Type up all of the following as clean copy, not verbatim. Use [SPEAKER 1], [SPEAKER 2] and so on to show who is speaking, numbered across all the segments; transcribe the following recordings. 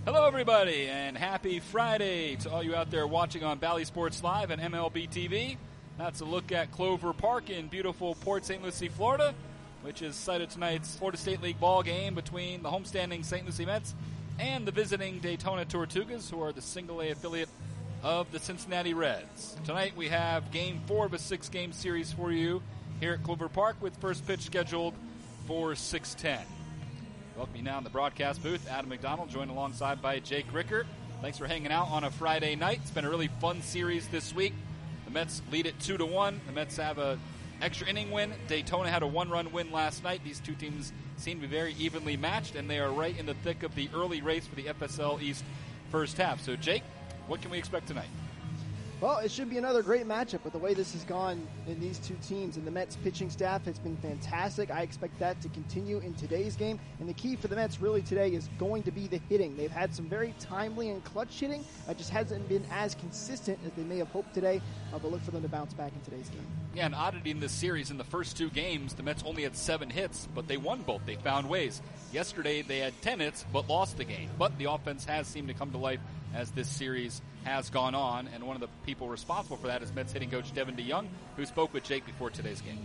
[SPEAKER 1] Hello, everybody, and happy Friday to all you out there watching on Bally Sports Live and MLB TV. That's a look at Clover Park in beautiful Port St. Lucie, Florida, which is site of tonight's Florida State League ball game between the homestanding St. Lucie Mets and the visiting Daytona Tortugas, who are the single-A affiliate of the Cincinnati Reds. Tonight we have Game 4 of a 6-game series for you here at Clover Park, with first pitch scheduled for 6:10. Welcome me now in the broadcast booth, Adam McDonald, joined alongside by Jake Rickert. Thanks for hanging out on a Friday night. It's been a really fun series this week. The Mets lead it 2-1. The Mets have a extra inning win. Daytona had a one-run win last night. These two teams seem to be very evenly matched, and they are right in the thick of the early race for the FSL East first half. So, Jake, what can we expect tonight?
[SPEAKER 2] Well, it should be another great matchup with the way this has gone in these two teams. And the Mets pitching staff has been fantastic. I expect that to continue in today's game. And the key for the Mets really today is going to be the hitting. They've had some very timely and clutch hitting. It just hasn't been as consistent as they may have hoped today. But look for them to bounce back in today's game.
[SPEAKER 1] Yeah, an oddity in this series, in the first two games, the Mets only had 7 hits, but they won both. They found ways. Yesterday, they had 10 hits, but lost the game. But the offense has seemed to come to life as this series has gone on, and one of the people responsible for that is Mets hitting coach Devin DeYoung, who spoke with Jake before today's game.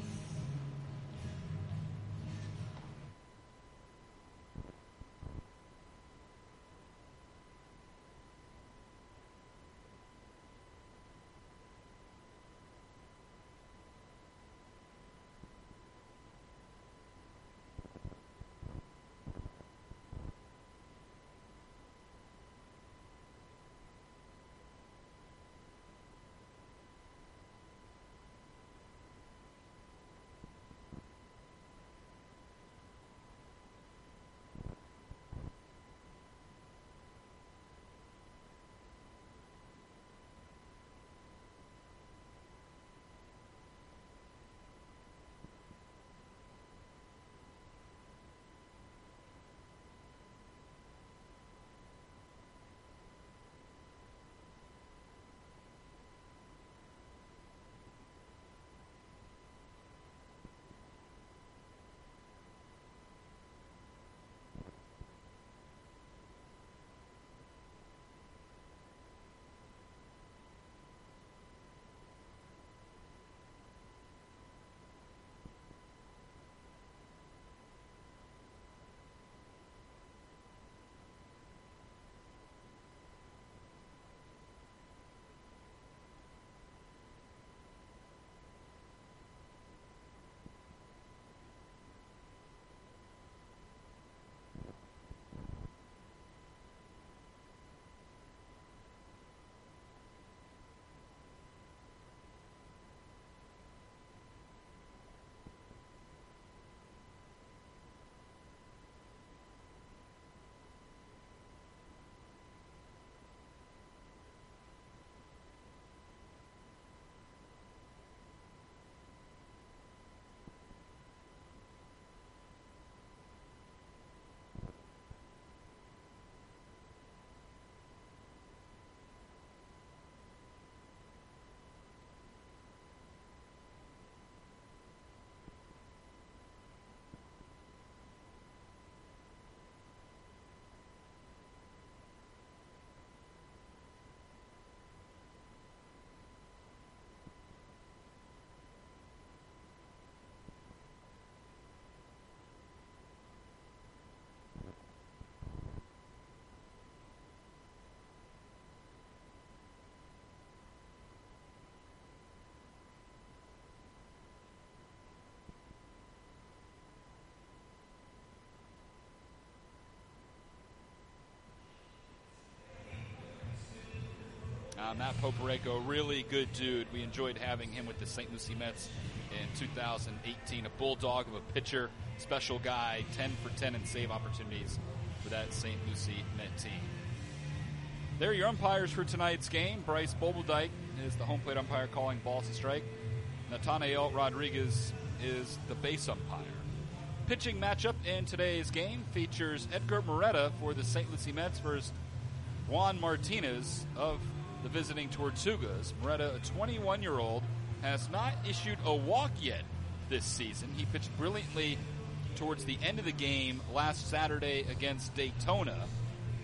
[SPEAKER 1] Matt Popareco, really good dude. We enjoyed having him with the St. Lucie Mets in 2018. A bulldog of a pitcher, special guy, 10 for 10 in save opportunities for that St. Lucie Met team. There are your umpires for tonight's game. Bryce Bobeldike is the home plate umpire calling balls to strike. Nathaniel Rodriguez is the base umpire. Pitching matchup in today's game features Edgar Moreta for the St. Lucie Mets versus Juan Martinez of the visiting Tortugas. Moreta, a 21-year-old, has not issued a walk yet this season. He pitched brilliantly towards the end of the game last Saturday against Daytona.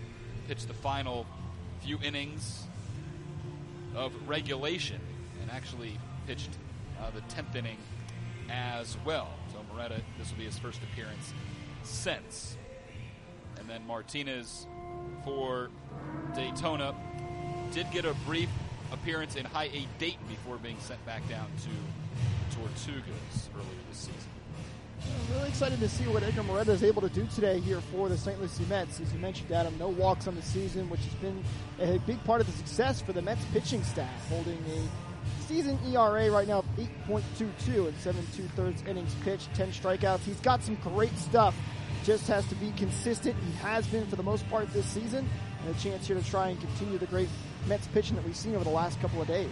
[SPEAKER 1] pitched the final few innings of regulation and actually pitched the 10th inning as well. So Moreta, this will be his first appearance since. And then Martinez for Daytona did get a brief appearance in High A Dayton before being sent back down to Tortugas earlier this season.
[SPEAKER 2] I'm really excited to see what Edgar Moreta is able to do today here for the St. Lucie Mets. As you mentioned, Adam, no walks on the season, which has been a big part of the success for the Mets pitching staff, holding a season ERA right now of 8.22 and 7 2/3 innings pitched, 10 strikeouts. He's got some great stuff. Just has to be consistent. He has been for the most part this season, and a chance here to try and continue the great Mets pitching that we've seen over the last couple of days.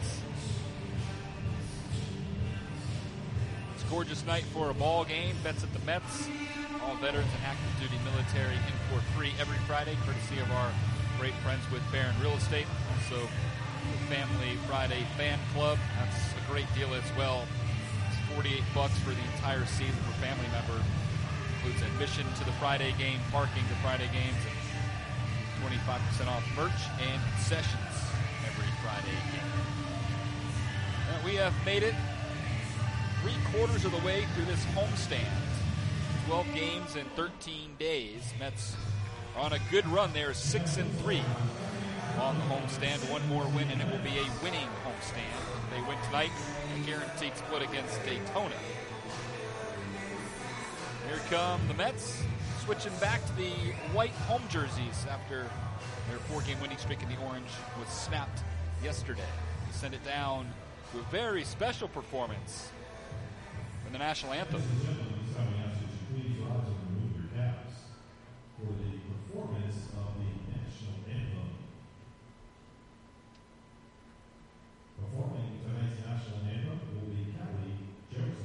[SPEAKER 1] It's a gorgeous night for a ball game. Bets at the Mets. All veterans and active duty military in for free every Friday, courtesy of our great friends with Barron Real Estate. Also, the Family Friday Fan Club. That's a great deal as well. It's $48 for the entire season for family member. Includes admission to the Friday game, parking to Friday games, and 25% off merch and concessions every Friday game. We have made it 3/4 of the way through this homestand. 12 games in 13 days. Mets are on a good run there, 6-3 on the homestand. One more win, and it will be a winning homestand. If they win tonight, a guaranteed split against Daytona. Here come the Mets, switching back to the white home jerseys after their 4-game winning streak in the orange was snapped yesterday. They send it down to a very special performance in the national anthem.
[SPEAKER 3] Performing tonight's national anthem will be Callie Joseph.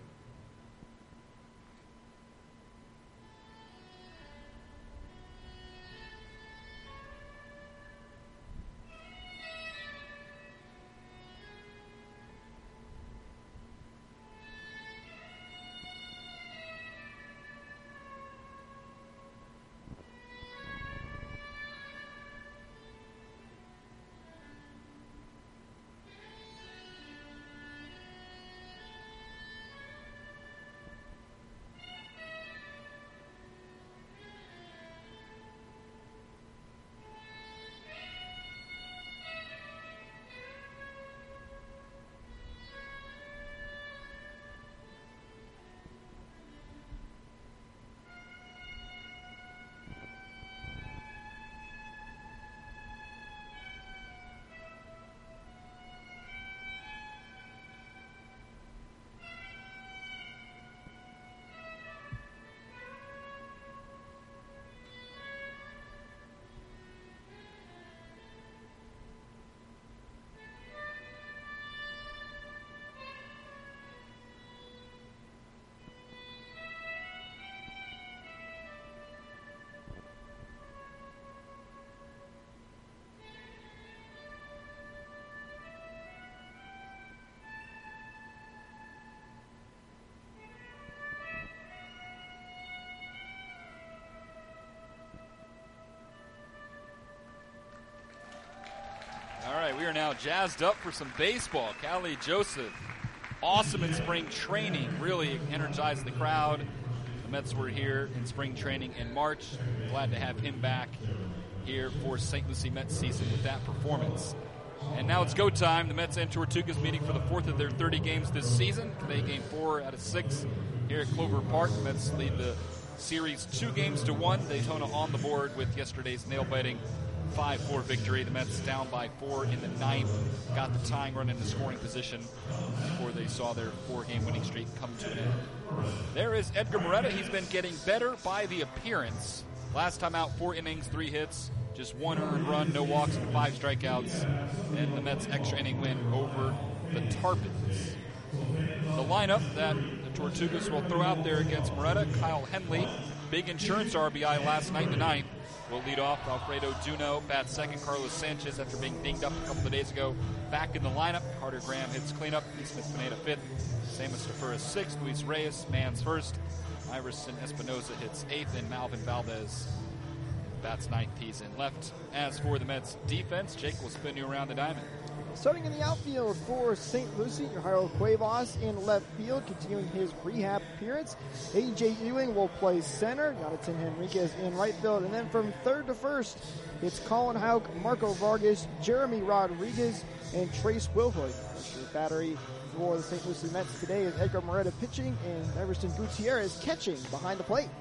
[SPEAKER 1] All right, we are now jazzed up for some baseball. Callie Joseph, awesome in spring training, really energized the crowd. The Mets were here in spring training in March. Glad to have him back here for St. Lucie Mets season with that performance. And now it's go time. The Mets and Tortugas meeting for the 4th of their 30 games this season. Today, game 4 out of 6 here at Clover Park. The Mets lead the series 2-1. Daytona on the board with yesterday's nail-biting 5-4 victory. The Mets down by 4 in the 9th. Got the tying run into scoring position before they saw their 4-game winning streak come to an end. There is Edgar Moreta. He's been getting better by the appearance. Last time out, 4 innings, 3 hits, just 1 earned run, no walks, and 5 strikeouts. And the Mets' extra inning win over the Tarpons. The lineup that the Tortugas will throw out there against Moreta: Kyle Henley, big insurance RBI last night in the 9th. Will lead off. Alfredo Duno bats second. Carlos Sanchez, after being dinged up a couple of days ago, back in the lineup. Carter Graham hits cleanup. Smith Pineda 5th. Samus Tafura 6th. Luis Reyes mans 1st. Iverson Espinoza hits 8th. And Malvin Valdez Bats ninth, he's in left. As for the Mets defense, Jake will spin you around the diamond.
[SPEAKER 2] Starting in the outfield for St. Lucie, Jairo Cuevas in left field, continuing his rehab appearance. A.J. Ewing will play center. Jonathan Henriquez in right field. And then from third to first, it's Colin Houck, Marco Vargas, Jeremy Rodriguez, and Trace Wilhoit. The battery for the St. Lucie Mets today is Edgar Moreta pitching and Everson Gutierrez catching behind the plate.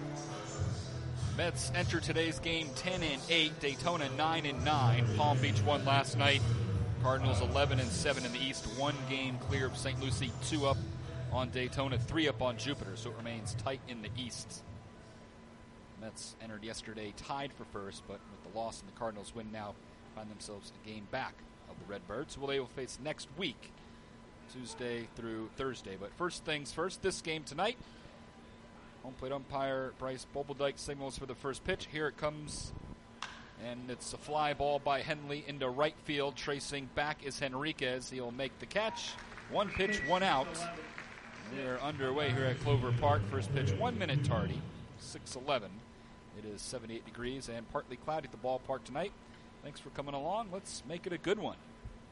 [SPEAKER 1] Mets enter today's game 10-8, Daytona 9-9. Palm Beach won last night. Cardinals 11-7 in the East, 1 game clear of St. Lucie, 2 up on Daytona, 3 up on Jupiter, so it remains tight in the East. Mets entered yesterday tied for first, but with the loss and the Cardinals win now, find themselves a game back of the Redbirds, who they will face next week, Tuesday through Thursday. But first things first, this game tonight, home plate umpire Bryce Bobeldike signals for the first pitch. Here it comes. And it's a fly ball by Henley into right field. Tracing back is Henriquez. He'll make the catch. 1 pitch, 1 out. We're underway here at Clover Park. First pitch, 1 minute tardy. 6:11. It is 78 degrees and partly cloudy at the ballpark tonight. Thanks for coming along. Let's make it a good one.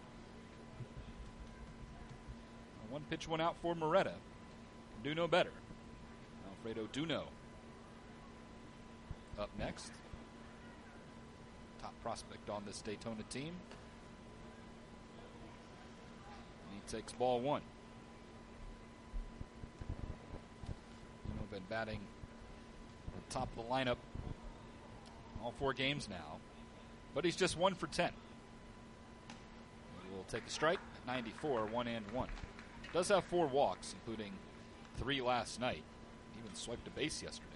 [SPEAKER 1] 1 pitch, 1 out for Moreta. Do no better. Alfredo Duno up next. Top prospect on this Daytona team. And he takes ball 1. Been batting at the top of the lineup all 4 games now, but he's just 1 for 10. He will take a strike at 94, 1-1. Does have 4 walks, including 3 last night. Even swiped a base yesterday.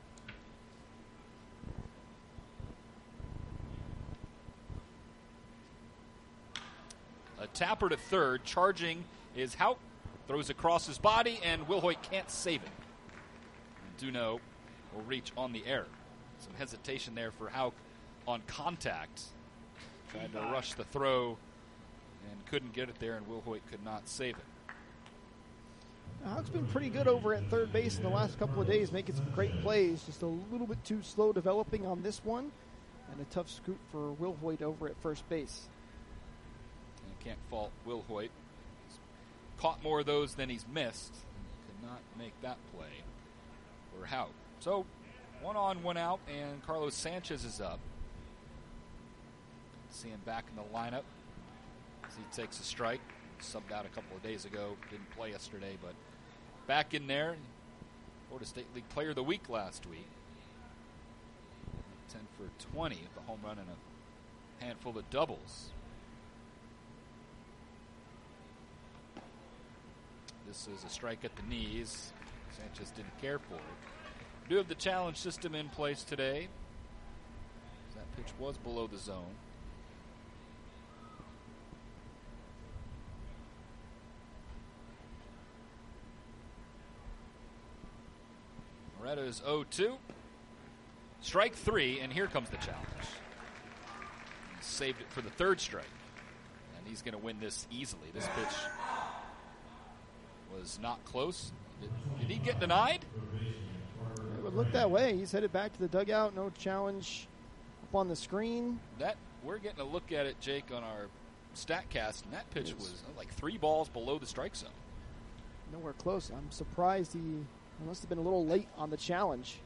[SPEAKER 1] A tapper to third, charging is Houck, throws across his body, and Wilhoit can't save it. Duno will reach on the error. Some hesitation there for Houck on contact. Tried to rush the throw and couldn't get it there, and Wilhoit could not save it.
[SPEAKER 2] Now, Houck's been pretty good over at third base in the last couple of days, making some great plays. Just a little bit too slow developing on this one, and a tough scoop for Wilhoit over at first base.
[SPEAKER 1] And can't fault Wilhoit. He's caught more of those than he's missed. Could not make that play for Houck. So, 1 on, 1 out, and Carlos Sanchez is up. See him back in the lineup as he takes a strike. Subbed out a couple of days ago. Didn't play yesterday, but back in there. Florida State League Player of the Week last week. 10 for 20 with a home run and a handful of doubles. This is a strike at the knees. Sanchez didn't care for it. We do have the challenge system in place today. That pitch was below the zone. Moreta is 0-2. Strike 3, and here comes the challenge. He saved it for the 3rd strike. And he's going to win this easily. This pitch was not close. Did he get denied?
[SPEAKER 2] It would look that way. He's headed back to the dugout. No challenge up on the screen.
[SPEAKER 1] We're getting a look at it, Jake, on our StatCast, and that pitch was like 3 balls below the strike zone.
[SPEAKER 2] Nowhere close. I'm surprised he must have been a little late on the challenge.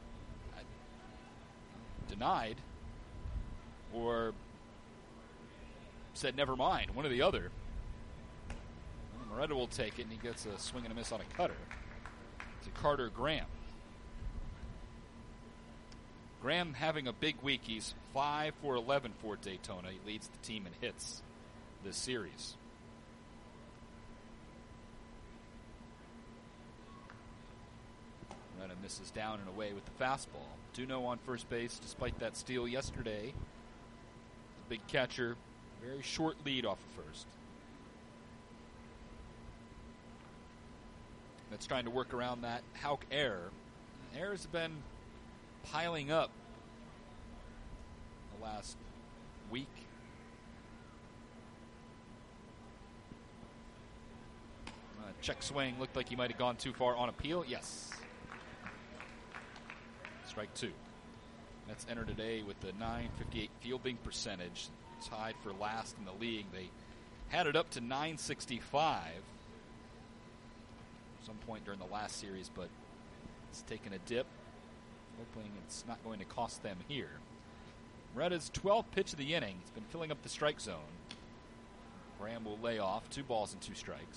[SPEAKER 1] Denied or said never mind, one or the other. Moreta will take it, and he gets a swing and a miss on a cutter to Carter Graham. Graham having a big week. He's 5 for 11 for Daytona. He leads the team in hits this series. Moreta misses down and away with the fastball. Duno on first base despite that steal yesterday. The big catcher, very short lead off of first. That's trying to work around that Houck error. Errors have been piling up the last week. Check swing looked like he might have gone too far on appeal. Yes. Strike 2. Mets enter today with the .958 fielding percentage, tied for last in the league. They had it up to .965 some point during the last series, but it's taken a dip. Hoping it's not going to cost them here. Moretta's 12th pitch of the inning. He's been filling up the strike zone. Graham will lay off. 2 balls and 2 strikes.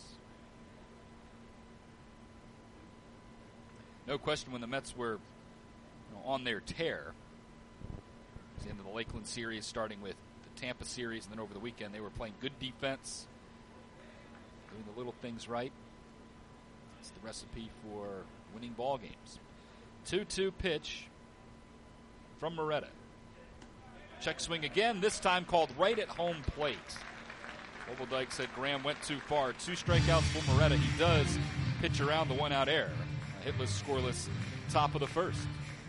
[SPEAKER 1] No question when the Mets were on their tear. It was the end of the Lakeland series, starting with the Tampa series, and then over the weekend they were playing good defense, doing the little things right. It's the recipe for winning ball games. 2-2 pitch from Moretta. Check swing again, this time called right at home plate. Obeldyke said Graham went too far. 2 strikeouts for Moretta. He does pitch around the 1-out error. A hitless, scoreless top of the first.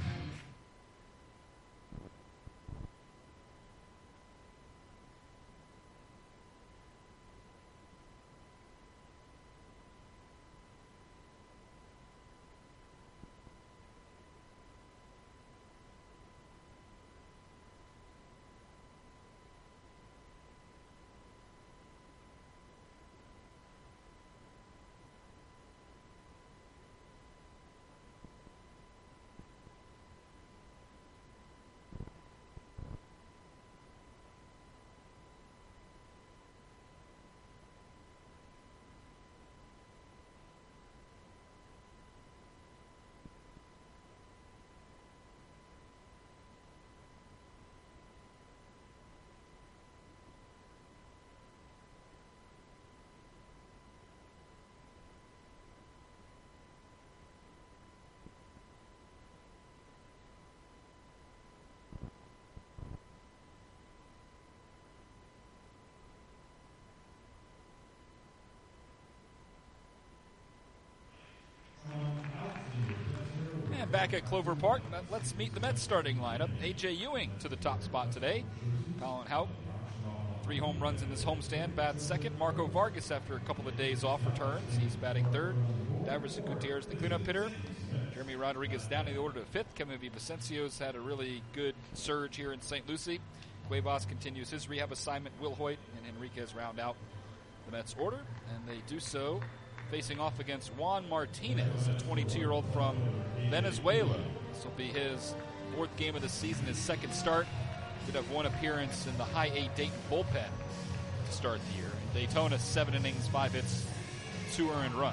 [SPEAKER 1] And back at Clover Park, let's meet the Mets starting lineup. A.J. Ewing to the top spot today. Colin Houck, 3 home runs in this homestand, bats second. Marco Vargas, after a couple of days off, returns. He's batting third. Daverson Gutierrez, the cleanup hitter. Jeremy Rodriguez down in the order to fifth. Kevin Vicensio's had a really good surge here in St. Lucie. Cuevas continues his rehab assignment. Will Hoyt and Enriquez round out the Mets order, and they do so facing off against Juan Martinez, a 22-year-old from Venezuela. This will be his 4th game of the season, his 2nd start. Did have 1 appearance in the high 8 Dayton bullpen to start the year. In Daytona, 7 innings, 5 hits, 2 earned runs.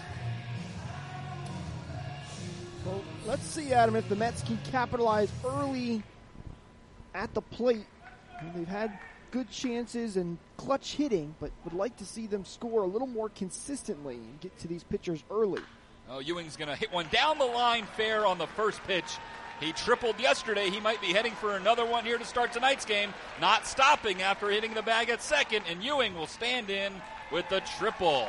[SPEAKER 2] Well, let's see, Adam, if the Mets can capitalize early at the plate. They've had good chances and clutch hitting, but would like to see them score a little more consistently and get to these pitchers early.
[SPEAKER 1] Oh, Ewing's going to hit one down the line fair on the first pitch. He tripled yesterday. He might be heading for another one here to start tonight's game. Not stopping after hitting the bag at second, and Ewing will stand in with the triple.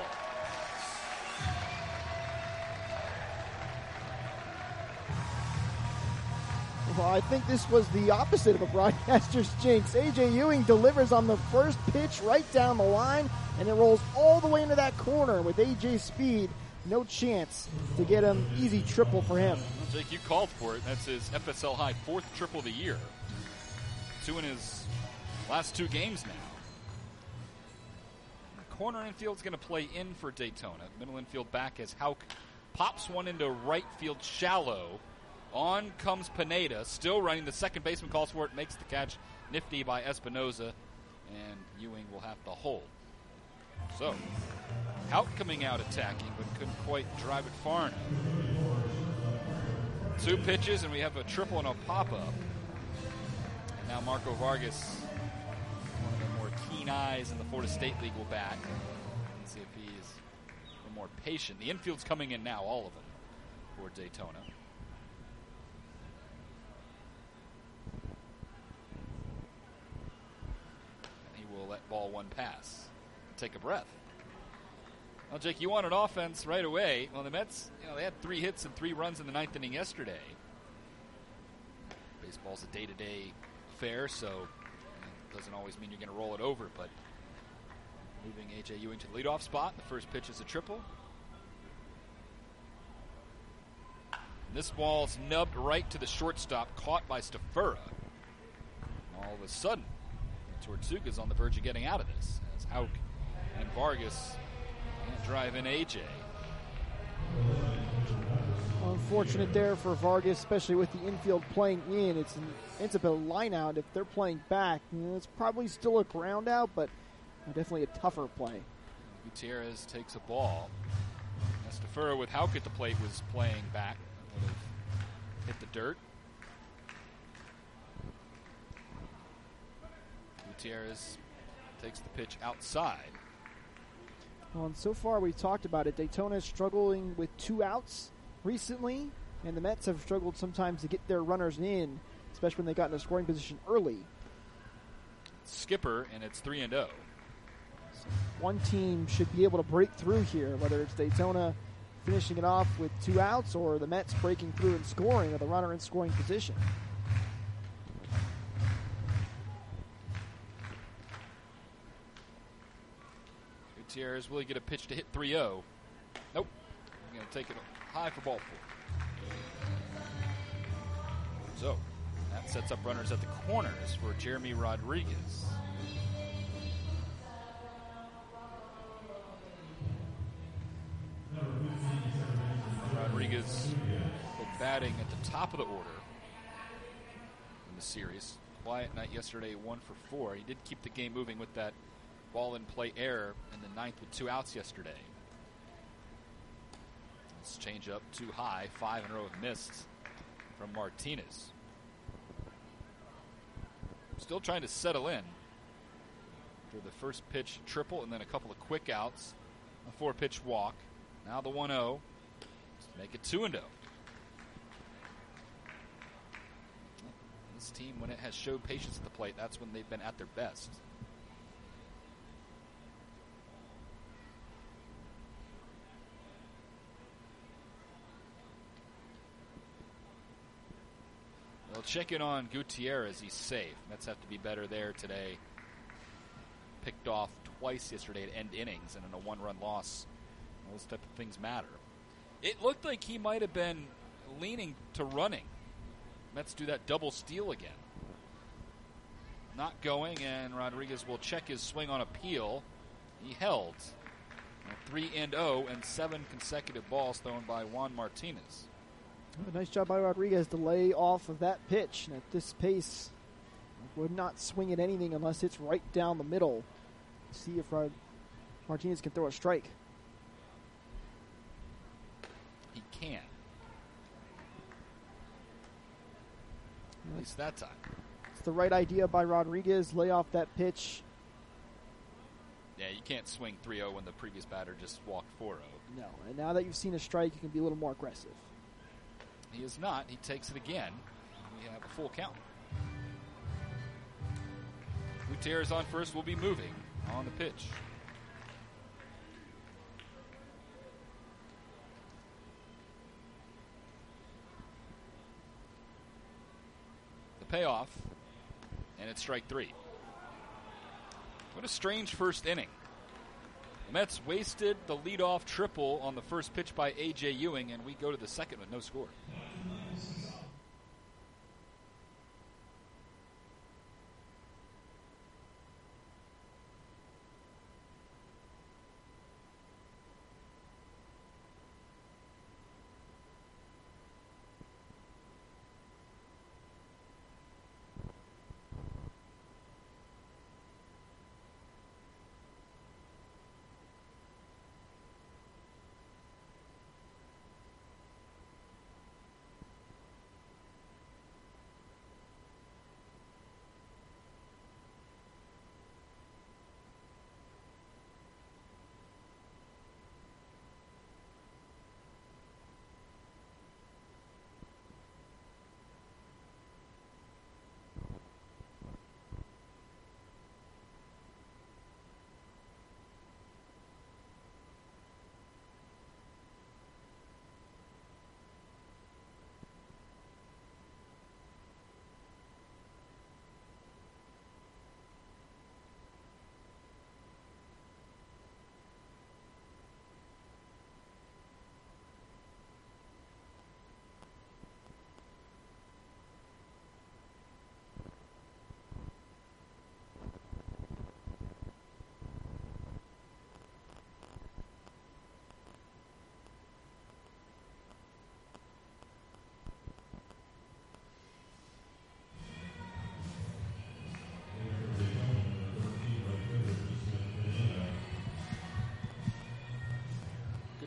[SPEAKER 2] Well, I think this was the opposite of a broadcaster's jinx. A.J. Ewing delivers on the first pitch right down the line, and it rolls all the way into that corner with A.J.'s speed. No chance to get him. Easy triple for him.
[SPEAKER 1] Well, Jake, you called for it. That's his FSL high 4th triple of the year. 2 in his last 2 games now. The corner infield's going to play in for Daytona. Middle infield back as Houck pops one into right field shallow. On comes Pineda, still running. The second baseman calls for it, makes the catch. Nifty by Espinoza, and Ewing will have to hold. So, Houck coming out attacking, but couldn't quite drive it far enough. 2 pitches, and we have a triple and a pop-up. And now Marco Vargas, one of the more keen eyes in the Florida State League, will bat. Let's see if he's a little more patient. The infield's coming in now, all of them, for Daytona. Let ball 1 pass. Take a breath. Well, Jake, you wanted offense right away. Well, the Mets, they had 3 hits and 3 runs in the 9th inning yesterday. Baseball's a day-to-day affair, so it doesn't always mean you're going to roll it over, but moving A.J. Ewing to the leadoff spot. The first pitch is a triple. This ball's nubbed right to the shortstop, caught by Stafura. All of a sudden, Tortuga's on the verge of getting out of this, as Hauk and Vargas can't drive in AJ.
[SPEAKER 2] Unfortunate there for Vargas, especially with the infield playing in. It ends up a line out. If they're playing back, it's probably still a ground out, but definitely a tougher play.
[SPEAKER 1] Gutierrez takes a ball. Stafura with Hauk at the plate was playing back. Would have hit the dirt. Gutierrez takes the pitch outside.
[SPEAKER 2] Well, and so far we've talked about it. Daytona is struggling with 2 outs recently, and the Mets have struggled sometimes to get their runners in, especially when they got in a scoring position early.
[SPEAKER 1] Skipper, and it's 3-0.
[SPEAKER 2] One team should be able to break through here, whether it's Daytona finishing it off with 2 outs or the Mets breaking through and scoring with a runner in scoring position.
[SPEAKER 1] Gutierrez will he get a pitch to hit 3-0? Nope. I'm going to take it high for ball 4. So, that sets up runners at the corners for Jeremy Rodriguez. Rodriguez batting at the top of the order in the series. Quiet night yesterday, 1 for 4. He did keep the game moving with that ball in play error in the 9th with 2 outs yesterday. This change up too high, 5 in a row of missed from Martinez. Still trying to settle in for the first pitch triple and then a couple of quick outs, a 4-pitch walk. Now the 1-0. Make it 2-0. This team, when it has showed patience at the plate, that's when they've been at their best. They'll check in on Gutierrez. He's safe. Mets have to be better there today. Picked off twice yesterday to end innings, and in a 1-run loss, those type of things matter. It looked like he might have been leaning to running. Mets do that double steal again. Not going, and Rodriguez will check his swing on appeal. He held. 3-0 and 7 consecutive balls thrown by Juan Martinez.
[SPEAKER 2] A nice job by Rodriguez to lay off of that pitch. And at this pace, would not swing at anything unless it's right down the middle. See if Martinez can throw a strike.
[SPEAKER 1] He can. At least that time.
[SPEAKER 2] It's the right idea by Rodriguez. Lay off that pitch.
[SPEAKER 1] Yeah, you can't swing 3-0 when the previous batter just walked 4-0.
[SPEAKER 2] No, and now that you've seen a strike, you can be a little more aggressive.
[SPEAKER 1] He is not. He takes it again. We have a full count. Gutierrez on first will be moving on the pitch. The payoff, and it's strike 3. What a strange first inning. The Mets wasted the leadoff triple on the first pitch by A.J. Ewing, and we go to the second with no score.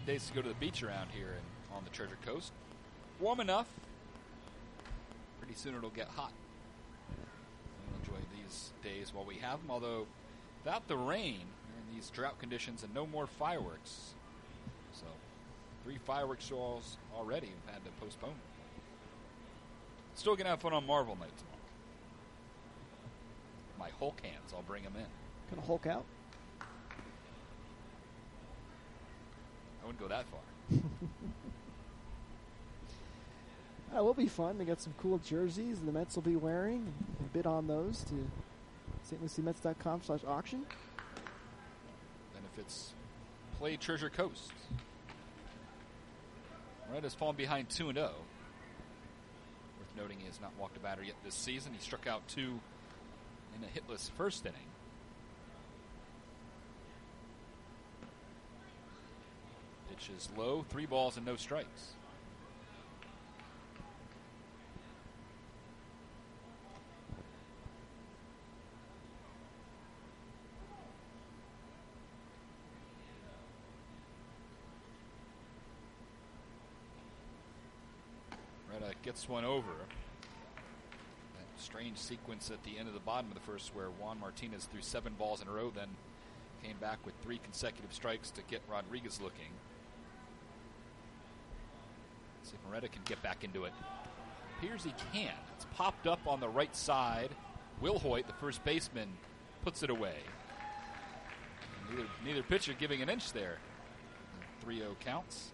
[SPEAKER 1] good days to go to the beach around here on the Treasure Coast. Warm enough. Pretty soon it'll get hot. We'll enjoy these days while we have them, although without the rain and these drought conditions and no more fireworks. So 3 fireworks shows already have had to postpone. Still going to have fun on Marvel Night tomorrow. My Hulk hands, I'll bring them in.
[SPEAKER 2] Gonna Hulk out?
[SPEAKER 1] I wouldn't go that far.
[SPEAKER 2] It will be fun. They got some cool jerseys the Mets will be wearing. You can bid on those to stlouismets.com/auction.
[SPEAKER 1] Benefits play Treasure Coast. Red has fallen behind 2-0. Worth noting he has not walked a batter yet this season. He struck out 2 in a hitless first inning. Pitch is low, 3 balls and no strikes. Reda gets one over. That strange sequence at the end of the bottom of the first where Juan Martinez threw 7 balls in a row, then came back with 3 consecutive strikes to get Rodriguez looking. See if Moreta can get back into it. Appears he can. It's popped up on the right side. Will Hoyt, the first baseman, puts it away. Neither pitcher giving an inch there. 3-0 counts.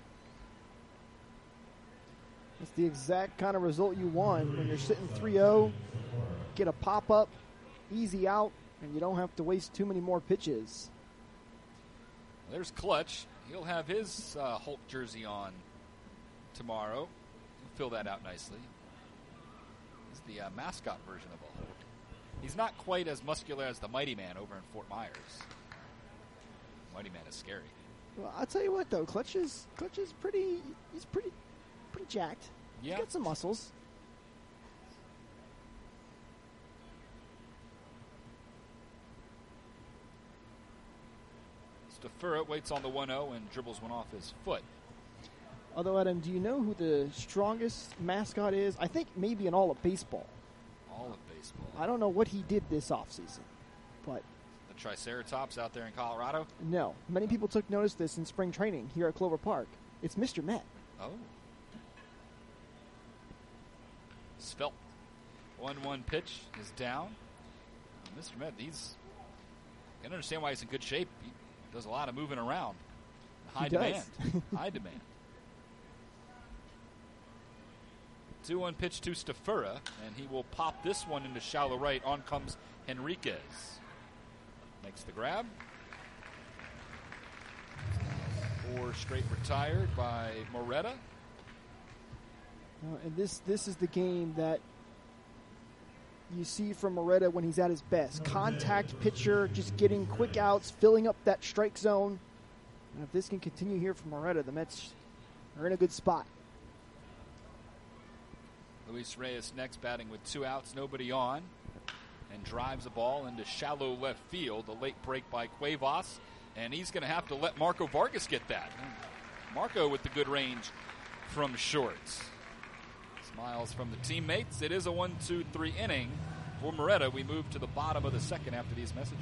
[SPEAKER 2] It's the exact kind of result you want when you're sitting 3-0. Get a pop-up, easy out, and you don't have to waste too many more pitches.
[SPEAKER 1] There's Clutch. He'll have his Hulk jersey on tomorrow. He'll fill that out nicely. He's the mascot version of a Hulk. He's not quite as muscular as the Mighty Man over in Fort Myers. Mighty Man is scary.
[SPEAKER 2] Well, I'll tell you what though, Clutch is pretty jacked.
[SPEAKER 1] Yeah.
[SPEAKER 2] He's got some muscles.
[SPEAKER 1] Stafura waits on the 1-0 and dribbles one off his foot.
[SPEAKER 2] Although, Adam, do you know who the strongest mascot is? I think maybe in all of baseball.
[SPEAKER 1] All of baseball.
[SPEAKER 2] I don't know what he did this offseason, but
[SPEAKER 1] The Triceratops out there in Colorado?
[SPEAKER 2] no. Many people took notice of this in spring training here at Clover Park. It's Mr. Met.
[SPEAKER 1] Oh. Svelte. 1-1 pitch is down. Mr. Met, I can understand why he's in good shape. He does a lot of moving around. High
[SPEAKER 2] He does.
[SPEAKER 1] demand. High demand. 2-1 pitch to Stafura, and he will pop this one into shallow right. On comes Henriquez. Makes the grab. 4 straight retired by Moreta.
[SPEAKER 2] And this is the game that you see from Moreta when he's at his best. Contact pitcher, just getting quick outs, filling up that strike zone. And if this can continue here from Moreta, the Mets are in a good spot.
[SPEAKER 1] Luis Reyes next, batting with 2 outs, nobody on, and drives a ball into shallow left field. A late break by Cuevas, and he's going to have to let Marco Vargas get that. Marco with the good range from short. Smiles from the teammates. It is a 1-2-3 inning for Moreta. We move to the bottom of the second after these messages.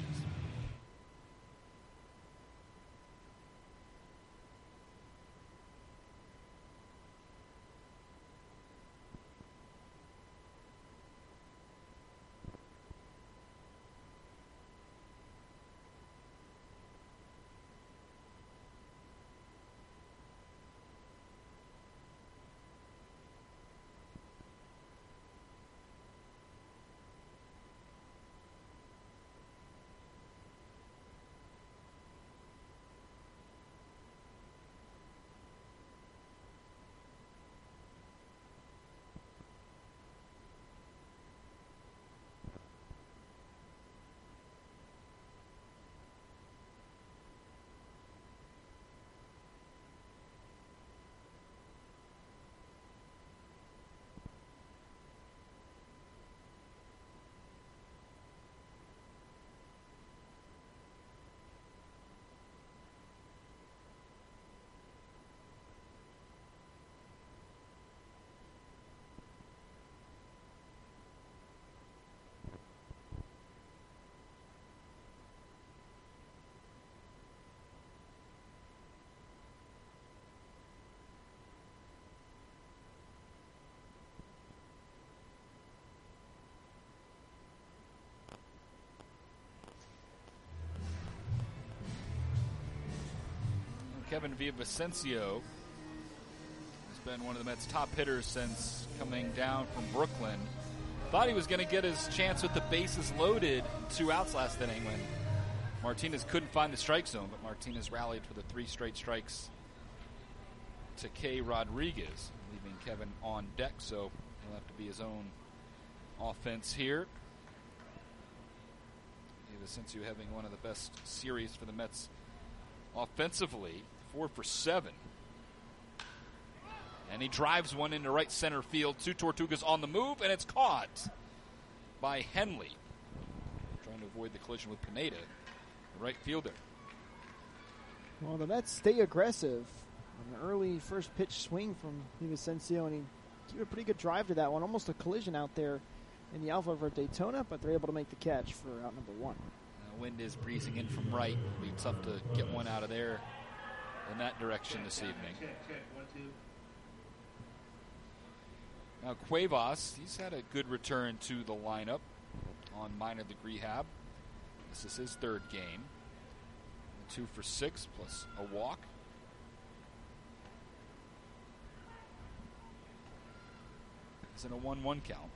[SPEAKER 1] Kevin Villavicencio has been one of the Mets' top hitters since coming down from Brooklyn. Thought he was going to get his chance with the bases loaded, 2 outs last inning when Martinez couldn't find the strike zone, but Martinez rallied for the 3 straight strikes to K. Rodriguez, leaving Kevin on deck, so he'll have to be his own offense here. Villavicencio having one of the best series for the Mets offensively, 4 for 7. And he drives one into right center field. 2 Tortugas on the move, and it's caught by Henley. Trying to avoid the collision with Pineda, the right fielder.
[SPEAKER 2] Well, the Mets stay aggressive. An early first pitch swing from Villavicencio, and he gave a pretty good drive to that one. Almost a collision out there in the outfield for Daytona, but they're able to make the catch for out number 1.
[SPEAKER 1] Wind is breezing in from right. It'll be tough to get one out of there in that direction this evening. Now Cuevas, he's had a good return to the lineup on minor league rehab. This is his 3rd game. 2 for 6 plus a walk. It's in a 1-1 count.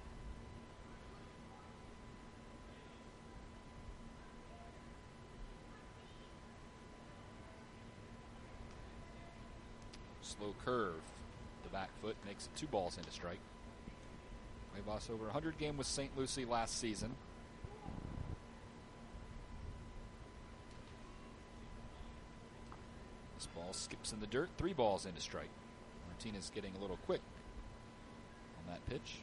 [SPEAKER 1] Slow curve. The back foot makes it 2 balls into strike. Cuevas over 100 game with St. Lucie last season. This ball skips in the dirt. 3 balls into strike. Martinez getting a little quick on that pitch.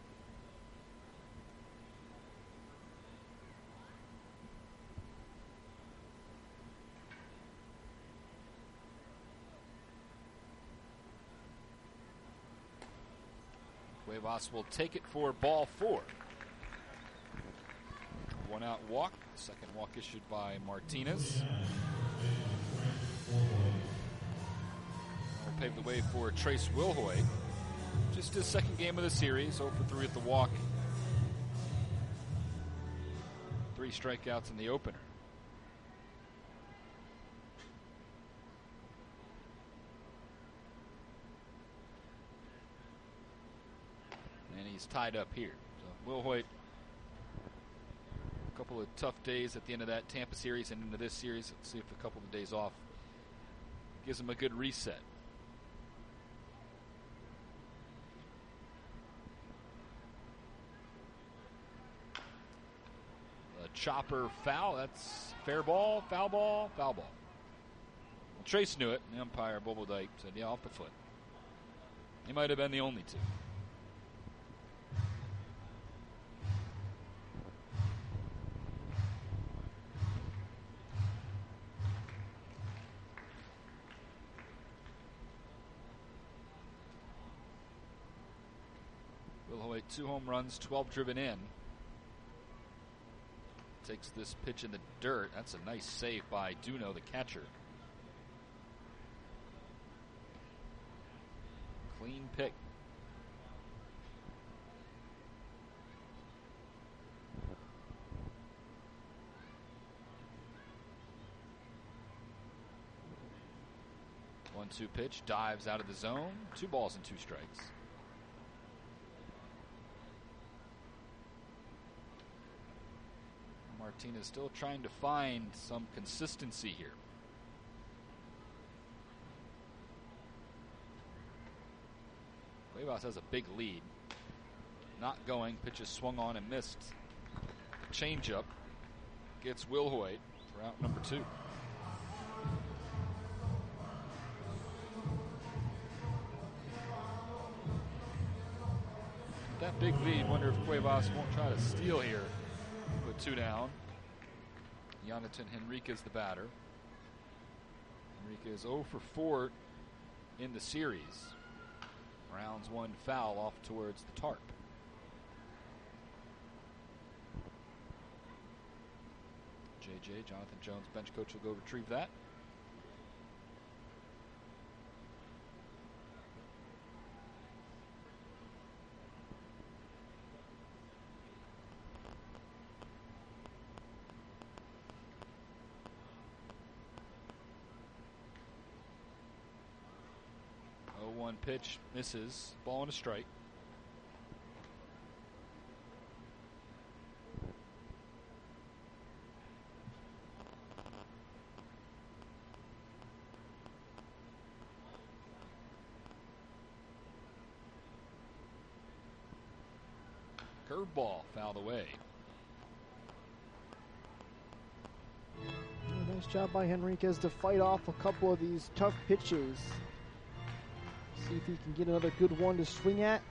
[SPEAKER 1] Cuevas will take it for ball 4. 1 out walk. 2nd walk issued by Martinez. Will pave the way for Trace Wilhoit. Just his 2nd game of the series. 0 for 3 at the walk. 3 strikeouts in the opener. Tied up here. So Wilhoit, a couple of tough days at the end of that Tampa series and into this series. Let's see if a couple of days off gives him a good reset. A chopper foul. That's fair ball, foul ball, foul ball. Well, Trace knew it. The umpire, Bobo Dyke, said, yeah, off the foot. He might have been the only 2. Wilhoit, 2 home runs, 12 driven in. Takes this pitch in the dirt. That's a nice save by Duno, the catcher. Clean pick. One-two pitch, dives out of the zone. 2 balls and 2 strikes. Martinez still trying to find some consistency here. Cuevas has a big lead. Not going. Pitches swung on and missed. Changeup gets Wilhoit for out number 2. That big lead. Wonder if Cuevas won't try to steal here. With 2 down. Jonathan Henriquez the batter. Henriquez 0 for 4 in the series. Rounds 1 foul off towards the tarp. JJ, Jonathan Jones, bench coach, will go retrieve that. 0-1 pitch misses. Ball and a strike. Curveball fouled away.
[SPEAKER 2] Nice job by Henriquez to fight off a couple of these tough pitches. See if he can get another good one to swing at.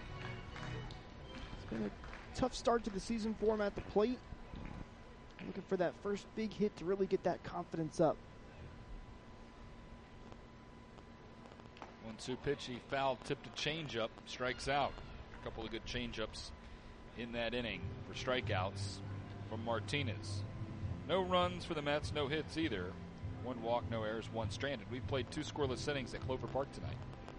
[SPEAKER 2] It's been a tough start to the season for him at the plate. Looking for that first big hit to really get that confidence up.
[SPEAKER 1] 1-2 pitch, he fouled, tipped a changeup, strikes out. A couple of good changeups in that inning for strikeouts from Martinez. No runs for the Mets, no hits either. 1 walk, no errors, 1 stranded. We've played 2 scoreless innings at Clover Park tonight.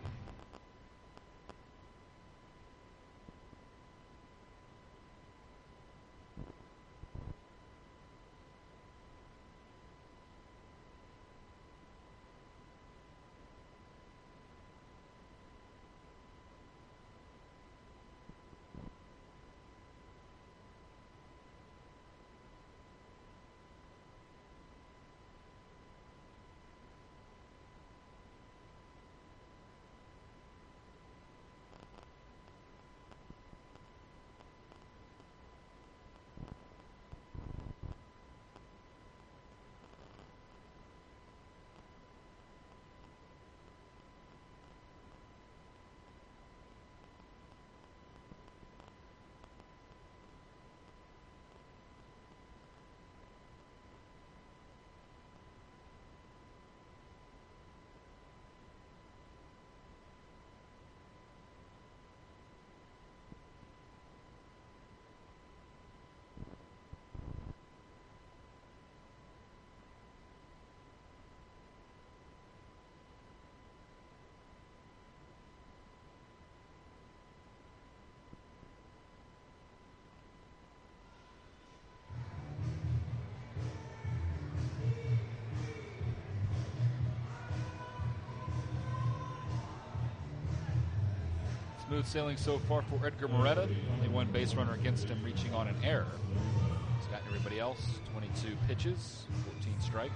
[SPEAKER 1] Smooth sailing so far for Edgar Moreta. Only 1 base runner against him, reaching on an error. He's gotten everybody else. 22 pitches, 14 strikes.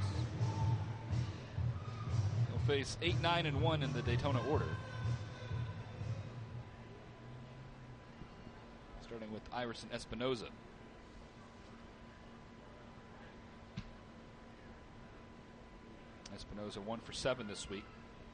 [SPEAKER 1] He'll face 8, 9, and 1 in the Daytona order. Starting with Iverson Espinoza. Espinoza 1 for 7 this week.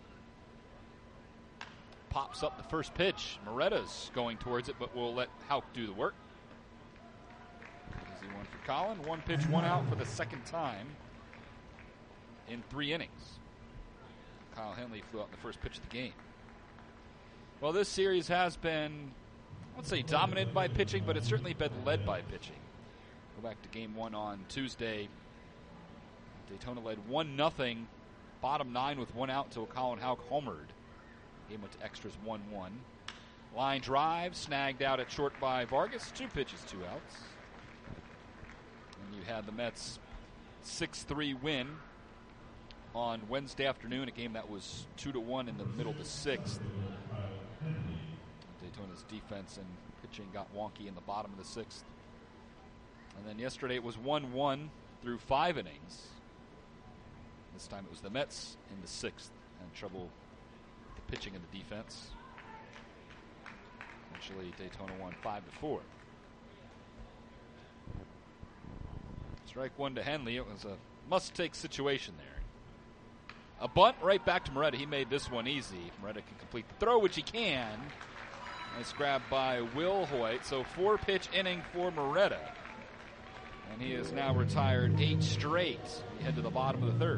[SPEAKER 1] Pops up the first pitch. Moreta's going towards it, but we'll let Houck do the work. Easy one for Colin. 1 pitch, 1 out for the second time in 3 innings. Kyle Henley flew out in the first pitch of the game. Well, this series has been, I won't say dominated by pitching, but it's certainly been led by pitching. Go back to game 1 on Tuesday. Daytona led 1-0, bottom 9 with 1 out until Colin Houck homered. Game went to extras 1-1. Line drive, snagged out at short by Vargas. 2 pitches, 2 outs. And you had the Mets' 6-3 win on Wednesday afternoon, a game that was 2-1 in the middle of the 6th. Daytona's defense and pitching got wonky in the bottom of the 6th. And then yesterday it was 1-1 through 5 innings. This time it was the Mets in the 6th and trouble pitching and the defense. Eventually, Daytona won 5-4. Strike 1 to Henley. It was a must-take situation there. A bunt right back to Moreta. He made this one easy. Moreta can complete the throw, which he can. Nice grab by Will Hoyt. So 4-pitch inning for Moreta. And he has now retired 8 straight. We head to the bottom of the 3rd.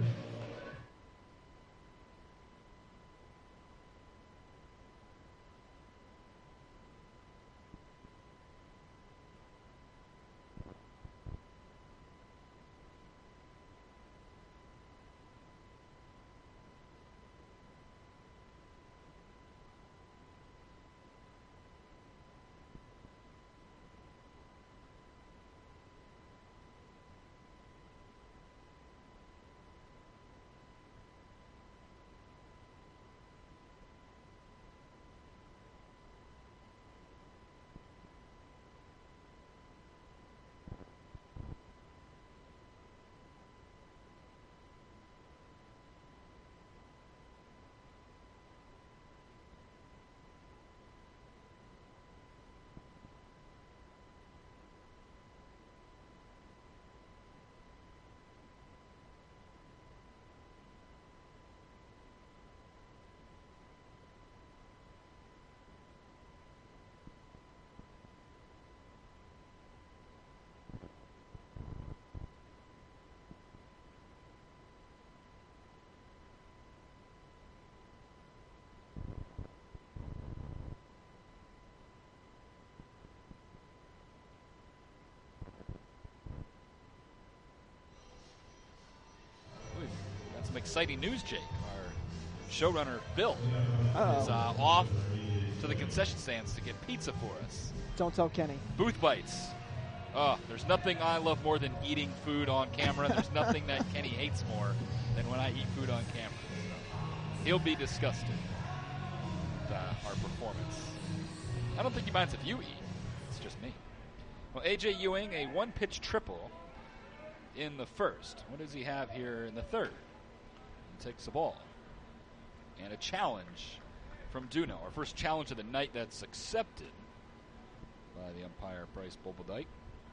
[SPEAKER 1] exciting news, Jake. Our showrunner, Bill,
[SPEAKER 2] Uh-oh.
[SPEAKER 1] is off to the concession stands to get pizza for us.
[SPEAKER 2] Don't tell Kenny.
[SPEAKER 1] Booth Bites. Oh, there's nothing I love more than eating food on camera. There's nothing that Kenny hates more than when I eat food on camera. He'll be disgusted with our performance. I don't think he minds if you eat. It's just me. Well, A.J. Ewing, a one-pitch triple in the first. What does he have here in the third? He takes the ball. And a challenge from Duno. Our first challenge of the night that's accepted by the umpire, Bryce Bobeldijk.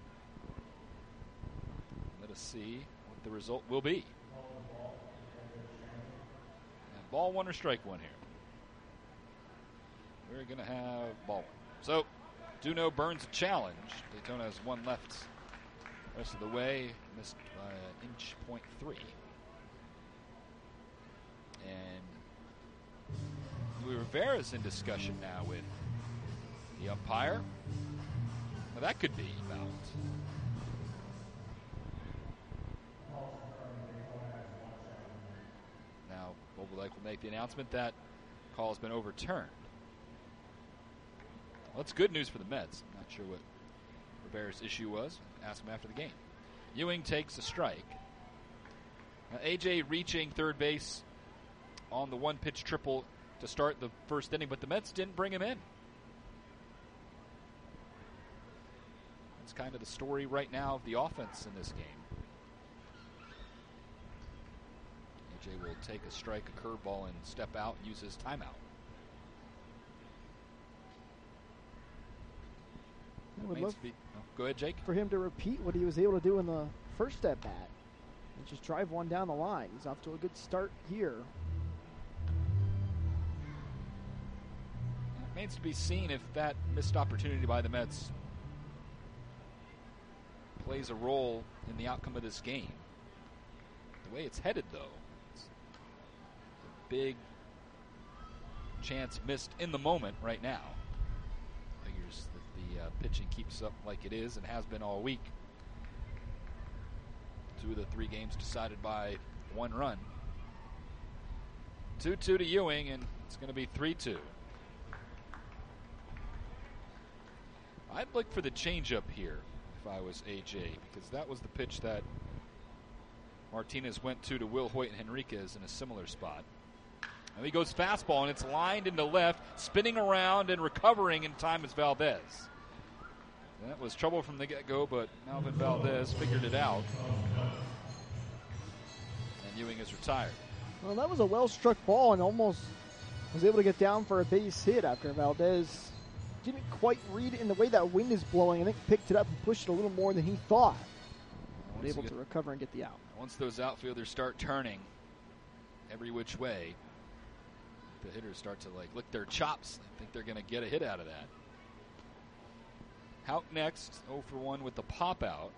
[SPEAKER 1] Let us see what the result will be. And ball one or strike one here. We're going to have ball one. So, Duno burns a challenge. Daytona has one left. Rest of the way, missed by an inch, .3. And Rivera's in discussion now with the umpire. Well, that could be fouled. Now, Bobeldijk will make the announcement that call has been overturned. Well, that's good news for the Mets. I'm not sure what Rivera's issue was. Ask him after the game. Ewing takes a strike. Now, AJ reaching third base on the one-pitch triple to start the first inning, but the Mets didn't bring him in. That's kind of the story right now of the offense in this game. AJ will take a strike, a curveball, and step out and use his timeout.
[SPEAKER 2] I would love
[SPEAKER 1] go ahead, Jake.
[SPEAKER 2] for him to repeat what he was able to do in the first at bat and just drive one down the line. He's off to a good start here.
[SPEAKER 1] It remains to be seen if that missed opportunity by the Mets plays a role in the outcome of this game. The way it's headed, though, it's a big chance missed in the moment right now. Figures that the pitching keeps up like it is and has been all week. 2 of the 3 games decided by 1 run. 2-2 to Ewing, and it's going to be 3-2. I'd look for the changeup here if I was AJ, because that was the pitch that Martinez went to Will Hoyt and Henriquez in a similar spot. And he goes fastball, and it's lined into left, spinning around and recovering in time is Valdez. That was trouble from the get-go, but Melvin Valdez figured it out. And Ewing is retired.
[SPEAKER 2] Well, that was a well-struck ball and almost was able to get down for a base hit after Valdez didn't quite read it in the way that wind is blowing. I think picked it up and pushed it a little more than he thought. But able to recover and get the out.
[SPEAKER 1] Once those outfielders start turning every which way, the hitters start to lick their chops. I think they're going to get a hit out of that. Houck next, 0 for 1 with the pop out.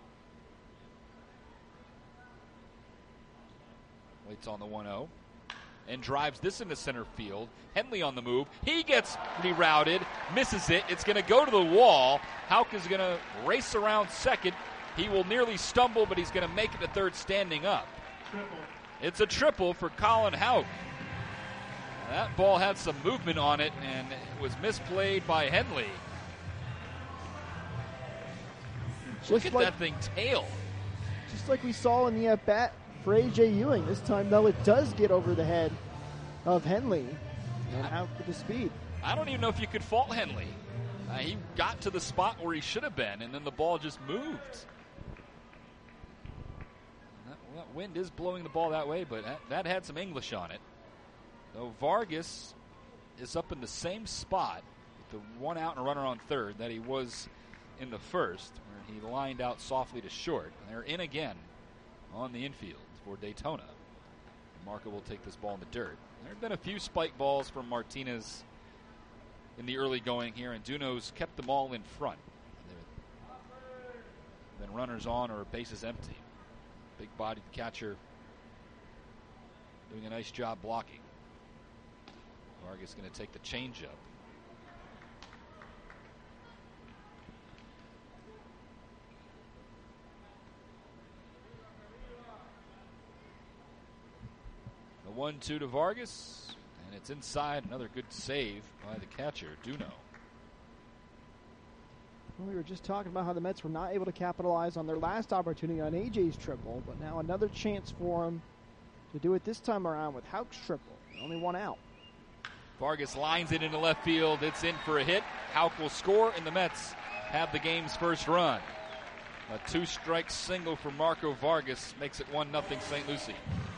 [SPEAKER 1] Waits on the 1-0 and drives this into center field. Henley on the move. He gets rerouted, misses it. It's going to go to the wall. Houck is going to race around second. He will nearly stumble, but he's going to make it to third standing up.
[SPEAKER 4] Triple.
[SPEAKER 1] It's a triple for Colin Houck. That ball had some movement on it, and it was misplayed by Henley. Look at that thing tail.
[SPEAKER 2] Just like we saw in the at-bat for A.J. Ewing. This time, though, it does get over the head of Henley and Houck with the speed.
[SPEAKER 1] I don't even know if you could fault Henley. He got to the spot where he should have been, and then the ball just moved. That wind is blowing the ball that way, but that had some English on it. Though Vargas is up in the same spot with the 1 out and a runner on third that he was in the first, where he lined out softly to short. And they're in again on the infield for Daytona. Marco will take this ball in the dirt. There have been a few spike balls from Martinez in the early going here, and Duno's kept them all in front. Then runners on or bases empty. Big-bodied catcher doing a nice job blocking. Vargas going to take the changeup. 1-2 to Vargas, and it's inside. Another good save by the catcher, Duno.
[SPEAKER 2] Well, we were just talking about how the Mets were not able to capitalize on their last opportunity on AJ's triple, but now another chance for them to do it this time around with Houck's triple. Only one out.
[SPEAKER 1] Vargas lines it into left field. It's in for a hit. Houck will score, and the Mets have the game's first run. A 2-strike single for Marco Vargas makes it 1-0 St. Lucie.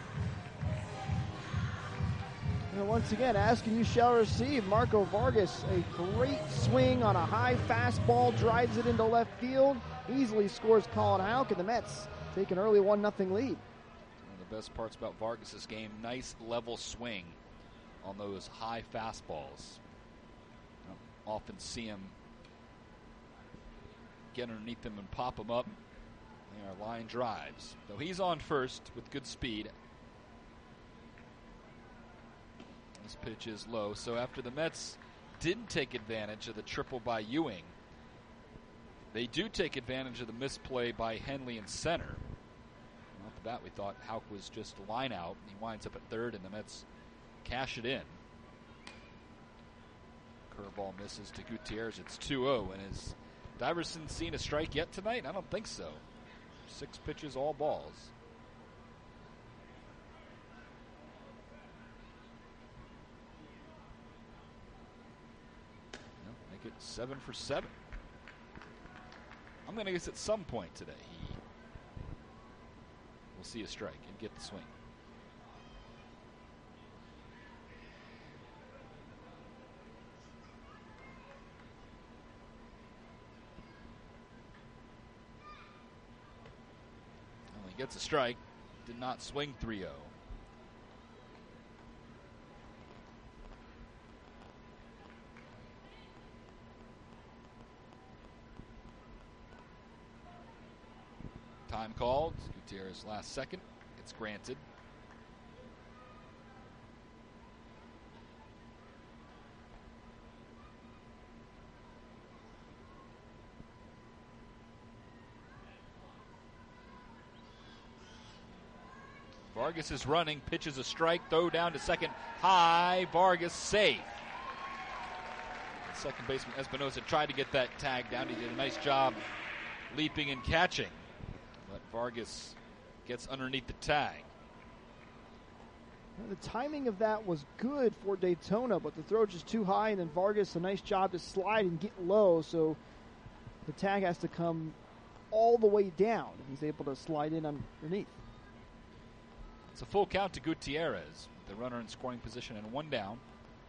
[SPEAKER 2] And once again, asking you shall receive. Marco Vargas, a great swing on a high fastball, drives it into left field, easily scores Colin Houck, and the Mets take an early 1-0 lead.
[SPEAKER 1] One of the best parts about Vargas' game, nice level swing on those high fastballs. You don't often see him get underneath them and pop them up. They are line drives. So he's on first with good speed. This pitch is low. So after the Mets didn't take advantage of the triple by Ewing, they do take advantage of the misplay by Henley in center. Off the bat, we thought Houck was just a line out. He winds up at third, and the Mets cash it in. Curveball misses to Gutierrez. It's 2-0. And has Diverson seen a strike yet tonight? I don't think so. 6 pitches, all balls. Make it 7 for 7. I'm going to guess at some point today he will see a strike and get the swing. Well, he gets a strike. Did not swing 3-0. Time called. Gutierrez last second. It's granted. Vargas is running, pitches a strike, throw down to second. High, Vargas safe. Second baseman Espinosa tried to get that tag down. He did a nice job leaping and catching. But Vargas gets underneath the tag.
[SPEAKER 2] Well, the timing of that was good for Daytona, but the throw just too high, and then Vargas, a nice job to slide and get low, so the tag has to come all the way down. He's able to slide in underneath.
[SPEAKER 1] It's a full count to Gutierrez. The runner in scoring position and 1 down.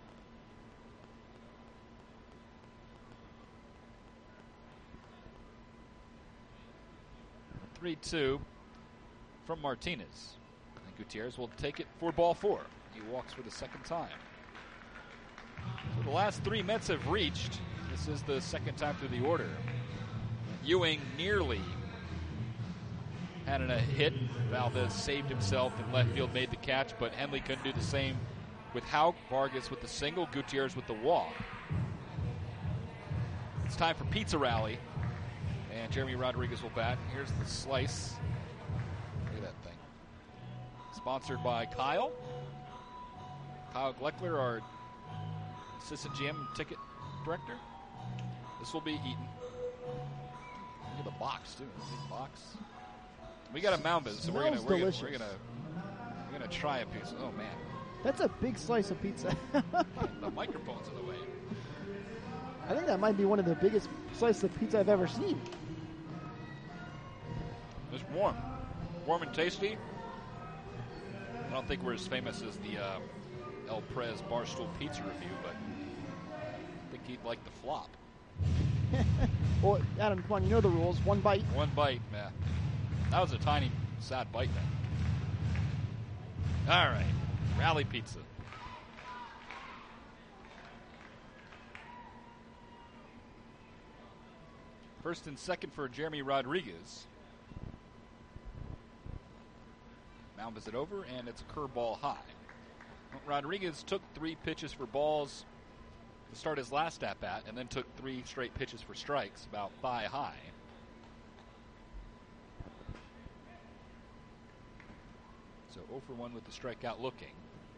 [SPEAKER 1] A 3-2 from Martinez. And Gutierrez will take it for ball 4. He walks for the second time. So the last 3 Mets have reached. This is the second time through the order. Ewing nearly had a hit. Valdez saved himself in left field, made the catch, but Henley couldn't do the same with Houck. Vargas with the single, Gutierrez with the walk. It's time for Pizza Rally, and Jeremy Rodriguez will bat. Here's the slice. Look at that thing. Sponsored by Kyle Gleckler, our assistant GM and ticket director. This will be eaten. Look at the box too. Big box. We got a mound business, so we're gonna try a piece. Oh man,
[SPEAKER 2] that's a big slice of pizza.
[SPEAKER 1] The microphone's in the way.
[SPEAKER 2] I think that might be one of the biggest slices of pizza I've ever seen.
[SPEAKER 1] It's warm and tasty. I don't think we're as famous as the El Prez Barstool Pizza review, but I think he'd like the flop.
[SPEAKER 2] Well, Adam, come on, you know the rules. 1 bite.
[SPEAKER 1] 1 bite, man. That was a tiny, sad bite then. All right, Rally Pizza. First and second for Jeremy Rodriguez. Mound visit over, and it's a curveball high. Rodriguez took 3 pitches for balls to start his last at-bat, and then took 3 straight pitches for strikes, about thigh high. So 0 for 1 with the strikeout looking.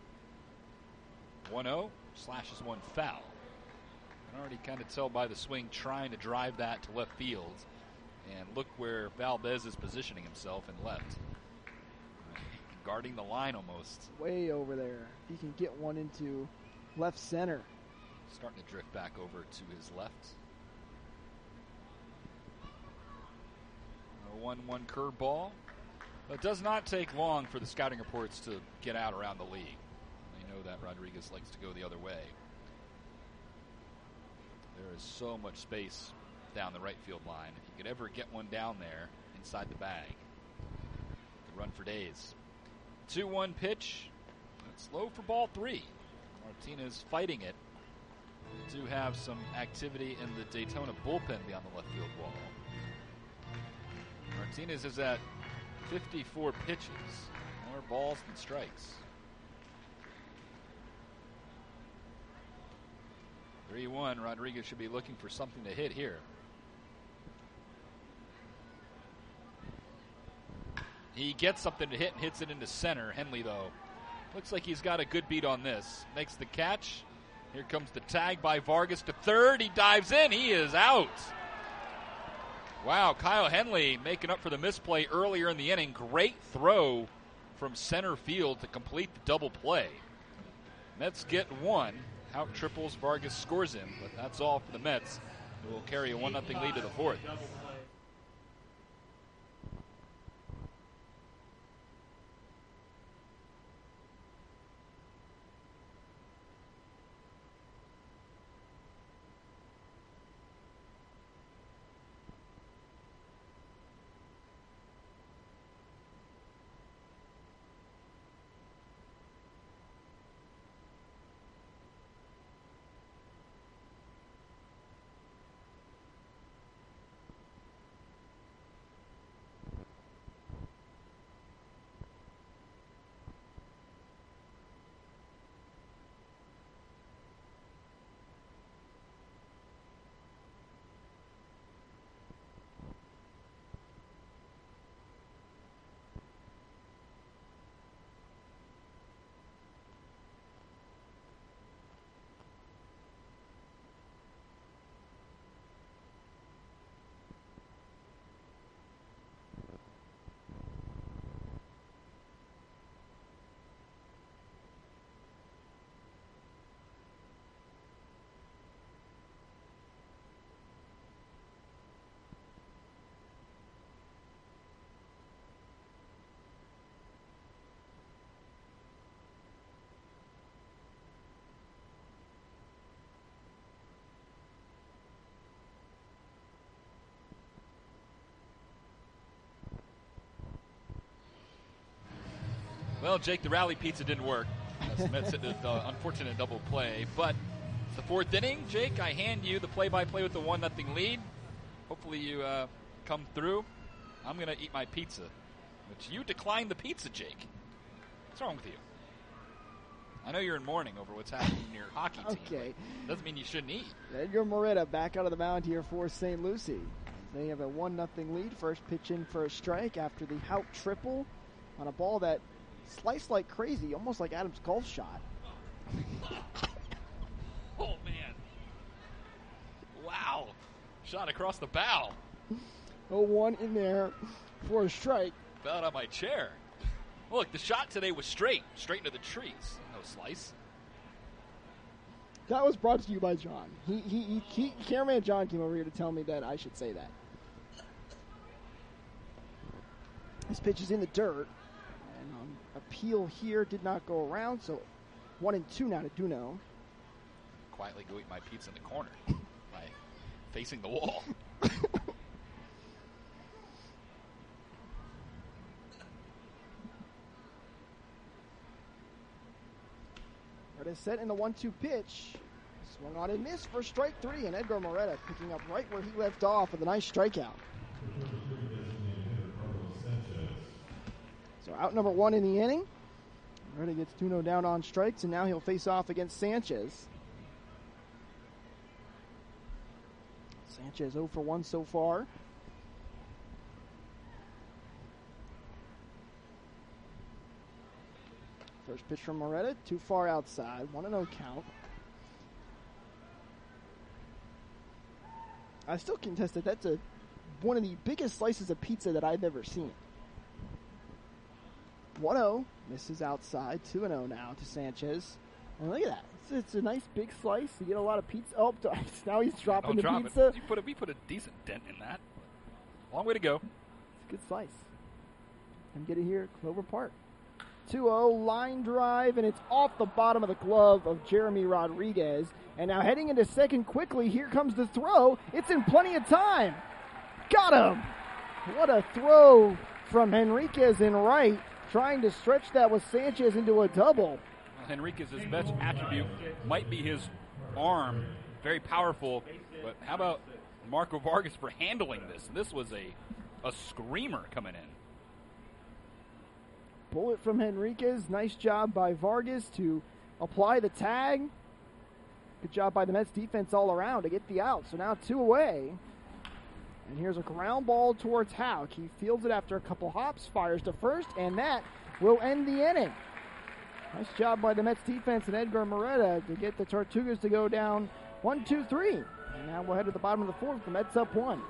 [SPEAKER 1] 1-0, slashes one foul. You can already kind of tell by the swing trying to drive that to left field. And look where Valdez is positioning himself in left. Guarding the line almost.
[SPEAKER 2] Way over there. He can get one into left center.
[SPEAKER 1] Starting to drift back over to his left. A 1-1 curveball. But it does not take long for the scouting reports to get out around the league. They know that Rodriguez likes to go the other way. There is so much space down the right field line. If you could ever get one down there inside the bag, you could run for days. 2-1 pitch. It's low for ball 3. Martinez fighting it. We do have some activity in the Daytona bullpen beyond the left field wall. Martinez is at 54 pitches. More balls than strikes. 3-1. Rodriguez should be looking for something to hit here. He gets something to hit and hits it into center. Henley, though, looks like he's got a good beat on this. Makes the catch. Here comes the tag by Vargas to third. He dives in. He is out. Wow, Kyle Henley making up for the misplay earlier in the inning. Great throw from center field to complete the double play. Mets get one. Out triples, Vargas scores him, but that's all for the Mets, who will carry a 1-0 lead to the fourth. Well, Jake, the rally pizza didn't work. The Mets hit an unfortunate double play. But it's the fourth inning. Jake, I hand you the play-by-play with the 1-0 lead. Hopefully you come through. I'm going to eat my pizza, which you declined the pizza, Jake. What's wrong with you? I know you're in mourning over what's happening in your hockey team.
[SPEAKER 2] Okay.
[SPEAKER 1] Doesn't mean you shouldn't eat.
[SPEAKER 2] Edgar Moreta back out of the mound here for St. Lucie. They have a 1-0 lead. First pitch in for a strike after the Houck triple on a ball that sliced like crazy, almost like Adam's golf shot.
[SPEAKER 1] Oh, man. Wow. Shot across the bow.
[SPEAKER 2] 0-1 in there for a strike.
[SPEAKER 1] Fell out of my chair. Look, the shot today was straight into the trees. No slice.
[SPEAKER 2] That was brought to you by John. Cameraman John came over here to tell me that I should say that. This pitch is in the dirt. And appeal here did not go around, so 1-2 now to Duno.
[SPEAKER 1] Quietly go eat my pizza in the corner by facing the wall.
[SPEAKER 2] Moreta set in the 1-2 pitch. Swung on and missed for strike 3, and Edgar Moreta picking up right where he left off with a nice strikeout. So out number 1 in the inning. Moreta gets Duno down on strikes, and now he'll face off against Sanchez. Sanchez 0 for 1 so far. First pitch from Moretta, too far outside, 1-0 count. I still contest that that's one of the biggest slices of pizza that I've ever seen. 1-0, misses outside, 2-0 now to Sanchez. And look at that. It's a nice big slice. You get a lot of pizza. Oh, now he's dropping the pizza.
[SPEAKER 1] We put a decent dent in that. Long way to go.
[SPEAKER 2] It's a good slice. And get it here at Clover Park. 2-0, line drive, and it's off the bottom of the glove of Jeremy Rodriguez. And now heading into second quickly, here comes the throw. It's in plenty of time. Got him! What a throw from Henriquez in right, trying to stretch that with Sanchez into a double.
[SPEAKER 1] Henriquez's best attribute might be his arm, very powerful, but how about Marco Vargas for handling this? This was a screamer coming in.
[SPEAKER 2] Bullet from Henriquez, nice job by Vargas to apply the tag. Good job by the Mets defense all around to get the out. So now 2 away. And here's a ground ball towards Houck. He fields it after a couple hops, fires to first, and that will end the inning. Nice job by the Mets defense and Edgar Moretta to get the Tortugas to go down 1-2-3. And now we'll head to the bottom of the fourth. The Mets up 1.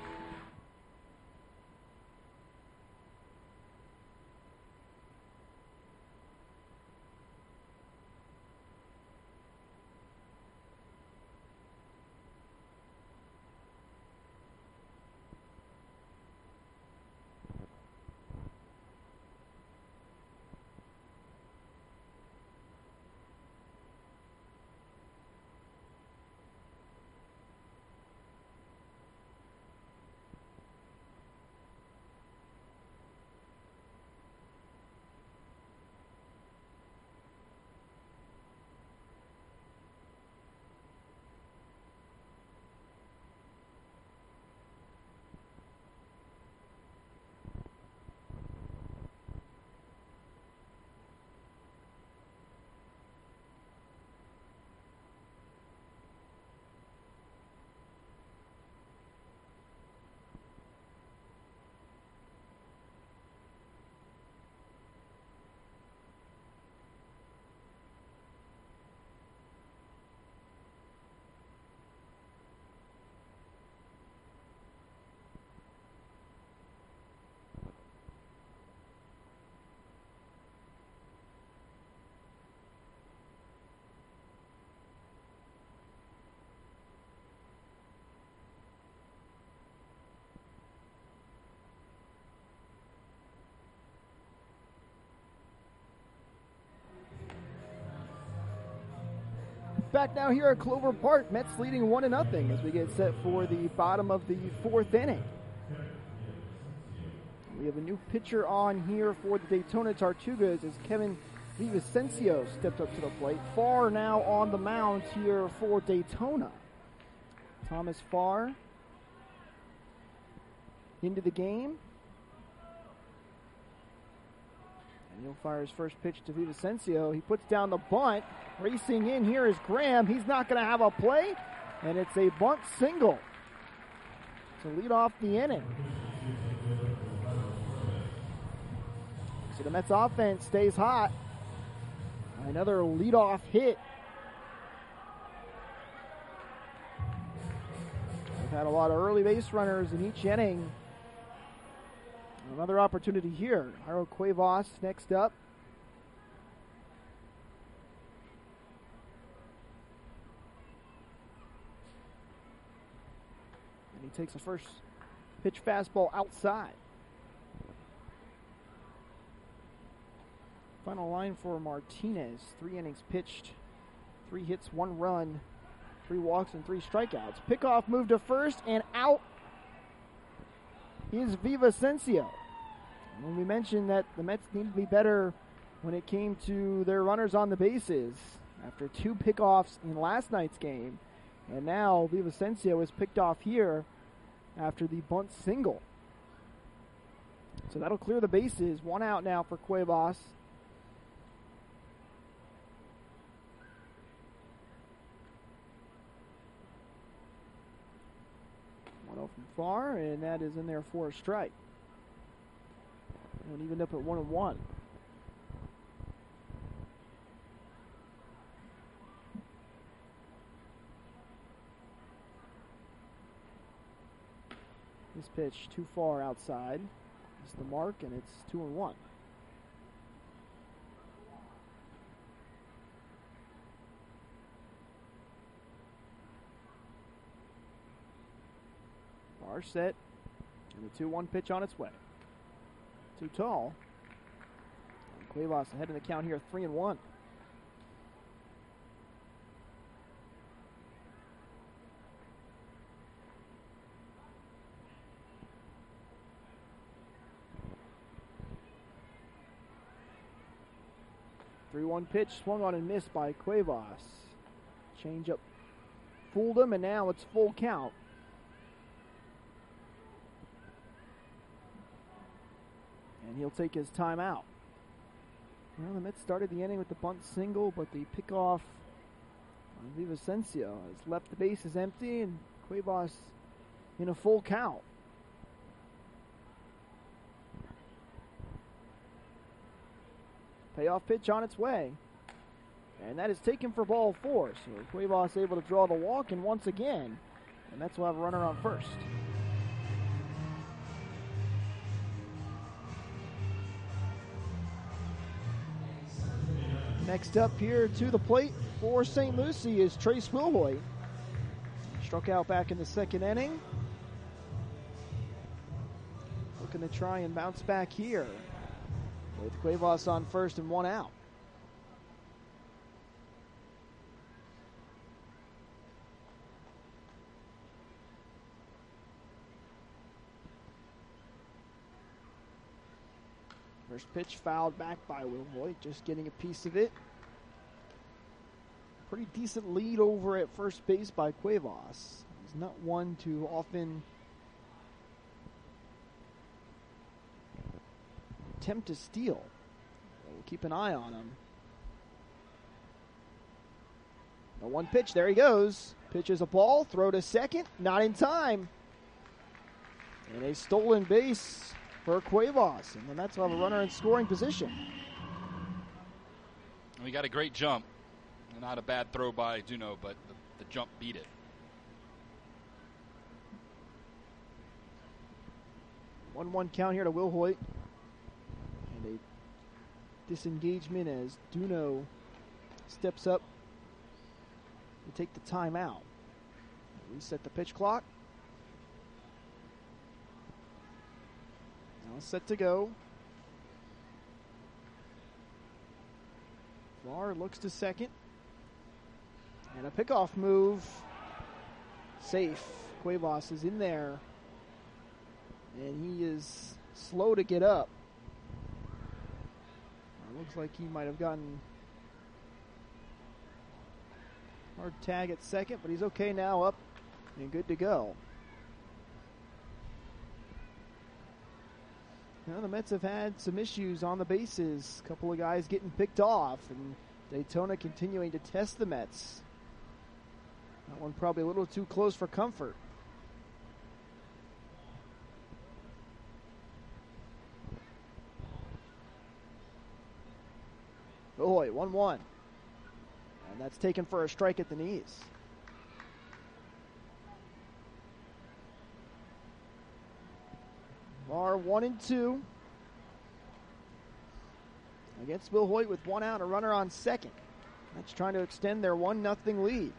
[SPEAKER 2] Back now here at Clover Park, Mets leading 1-0 as we get set for the bottom of the fourth inning. We have a new pitcher on here for the Daytona Tortugas as Kevin Villavicencio stepped up to the plate. Farr now on the mound here for Daytona. Thomas Farr into the game. And he'll fire his first pitch to Villavicencio. He puts down the bunt. Racing in here is Graham. He's not going to have a play, and it's a bunt single to lead off the inning. So the Mets offense stays hot. Another leadoff hit. We've had a lot of early base runners in each inning. Another opportunity here. Jairo Cuevas next up. And he takes the first pitch fastball outside. Final line for Martinez. 3 innings pitched, 3 hits, 1 run, 3 walks, and 3 strikeouts. Pickoff move to first, and out is Villavicencio. And we mentioned that the Mets needed to be better when it came to their runners on the bases after 2 pickoffs in last night's game. And now Villavicencio is picked off here after the bunt single. So that'll clear the bases. 1 out now for Cuevas. From Farr, and that is in there for a strike. And evened up at 1-1. This pitch too far outside. It's the mark, and it's 2-1. Bar set, and the 2-1 pitch on its way. Too tall. And Cuevas ahead in the count here, 3-1. One pitch swung on and missed by Cuevas. Change up fooled him, and now it's full count. And he'll take his timeout. Well, the Mets started the inning with the bunt single, but the pickoff on Villavicencio has left the bases empty, and Cuevas in a full count. Payoff pitch on its way. And that is taken for ball 4. So Cuevas able to draw the walk, and once again, the Mets will have a runner on first. Next up here to the plate for St. Lucie is Trace Wilhoit. Struck out back in the second inning. Looking to try and bounce back here, with Cuevas on first and 1 out. First pitch fouled back by Wilhoit, just getting a piece of it. Pretty decent lead over at first base by Cuevas. He's not one to often attempt to steal. We'll keep an eye on him. The 1 pitch, there he goes. Pitches a ball, throw to second, not in time. And a stolen base for Cuevas, and the Mets will have a runner in scoring position.
[SPEAKER 1] We got a great jump. Not a bad throw by Duno, but the jump beat it.
[SPEAKER 2] 1-1 count here to Wilhoit. And a disengagement as Duno steps up to take the timeout. Reset the pitch clock. Now set to go. Farr looks to second. And a pickoff move. Safe. Cuevas is in there. And he is slow to get up. Looks like he might have gotten hard tag at second, but he's okay now, up and good to go. Now the Mets have had some issues on the bases. A couple of guys getting picked off, and Daytona continuing to test the Mets. That one probably a little too close for comfort. Oh, 1-1. And that's taken for a strike at the knees. Farr 1-2. Against Wilhoit with 1 out, a runner on second. That's trying to extend their 1-0 lead.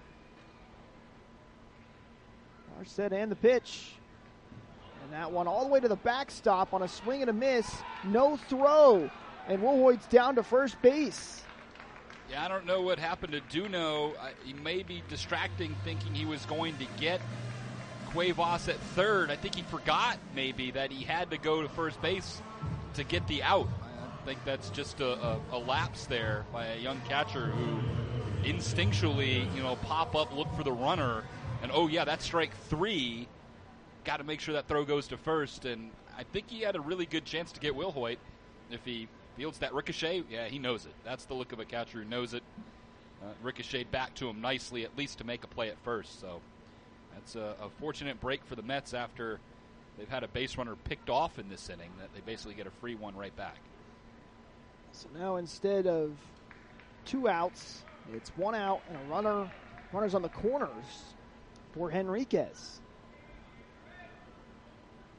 [SPEAKER 2] Farr set and the pitch. And that one all the way to the backstop on a swing and a miss. No throw. And Wilhoit's down to first base.
[SPEAKER 1] Yeah, I don't know what happened to Duno. He may be distracting, thinking he was going to get Cuevas at third. I think he forgot maybe that he had to go to first base to get the out. I think that's just a lapse there by a young catcher who instinctually, pop up, look for the runner, and oh yeah, that's strike 3. Got to make sure that throw goes to first, and I think he had a really good chance to get Wilhoit if he fields that ricochet. Yeah, he knows it. That's the look of a catcher who knows it. Ricocheted back to him nicely, at least to make a play at first. So that's a fortunate break for the Mets after they've had a base runner picked off in this inning, that they basically get a free one right back.
[SPEAKER 2] So now instead of 2 outs, it's 1 out and a runners on the corners for Henriquez.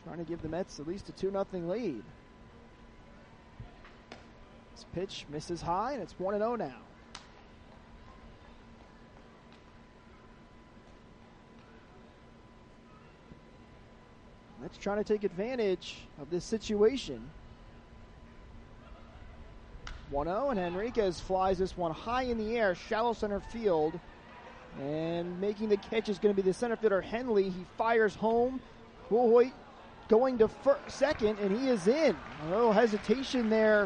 [SPEAKER 2] trying to give the Mets at least a 2-0 lead. This pitch misses high, and it's 1-0 now. Mets trying to take advantage of this situation. 1-0, and Henriquez flies this one high in the air, shallow center field. And making the catch is going to be the center fielder, Henley. He fires home. Wilhoit going to second, and he is in. A little hesitation there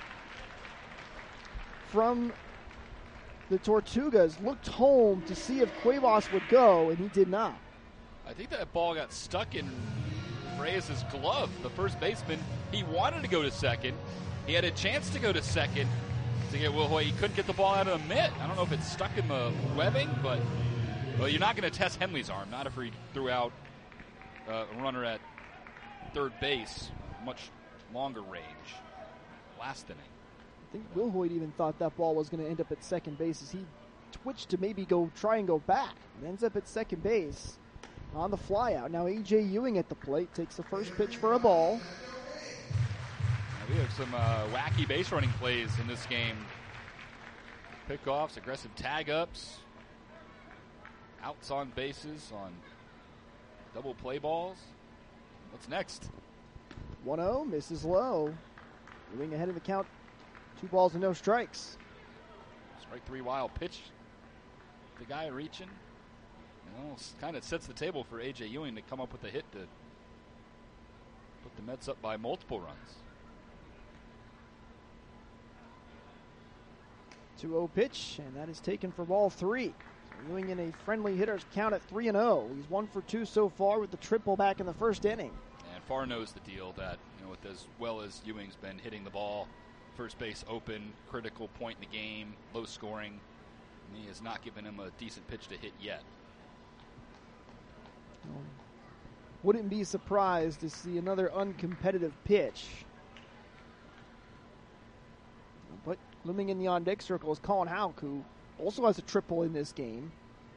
[SPEAKER 2] from the Tortugas. Looked home to see if Cuevas would go, and he did not.
[SPEAKER 1] I think that ball got stuck in Reyes' glove. The first baseman, he wanted to go to second. He had a chance to go to second to get Wilhoit. He couldn't get the ball out of the mitt. I don't know if it's stuck in the webbing, but well, you're not going to test Henley's arm. Not if he threw out a runner at third base, much longer range. Last inning.
[SPEAKER 2] I think Wilhoit even thought that ball was going to end up at second base as he twitched to maybe try and go back. It ends up at second base on the flyout. Now A.J. Ewing at the plate takes the first pitch for a ball.
[SPEAKER 1] We have some wacky base running plays in this game. Pickoffs, aggressive tag-ups, outs on bases, on double play balls. What's next?
[SPEAKER 2] 1-0, misses low. Ewing ahead of the count. 2 balls and no strikes.
[SPEAKER 1] Strike 3 wild pitch. The guy reaching. Kind of sets the table for A.J. Ewing to come up with a hit to put the Mets up by multiple runs.
[SPEAKER 2] 2-0 pitch, and that is taken for ball 3. So Ewing in a friendly hitter's count at 3-0. He's 1 for 2 so far with the triple back in the first inning.
[SPEAKER 1] And Farr knows the deal that, with as well as Ewing's been hitting the ball, first base open, critical point in the game, low scoring, and he has not given him a decent pitch to hit yet.
[SPEAKER 2] Wouldn't be surprised to see another uncompetitive pitch. But looming in the on-deck circle is Colin Houck, who also has a triple in this game.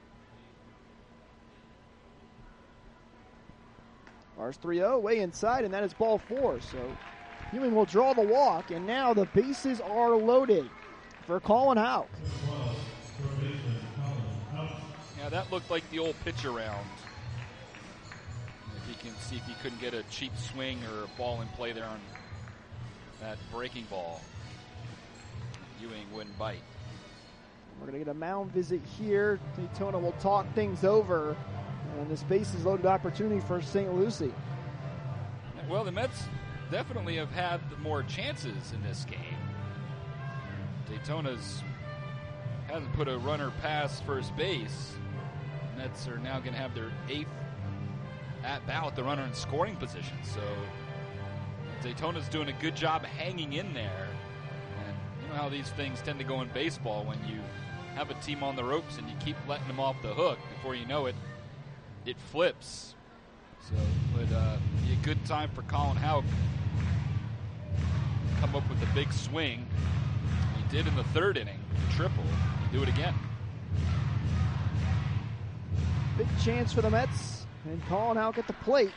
[SPEAKER 2] Ours 3-0, way inside, and that is ball 4. So Ewing will draw the walk, and now the bases are loaded for Colin Houck.
[SPEAKER 1] Yeah, that looked like the old pitch around. If you can see if he couldn't get a cheap swing or a ball in play there on that breaking ball, Ewing wouldn't bite.
[SPEAKER 2] We're going to get a mound visit here. Daytona will talk things over, and this bases loaded opportunity for St. Lucie.
[SPEAKER 1] Well, the Mets definitely have had more chances in this game. Daytona's hasn't put a runner past first base. Mets are now going to have their 8th at bat with the runner in scoring position. So Daytona's doing a good job hanging in there. And you know how these things tend to go in baseball when you have a team on the ropes and you keep letting them off the hook. Before you know it, it flips. So it would be a good time for Colin Houck to come up with a big swing. He did in the 3rd inning, triple. Do it again.
[SPEAKER 2] Big chance for the Mets, and Colin Houck at the plate.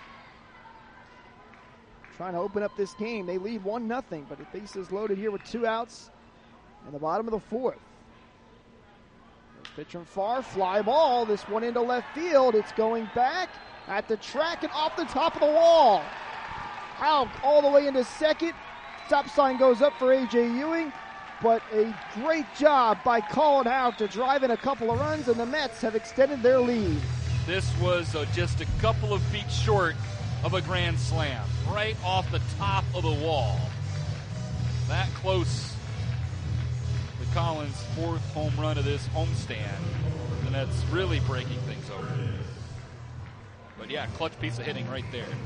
[SPEAKER 2] Trying to open up this game. They lead 1-0, but the bases loaded here with 2 outs in the bottom of the 4th. Pitch from Farr, fly ball. This one into left field. It's going back at the track and off the top of the wall. Houck all the way into second. Stop sign goes up for A.J. Ewing, but a great job by Colin Houck to drive in a couple of runs, and the Mets have extended their lead.
[SPEAKER 1] This was just a couple of feet short of a grand slam, right off the top of the wall. That close to Collins' 4th home run of this homestand, and that's really breaking things over. But yeah, clutch piece of hitting right there.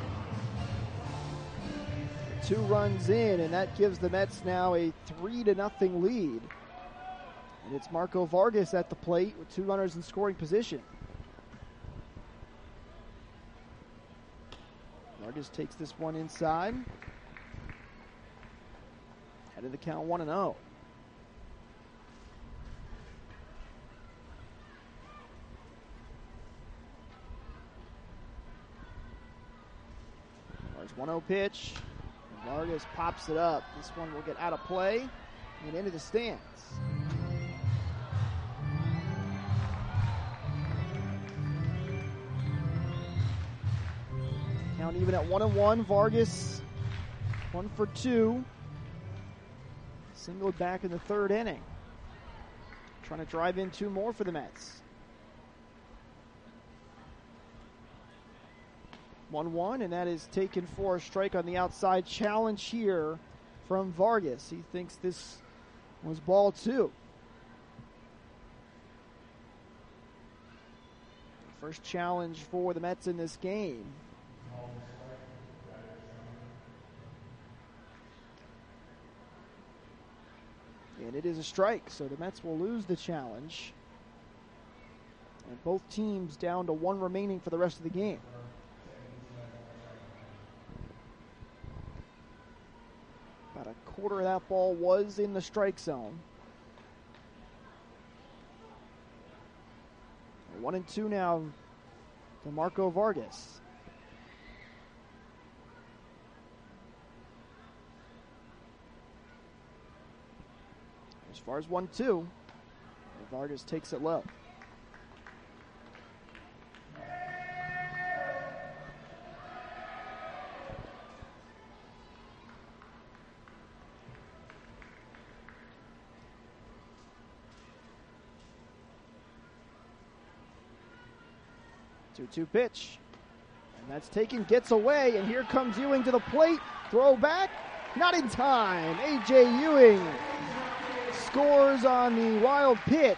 [SPEAKER 2] 2 runs in, and that gives the Mets now a 3-0 lead. And it's Marco Vargas at the plate with 2 runners in scoring position. Vargas takes this one inside. Head of the count 1-0. 1-0 pitch. Vargas pops it up. This one will get out of play and into the stands. Count even at 1-1. Vargas 1 for 2. Singled back in the third inning. Trying to drive in 2 more for the Mets. 1-1, and that is taken for a strike on the outside. Challenge here from Vargas. He thinks this was ball 2. First challenge for the Mets in this game. And it is a strike, so the Mets will lose the challenge. And both teams down to 1 remaining for the rest of the game. About a quarter of that ball was in the strike zone. 1-2 now to Marco Vargas. As far as 1-2, Vargas takes it low. Two pitch, and that's taken, gets away, and here comes Ewing to the plate. Throw back, not in time. A.J. Ewing scores on the wild pitch.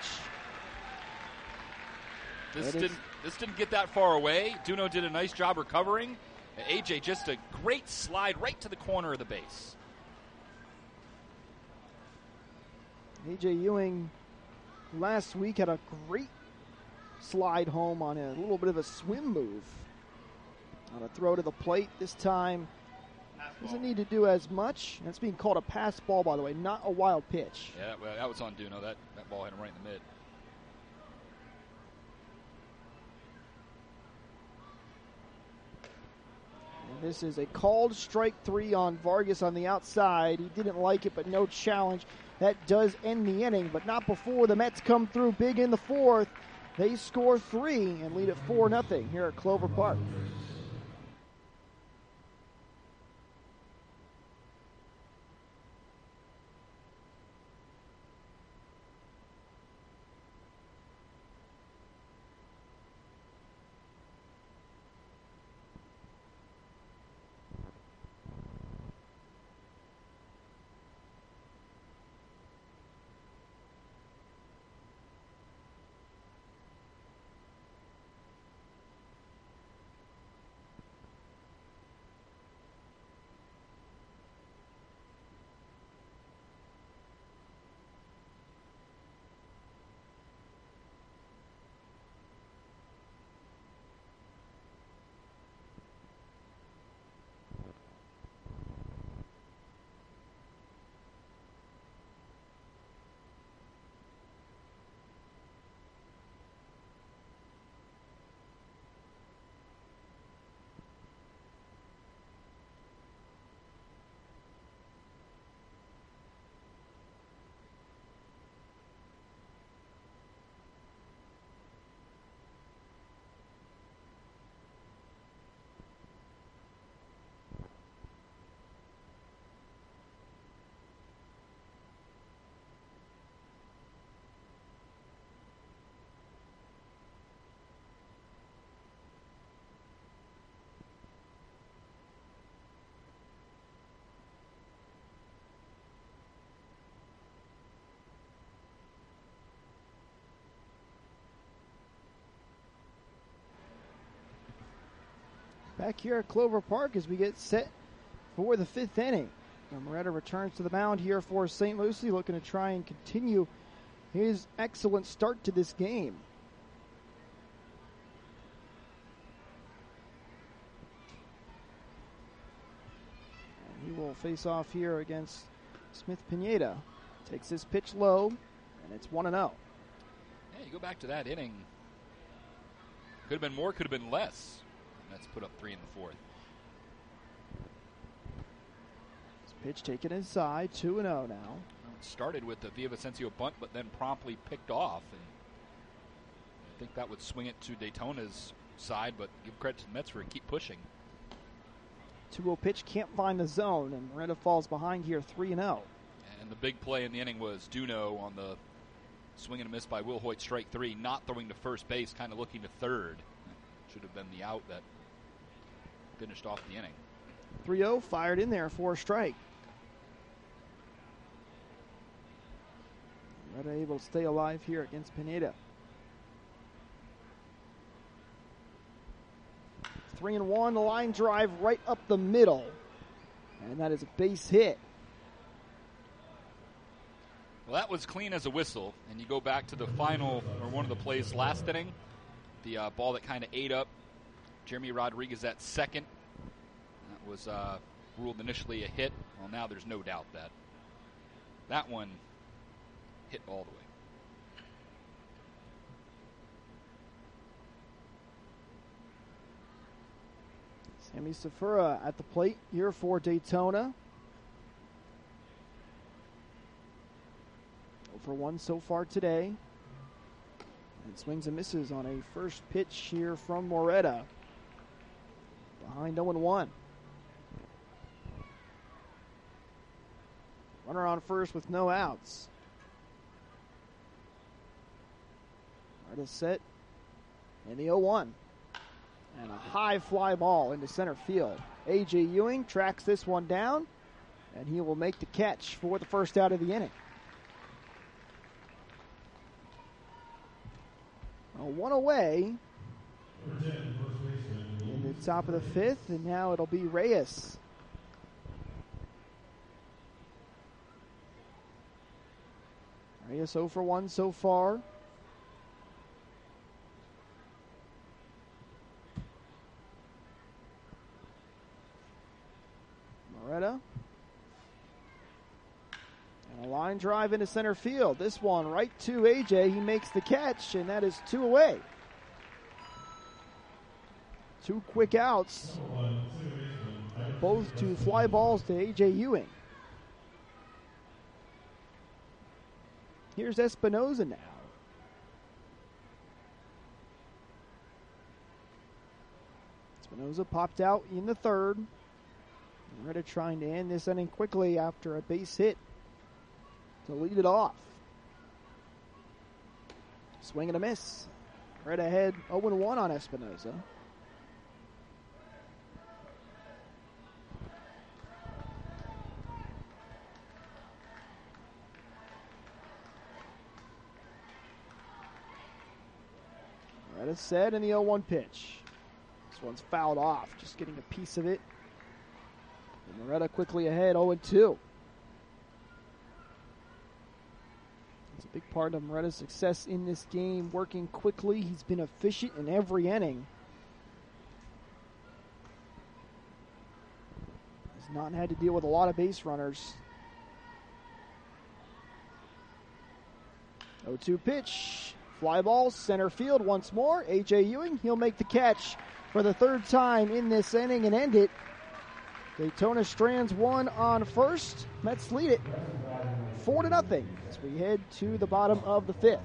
[SPEAKER 1] This didn't get that far away. Duno did a nice job recovering. A.J. just a great slide right to the corner of the base.
[SPEAKER 2] A.J. Ewing last week had a great slide home on a little bit of a swim move on a throw to the plate. This time doesn't need to do as much. That's being called a pass ball, by the way, not a wild pitch.
[SPEAKER 1] Yeah, that was on Duno. That ball hit him right in the mid.
[SPEAKER 2] And this is a called strike 3 on Vargas on the outside. He didn't like it, but no challenge. That does end the inning, but not before the Mets come through big in the 4th. They score 3 and lead at 4-0 here at Clover Park. Back here at Clover Park as we get set for the 5th inning. Moretta returns to the mound here for St. Lucie, looking to try and continue his excellent start to this game. And he will face off here against Smith Pineda. Takes his pitch low, and it's 1-0.
[SPEAKER 1] Yeah, you go back to that inning. Could have been more, could have been less. That's put up 3 in the 4th.
[SPEAKER 2] Pitch taken inside, 2-0 now.
[SPEAKER 1] It started with the Villavicencio bunt, but then promptly picked off. And I think that would swing it to Daytona's side, but give credit to the Mets for keep pushing.
[SPEAKER 2] 2-0 pitch, can't find the zone, and Moretta falls behind here 3-0.
[SPEAKER 1] And the big play in the inning was Duno on the swing and a miss by Will Hoyt, strike 3, not throwing to first base, kind of looking to third. Should have been the out that finished off the inning.
[SPEAKER 2] 3-0 fired in there for a strike. Moretta able to stay alive here against Pineda. 3-1, the line drive right up the middle. And that is a base hit.
[SPEAKER 1] Well, that was clean as a whistle. And you go back to the final, or one of the plays last inning, the ball that kind of ate up Jeremy Rodriguez at second. That was ruled initially a hit. Well, now there's no doubt that that one hit all the way.
[SPEAKER 2] Sammy Safura at the plate here for Daytona. 0-for-1 so far today. And swings and misses on a first pitch here from Moretta. Behind 0-1. Runner on first with no outs. Moretta set. And the 0-1. And a high fly ball into center field. A.J. Ewing tracks this one down, and he will make the catch for the first out of the inning. One away in the top of the fifth, and now it'll be Reyes. Reyes 0-for-1 so far. Moretta. And a line drive into center field. This one right to AJ. He makes the catch, and that is 2 away. 2 quick outs. Both to fly balls to AJ Ewing. Here's Espinoza now. Espinoza popped out in the third. Moretta trying to end this inning quickly after a base hit to lead it off. Swing and a miss. Moretta ahead 0-1 on Espinoza. Moretta set in the 0-1 pitch. This one's fouled off, just getting a piece of it. And Moretta quickly ahead, 0-2. It's a big part of Moretta's success in this game, working quickly. He's been efficient in every inning. He's not had to deal with a lot of base runners. 0-2 pitch. Fly ball, center field once more. A.J. Ewing, he'll make the catch for the third time in this inning and end it. Daytona strands one on first. Mets lead it 4-0 as we head to the bottom of the fifth.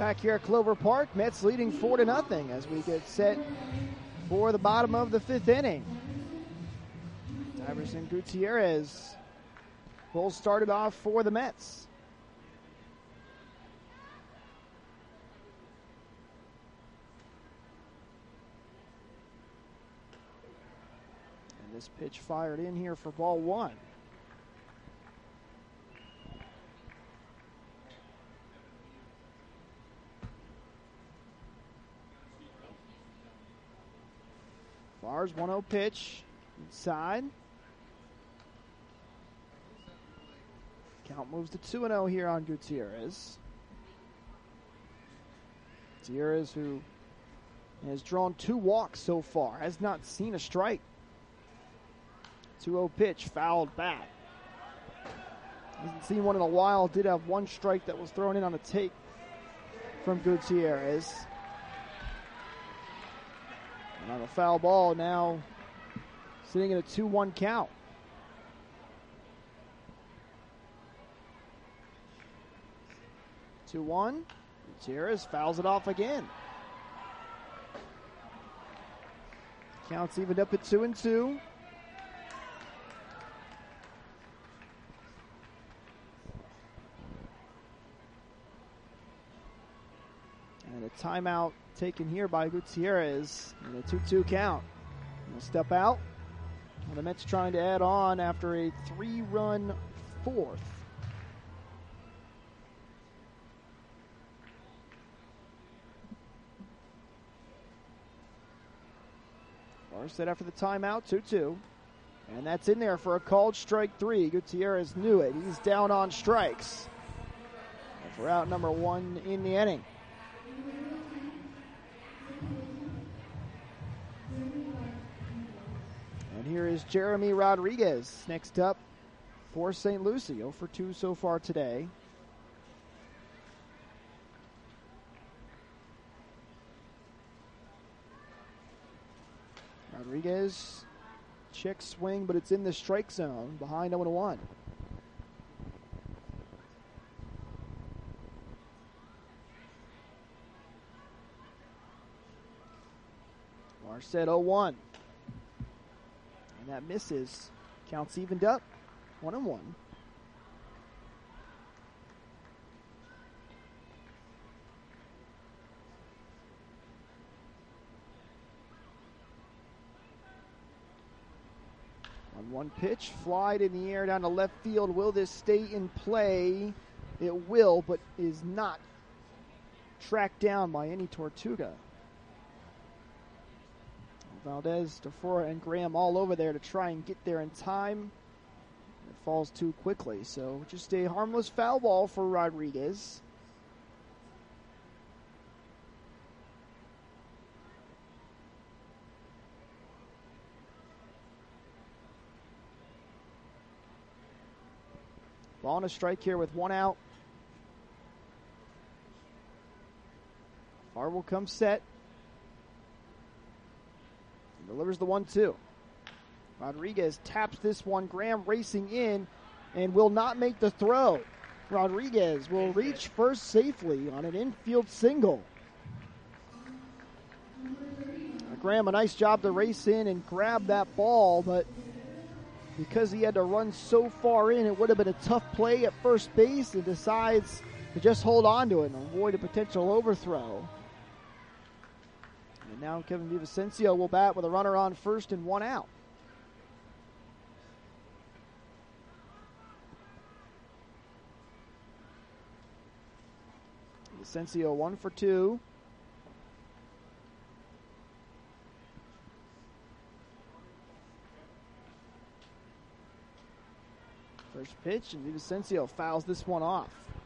[SPEAKER 2] Back here at Clover Park, Mets leading 4-0 as we get set for the bottom of the 5th inning. Iverson Gutierrez will start it off for the Mets. And this pitch fired in here for ball 1. Fars 1-0 pitch inside. Count moves to 2-0 here on Gutierrez. Gutierrez, who has drawn 2 walks so far, has not seen a strike. 2-0 pitch, fouled back. Hasn't seen one in a while. Did have 1 strike that was thrown in on a take from Gutierrez. And on a foul ball now, sitting at a 2-1 count. Gutierrez fouls it off again. Counts evened up at 2-2. And a timeout taken here by Gutierrez in a 2-2 count. He'll step out. Well, the Mets trying to add on after a 3-run 4th. Set after the timeout, 2-2. And that's in there for a called strike 3. Gutierrez knew it. He's down on strikes. And for out number 1 in the inning. And here is Jeremy Rodriguez next up for St. Lucie. 0 for 2 so far today. Rodriguez, check swing, but it's in the strike zone behind 0-1. Marcet 0-1. And that misses. Counts evened up. 1-1. One pitch, flied in the air down to left field. Will this stay in play? It will, but is not tracked down by any Tortuga. Valdez, DeFora, and Graham all over there to try and get there in time. It falls too quickly, so just a harmless foul ball for Rodriguez. Ball on a strike here with 1 out. Farr will come set. And delivers the 1-2. Rodriguez taps this one. Graham racing in and will not make the throw. Rodriguez will reach first safely on an infield single. Graham, a nice job to race in and grab that ball, but because he had to run so far in, it would have been a tough play at first base, and decides to just hold on to it and avoid a potential overthrow. And now Kevin Villavicencio will bat with a runner on first and 1 out. Villavicencio 1 for 2. First pitch, and Villavicencio fouls this one off.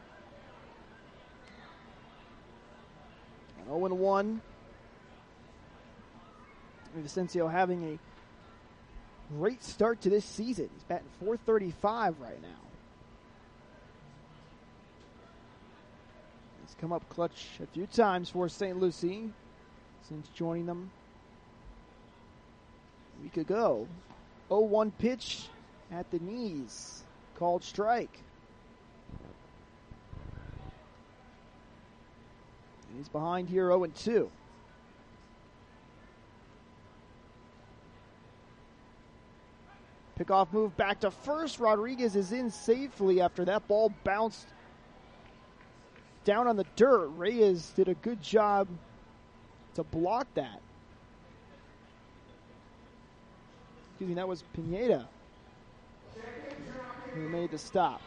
[SPEAKER 2] 0-1. Villavicencio having a great start to this season. He's batting .435 right now. He's come up clutch a few times for St. Lucie since joining them a week ago. 0-1 pitch at the knees. Called strike. He's behind here 0-2. Pickoff move back to first. Rodriguez is in safely after that ball bounced down on the dirt. Reyes did a good job to block that. Excuse me, that was Pineda who made the stop.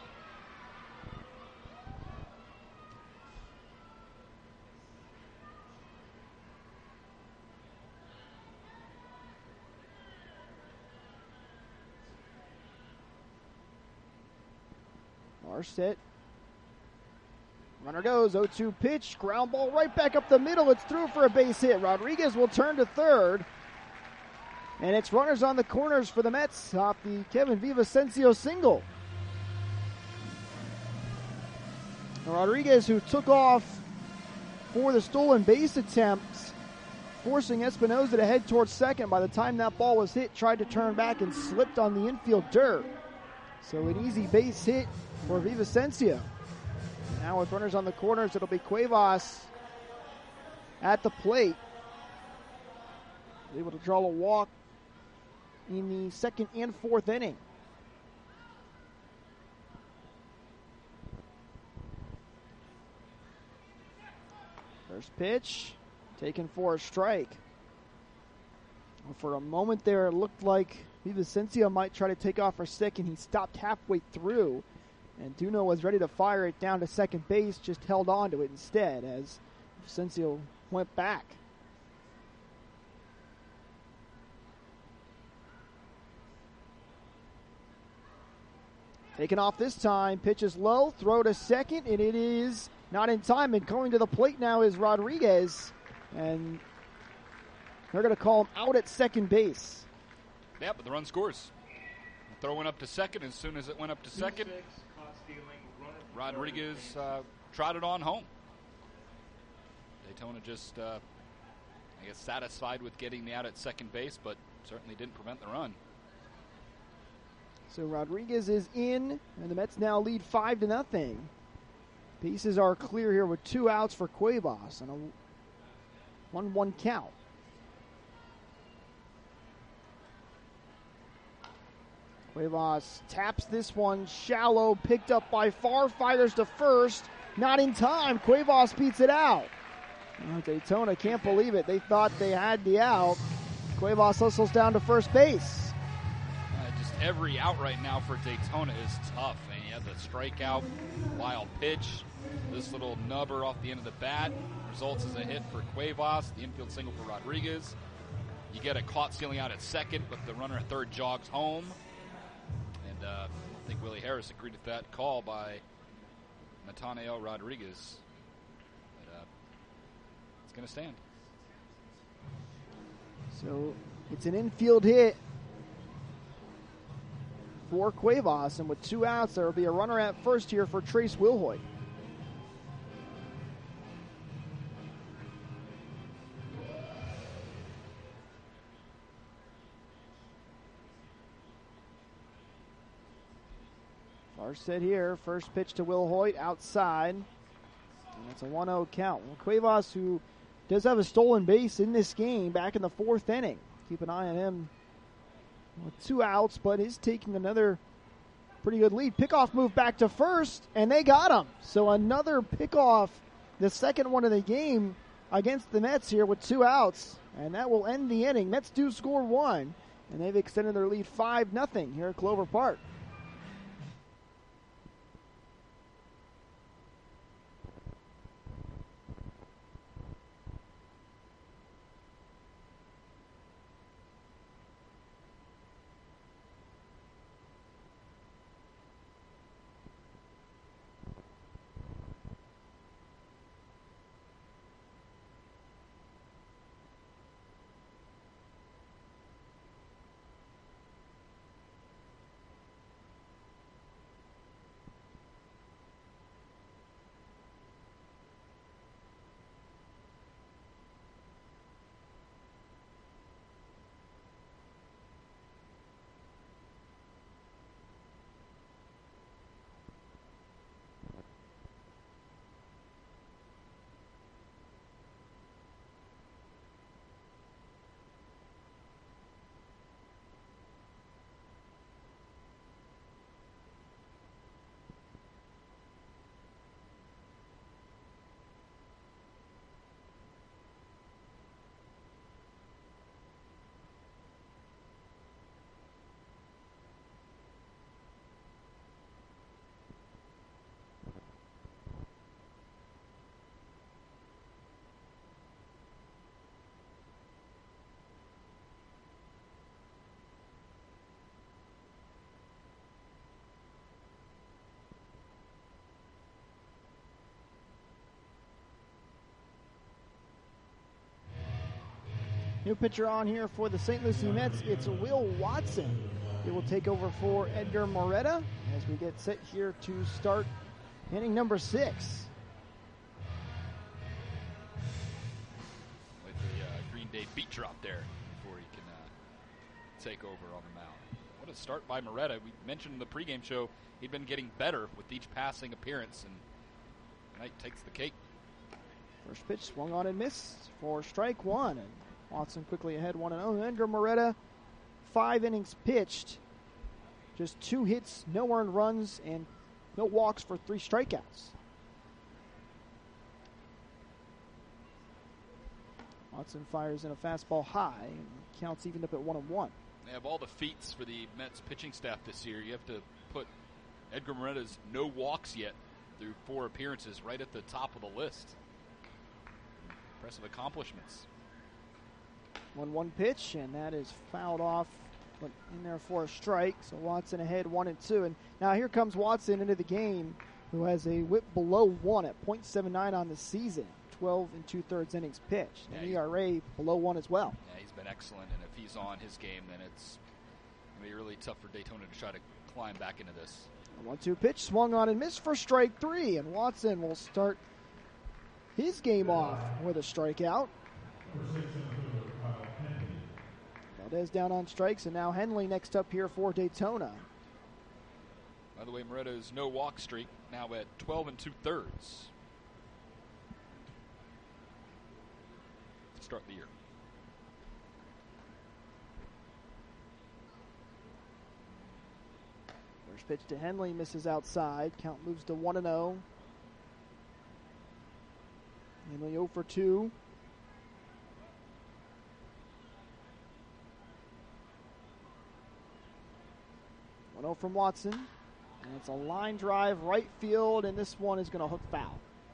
[SPEAKER 2] Set. Runner goes, 0-2 pitch, ground ball right back up the middle. It's through for a base hit. Rodriguez will turn to third. And it's runners on the corners for the Mets off the Kevin Villavicencio single. Rodriguez, who took off for the stolen base attempts, forcing Espinoza to head towards second. By the time that ball was hit, tried to turn back and slipped on the infield dirt. So an easy base hit for Villavicencio. Now with runners on the corners, it'll be Cuevas at the plate. Able to draw a walk in the second and fourth inning. First pitch, taken for a strike. For a moment there, it looked like Villavicencio might try to take off for second. He stopped halfway through, and Duno was ready to fire it down to second base, just held on to it instead as Villavicencio went back. Taken off this time, pitches low, throw to second, and it is not in time. And going to the plate now is Rodriguez, and they're going to call him out at second base.
[SPEAKER 1] Yeah, but the run scores. The throw went up to second. As soon as it went up to second, Rodriguez trotted on home. Daytona just, satisfied with getting the out at second base, but certainly didn't prevent the run.
[SPEAKER 2] So Rodriguez is in, and the Mets now lead 5-0. Bases are clear here with 2 outs for Cuevas and a 1-1 count. Cuevas taps this one shallow, picked up by far, fires to first, not in time. Cuevas beats it out. Daytona can't believe it. They thought they had the out. Cuevas hustles down to first base.
[SPEAKER 1] Just every out right now for Daytona is tough. And you have the strikeout, wild pitch, this little nubber off the end of the bat results as a hit for Cuevas, the infield single for Rodriguez. You get a caught stealing out at second, but the runner at third jogs home. I think Willie Harris agreed with that call by Nathaniel Rodriguez. But it's going to stand.
[SPEAKER 2] So it's an infield hit for Cuevas, and with 2 outs, there will be a runner at first here for Trace Wilhoit. Set here, first pitch to Wilhoit outside, and it's a 1-0 count. Well, Cuevas, who does have a stolen base in this game back in the 4th inning. Keep an eye on him with 2 outs, but is taking another pretty good lead. Pickoff move back to first, and they got him. So another pickoff, the second one of the game against the Mets here with 2 outs, and that will end the inning. Mets do score 1, and they've extended their lead 5-0 here at Clover Park. New pitcher on here for the St. Lucie Mets. It's Will Watson. He will take over for Edgar Moreta as we get set here to start inning number 6.
[SPEAKER 1] With the Green Day beat drop there before he can take over on the mound. What a start by Moreta. We mentioned in the pregame show he'd been getting better with each passing appearance, and tonight takes the cake.
[SPEAKER 2] First pitch swung on and missed for strike 1, and Watson quickly ahead 1-0. Edgar Moreta, 5 innings pitched, just 2 hits, no earned runs, and no walks for 3 strikeouts. Watson fires in a fastball high, and counts evened up at 1-1.
[SPEAKER 1] They have all the feats for the Mets pitching staff this year. You have to put Edgar Moreta's no walks yet through 4 appearances right at the top of the list. Impressive accomplishments.
[SPEAKER 2] 1-1 pitch, and that is fouled off, but in there for a strike. So Watson ahead 1-2. And now here comes Watson into the game, who has a whip below 1 at .79 on the season. 12 2/3 innings pitched. And ERA below 1 as well.
[SPEAKER 1] Yeah, he's been excellent, and if he's on his game, then it's going to be really tough for Daytona to try to climb back into this.
[SPEAKER 2] A 1-2 pitch swung on and missed for strike 3, and Watson will start his game off with a strikeout. Valdez down on strikes, and now Henley next up here for Daytona.
[SPEAKER 1] By the way, Moreta's no walk streak now at 12 2/3 to start the year.
[SPEAKER 2] First pitch to Henley misses outside. Count moves to 1-0. Henley 0 for 2. From Watson, and it's a line drive right field, and this one is going to hook foul.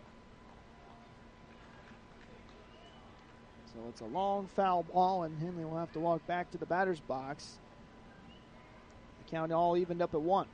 [SPEAKER 2] So it's a long foul ball, and Henley will have to walk back to the batter's box. The count all evened up at 1.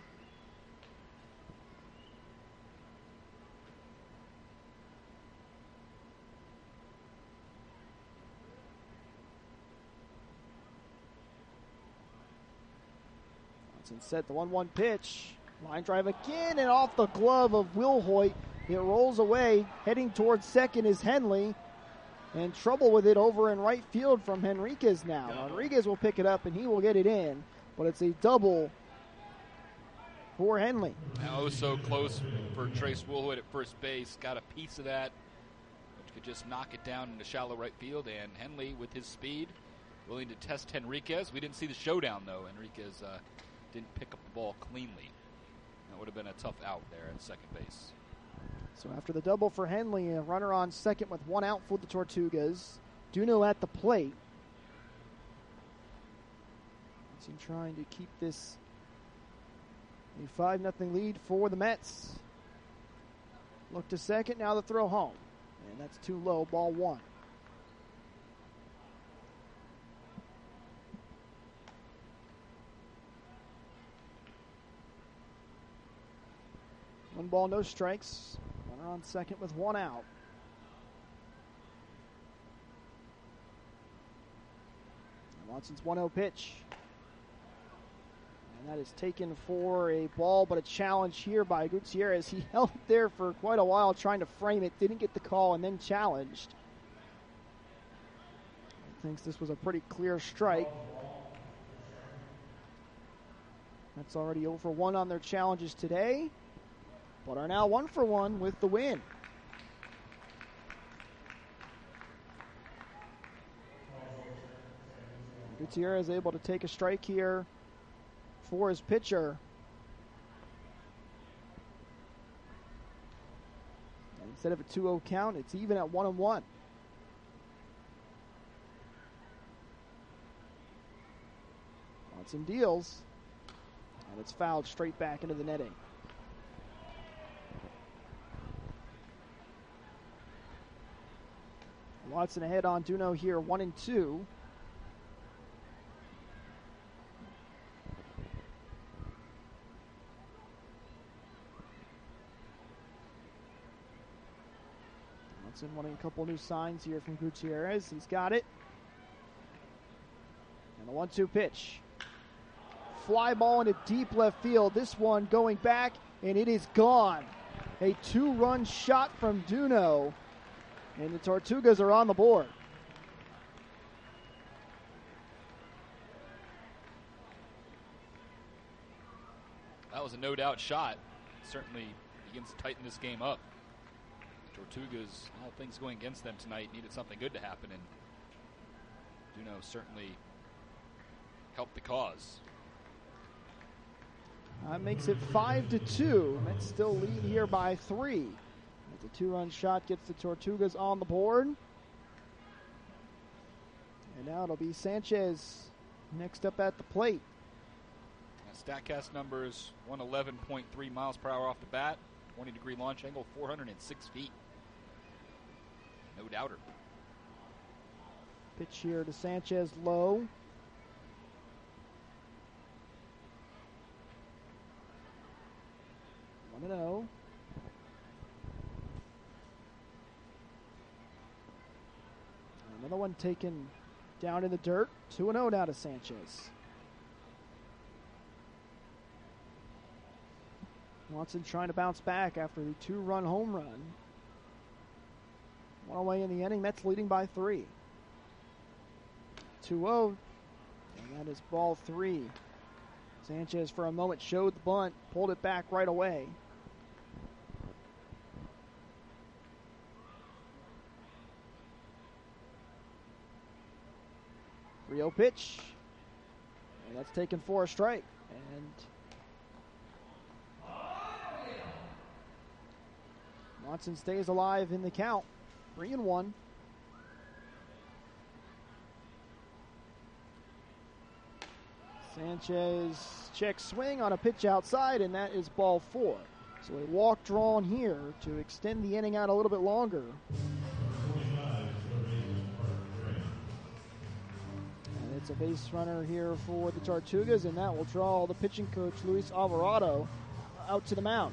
[SPEAKER 2] And set the 1-1 pitch. Line drive again, and off the glove of Will Hoyt. It rolls away. Heading towards second is Henley. And trouble with it over in right field from Henriquez now. Rodriguez will pick it up, and he will get it in. But it's a double for Henley.
[SPEAKER 1] Now so close for Trace Woolhoyd at first base. Got a piece of that, which could just knock it down into shallow right field. And Henley, with his speed, willing to test Henriquez. We didn't see the showdown, though. Henriquez didn't pick up the ball cleanly. That would have been a tough out there at second base.
[SPEAKER 2] So after the double for Henley, a runner on second with 1 out for the Tortugas. Duno at the plate. He's trying to keep this a 5-0 lead for the Mets. Look to second, now the throw home. And that's too low, ball 1. One ball, no strikes. Runner on second with 1 out. And Watson's 1-0 pitch. And that is taken for a ball, but a challenge here by Gutierrez. He held it there for quite a while trying to frame it, didn't get the call, and then challenged. He thinks this was a pretty clear strike. That's already 0 for 1 on their challenges today, but are now 1 for 1 with the win. Gutierrez able to take a strike here for his pitcher. And instead of a 2-0 count, it's even at 1-1. Watson deals, and it's fouled straight back into the netting. Watson ahead on Duno here, 1-2. Watson wanting a couple new signs here from Gutierrez. He's got it. And the 1-2 pitch. Fly ball into deep left field. This one going back, and it is gone. A 2-run shot from Duno, and the Tortugas are on the board.
[SPEAKER 1] That was a no-doubt shot. Certainly begins to tighten this game up. Tortugas, all things going against them tonight, needed something good to happen, and Duno certainly helped the cause.
[SPEAKER 2] That makes it 5-2. Mets still lead here by 3. As a 2-run shot gets the Tortugas on the board. And now it'll be Sanchez next up at the plate.
[SPEAKER 1] StatCast numbers, 111.3 miles per hour off the bat, 20-degree launch angle, 406 feet. No doubter.
[SPEAKER 2] Pitch here to Sanchez, low. 1-0. Another one taken down in the dirt. 2-0 now to Sanchez. Watson trying to bounce back after the 2-run home run. One away in the inning. Mets leading by 3. 2-0. And that is ball 3. Sanchez for a moment showed the bunt, pulled it back right away. Rio pitch. And that's taken for a strike. And Watson stays alive in the count. 3-1. Sanchez checks swing on a pitch outside, and that is ball 4. So a walk drawn here to extend the inning out a little bit longer. And it's a base runner here for the Tortugas, and that will draw the pitching coach, Luis Alvarado, out to the mound.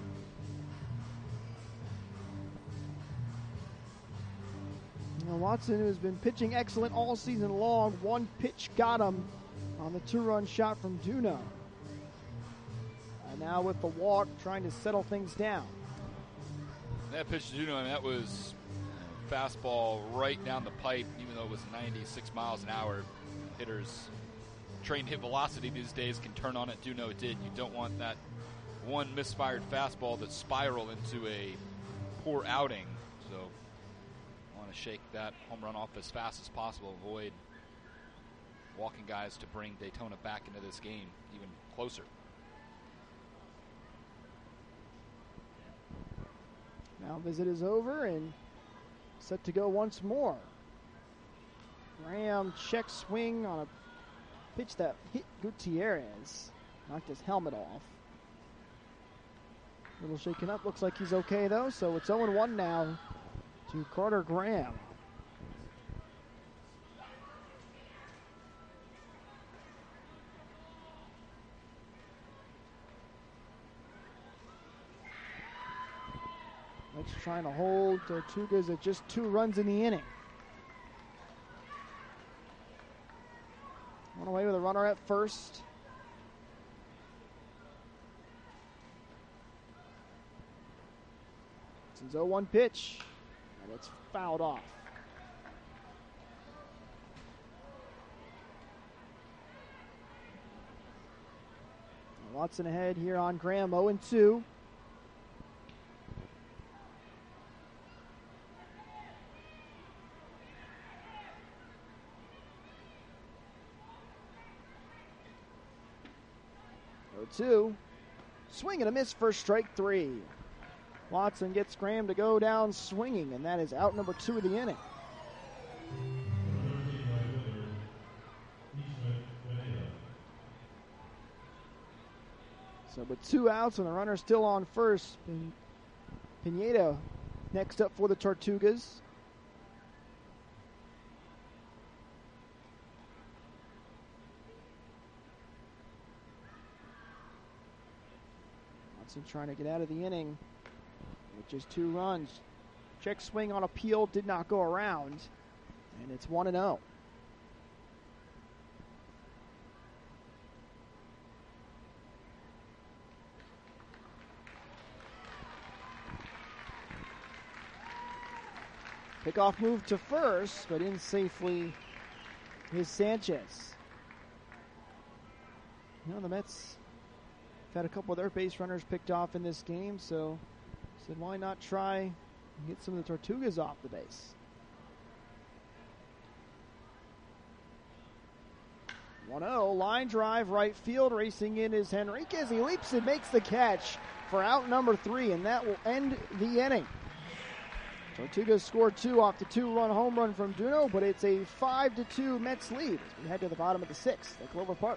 [SPEAKER 2] Now Watson, who has been pitching excellent all season long, one pitch got him on the 2-run shot from Duno. And now with the walk, trying to settle things down.
[SPEAKER 1] That pitch to Duno, that was fastball right down the pipe, even though it was 96 miles an hour. Hitters, train hit velocity these days can turn on it. Duno did. You don't want that one misfired fastball to spiral into a poor outing. So want to shake that home run off as fast as possible, avoid walking guys to bring Daytona back into this game even closer.
[SPEAKER 2] Now visit is over and set to go once more. Graham check swing on a pitch that hit Gutierrez. Knocked his helmet off. A little shaken up. Looks like he's okay though. So it's 0-1 now to Carter Graham. Mets trying to hold Tortugas at just 2 runs in the inning. One away with a runner at first. It's 0-1 pitch, and it's fouled off. Watson ahead here on Graham, 0-2. Swing and a miss for strike 3. Watson gets Graham to go down swinging, and that is out number 2 of the inning. So with 2 outs and the runner still on first, Pineda next up for the Tortugas. Trying to get out of the inning with just 2 runs. Check swing on appeal did not go around, and it's 1-0. Pickoff move to first, but in safely is Sanchez. The Mets have had a couple of their base runners picked off in this game, so said why not try and get some of the Tortugas off the base. 1-0, line drive, right field, racing in is Henriquez. He leaps and makes the catch for out number 3, and that will end the inning. Tortugas scored 2 off the 2-run home run from Duno, but it's a 5-2 Mets lead as we head to the bottom of the 6th at Clover Park.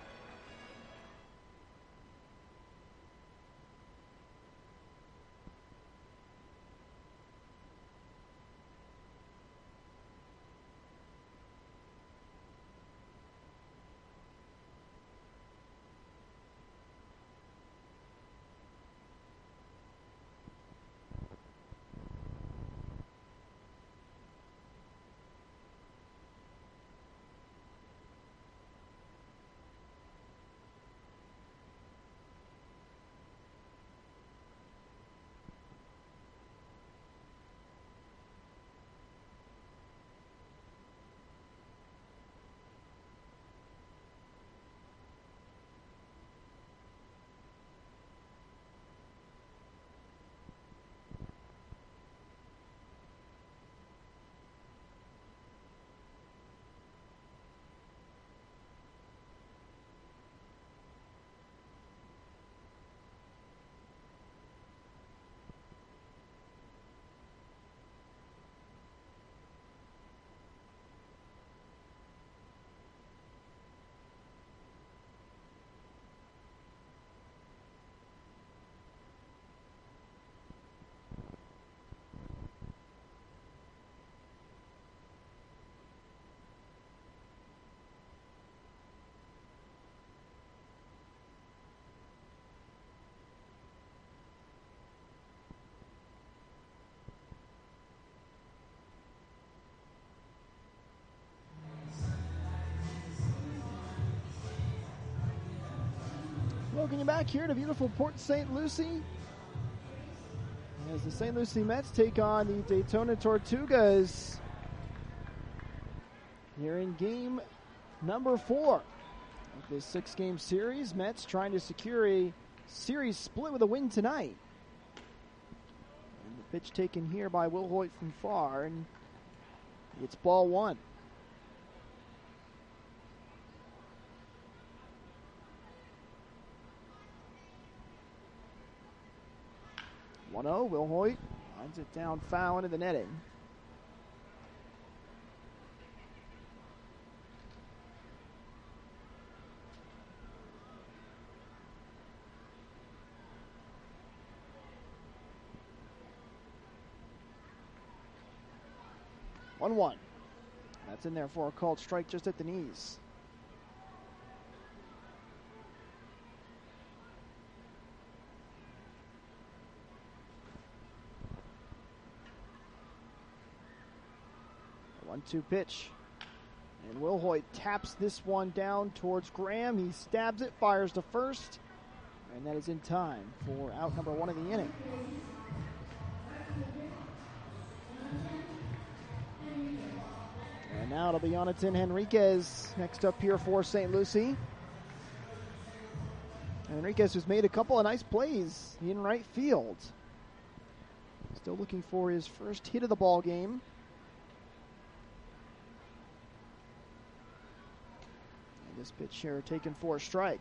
[SPEAKER 2] Welcome you back here to beautiful Port St. Lucie as the St. Lucie Mets take on the Daytona Tortugas here in game number 4 of this 6-game series. Mets trying to secure a series split with a win tonight. And the pitch taken here by Will Hoyt from far, and it's ball 1. Will Hoyt lines it down foul into the netting. One. That's in there for a called strike just at the knees. A 1-2 pitch. And Will Hoyt taps this one down towards Graham. He stabs it, fires to first. And that is in time for out number 1 of the inning. And now it'll be Jonathan Henriquez next up here for St. Lucie. Henriquez has made a couple of nice plays in right field. Still looking for his first hit of the ball game. And this pitch here taken for a strike.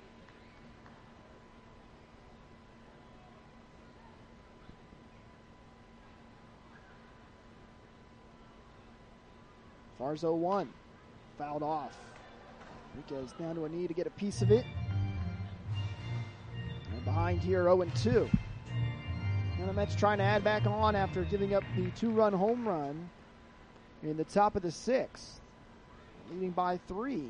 [SPEAKER 2] Farzo 1, fouled off. Henriquez down to a knee to get a piece of it. And behind here, 0-2. And the Mets trying to add back on after giving up the 2-run home run in the top of the 6th, leading by 3.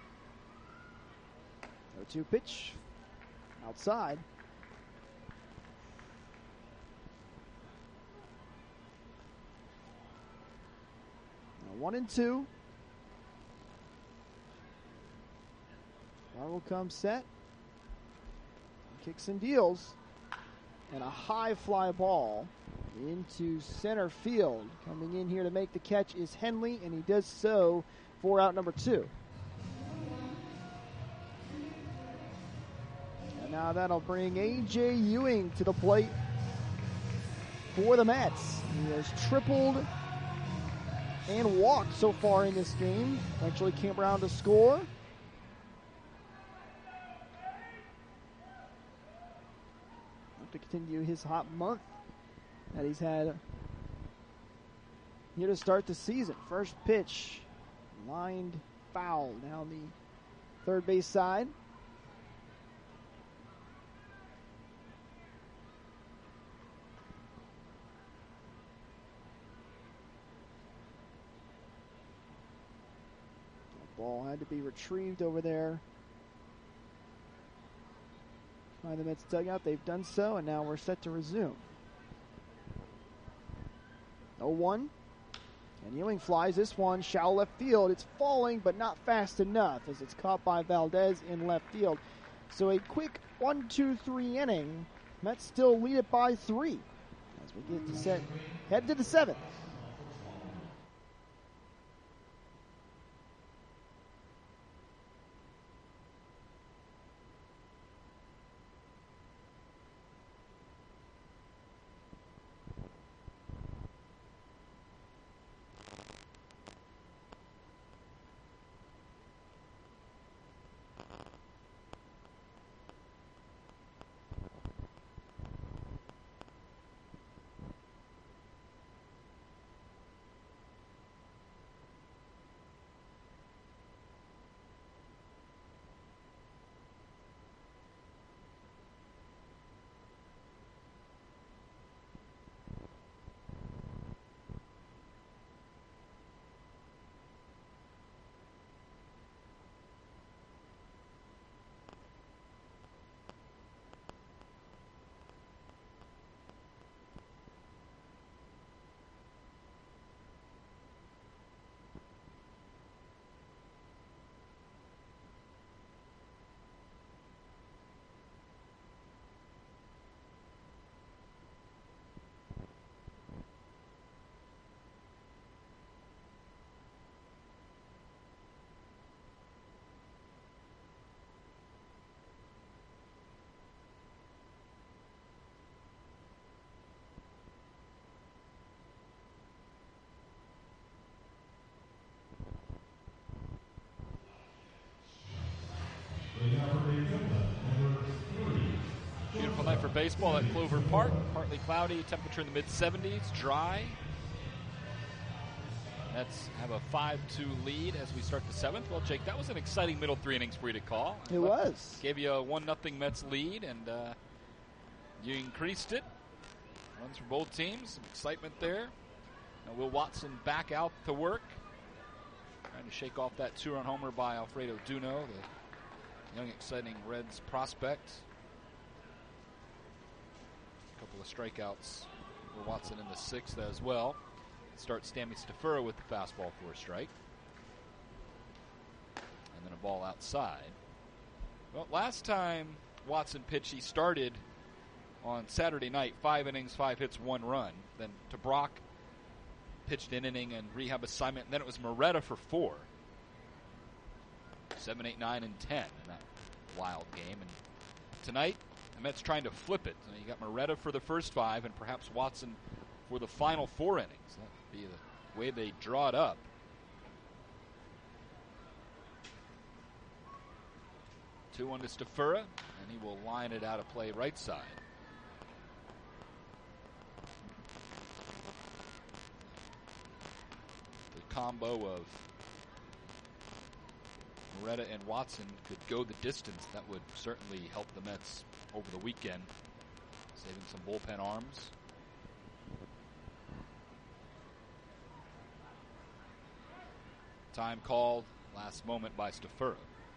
[SPEAKER 2] 0-2 pitch outside. 1-2. Will come set. Kicks and deals. And a high fly ball into center field. Coming in here to make the catch is Henley, and he does so for out number 2. And now that'll bring A.J. Ewing to the plate for the Mets. He has tripled and walked so far in this game. Eventually came around to score. To continue his hot month that he's had here to start the season. First pitch, lined foul down the third base side. The ball had to be retrieved over there by the Mets dugout. They've done so, and now we're set to resume. 0-1. And Ewing flies this one shallow left field. It's falling, but not fast enough as it's caught by Valdez in left field. So a quick 1-2-3 inning. Mets still lead it by 3 as we get to set, head to the 7th.
[SPEAKER 1] Beautiful night for baseball at Clover Park. Partly cloudy, temperature in the mid-70s, dry. Mets have a 5-2 lead as we start the 7th. Well, Jake, that was an exciting middle 3 innings for you to call.
[SPEAKER 2] It was.
[SPEAKER 1] Gave you a 1-0 Mets lead, and you increased it. Runs for both teams. Some excitement there. Now Will Watson back out to work. Trying to shake off that 2-run homer by Alfredo Duno, the young, exciting Reds prospect. A couple of strikeouts for Watson in the 6th as well. Starts Sammy Stafura with the fastball for a strike. And then a ball outside. Well, last time Watson pitched, he started on Saturday night, 5 innings, 5 hits, 1 run. Then to Brock, pitched an inning and rehab assignment. And then it was Moretta for 4. 7, 8, 9, and 10 in that wild game. And tonight, the Mets trying to flip it. So you got Moretta for the first 5 and perhaps Watson for the final 4 innings. That would be the way they draw it up. Two on to Stafura, and he will line it out of play right side. The combo of Moretta and Watson could go the distance. That would certainly help the Mets over the weekend, saving some bullpen arms. Time called last moment by Stafura.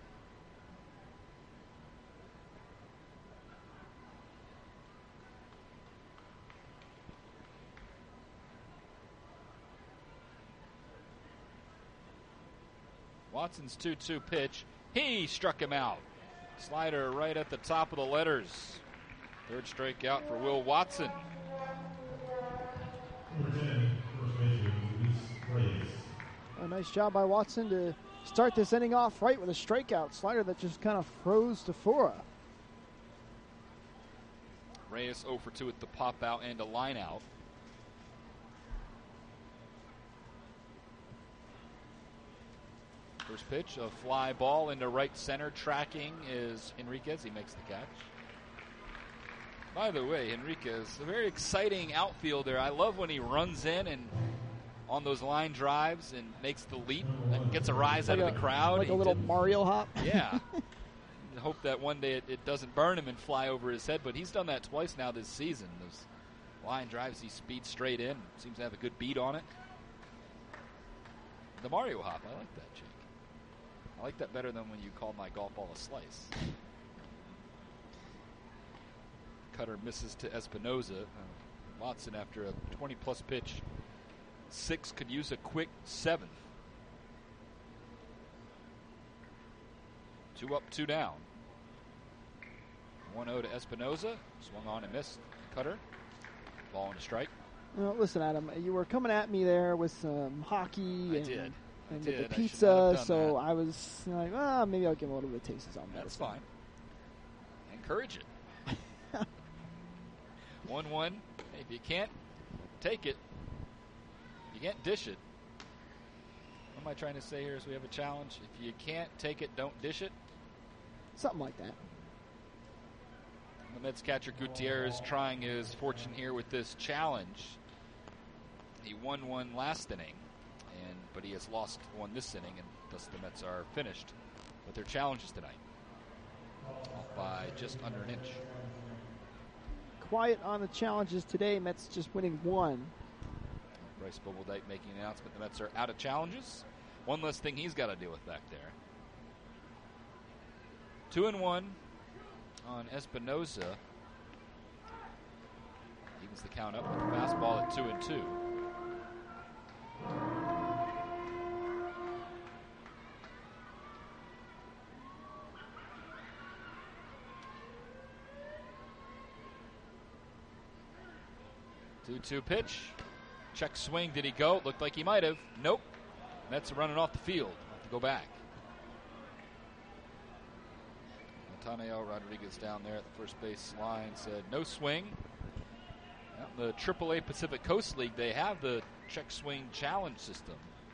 [SPEAKER 1] Watson's 2-2 pitch. He struck him out. Slider right at the top of the letters. Third strikeout for Will Watson.
[SPEAKER 3] Number 10, first baseman, Luis Reyes.
[SPEAKER 2] A nice job by Watson to start this inning off right with a strikeout slider that just kind of froze to Fora.
[SPEAKER 1] Reyes 0 for 2 with the pop out and a line out. First pitch, a fly ball into right center. Tracking is Henriquez. He makes the catch. By the way, Henriquez, a very exciting outfielder. I love when he runs in and on those line drives and makes the leap and gets a rise out of the crowd.
[SPEAKER 2] Like a little Mario hop.
[SPEAKER 1] Yeah. I hope that one day it doesn't burn him and fly over his head, but he's done that twice now this season. Those line drives, he speeds straight in. Seems to have a good beat on it. The Mario hop, I like that, Jake. I like that better than when you called my golf ball a slice. Cutter misses to Espinoza. Watson, after a 20-plus pitch, 6 could use a quick 7th. 2 up, 2 down. 1-0 to Espinoza. Swung on and missed. Cutter. Ball and a strike.
[SPEAKER 2] Well, listen, Adam, you were coming at me there with some hockey and
[SPEAKER 1] did.
[SPEAKER 2] the pizza, so I was like, maybe I'll give him a little bit of taste of his own medicine.
[SPEAKER 1] That's fine. Encourage it. 1-1. Hey, if you can't take it, you can't dish it. What am I trying to say here is we have a challenge. If you can't take it, don't dish it.
[SPEAKER 2] Something like that.
[SPEAKER 1] The Mets catcher Gutierrez trying his fortune here with this challenge. He won one last inning, but he has lost one this inning, and thus the Mets are finished with their challenges tonight. Off by just under an inch.
[SPEAKER 2] Quiet on the challenges today. Mets just winning 1.
[SPEAKER 1] Bryce Bobeldike making an announcement. The Mets are out of challenges. One less thing he's got to deal with back there. 2-1 on Espinoza. Evens the count up with the fastball at 2-2. Two pitch. Check swing. Did he go? Looked like he might have. Nope. Mets are running off the field. Have to go back. Nathaniel Rodriguez down there at the first base line said no swing. Well, the AAA Pacific Coast League, they have the check swing challenge system.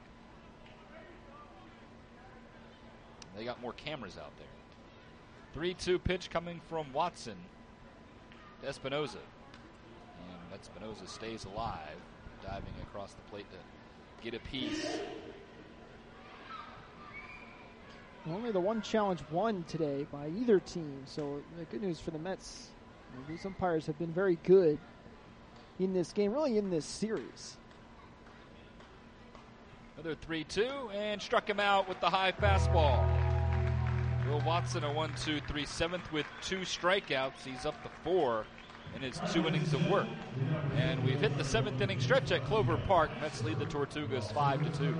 [SPEAKER 1] They got more cameras out there. 3-2 pitch coming from Watson to Espinoza. And Espinoza stays alive, diving across the plate to get a piece.
[SPEAKER 2] Only the one challenge won today by either team, so the good news for the Mets. These umpires have been very good in this game, really in this series.
[SPEAKER 1] Another 3-2, and struck him out with the high fastball. Will Watson a 1-2-3 7th with 2 strikeouts. He's up to 4 in his 2 innings of work. And we've hit the 7th inning stretch at Clover Park. Mets lead the Tortugas 5-2.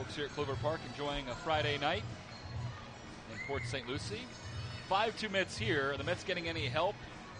[SPEAKER 1] folks here at Clover Park enjoying a Friday night in Port St. Lucie. 5-2 Mets here. Are the Mets getting any help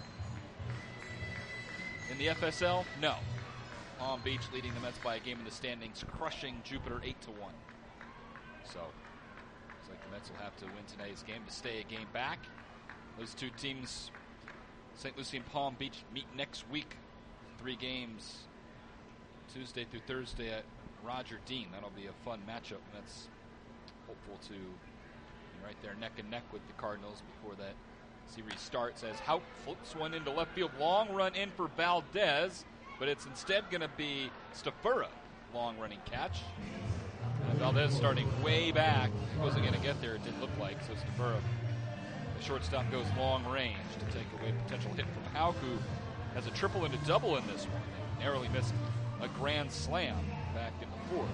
[SPEAKER 1] in the FSL? No. Palm Beach leading the Mets by a game in the standings, crushing Jupiter 8-1. So, looks like the Mets will have to win today's game to stay a game back. Those two teams, St. Lucie and Palm Beach, meet next week. 3 games, Tuesday through Thursday at Roger Dean. That'll be a fun matchup. That's hopeful to be right there neck and neck with the Cardinals before that series starts. As Houck flips one into left field. Long run in for Valdez, but it's instead going to be Stafura. Long running catch. And Valdez starting way back. He wasn't going to get there, it didn't look like. So Stafura, the shortstop, goes long range to take away potential hit from Houck, who has a triple and a double in this one. They narrowly missed a grand slam back in the 4th.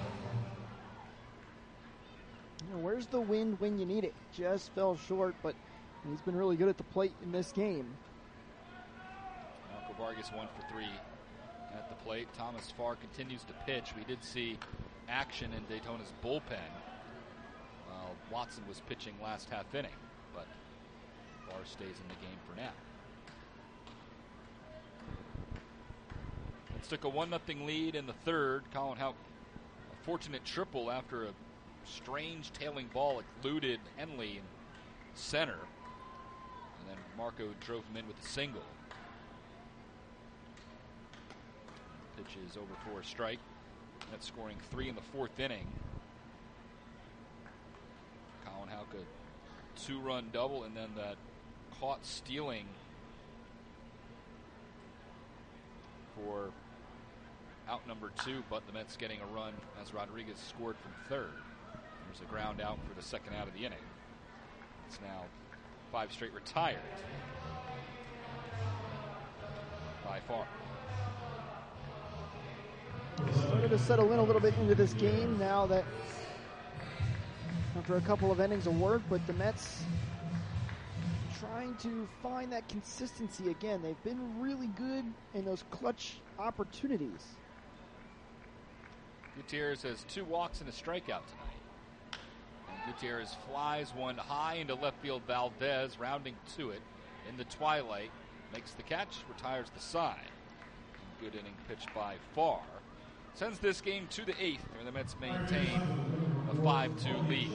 [SPEAKER 2] Where's the wind when you need it? Just fell short, but he's been really good at the plate in this game.
[SPEAKER 1] Marco Vargas 1 for 3 at the plate. Thomas Farr continues to pitch. We did see action in Daytona's bullpen while Watson was pitching last half inning, but Farr stays in the game for now. Let's take a 1-0 lead in the 3rd. Colin Houck, a fortunate triple after a strange tailing ball eluded Henley in center. And then Marco drove him in with a single. Pitch is over for a strike. That's scoring 3 in the 4th inning. Colin Houck, a 2-run double, and then that caught stealing for out number 2, but the Mets getting a run as Rodriguez scored from 3rd. There's a ground out for the 2nd out of the inning. It's now 5 straight retired by Farr.
[SPEAKER 2] Started to settle in a little bit into this game now that after a couple of innings of work, but the Mets trying to find that consistency again. They've been really good in those clutch opportunities.
[SPEAKER 1] Gutierrez has 2 walks and a strikeout tonight. And Gutierrez flies one high into left field. Valdez rounding to it in the twilight. Makes the catch, retires the side. Good inning pitched by Farr. Sends this game to the 8th, where the Mets maintain a 5-2 lead.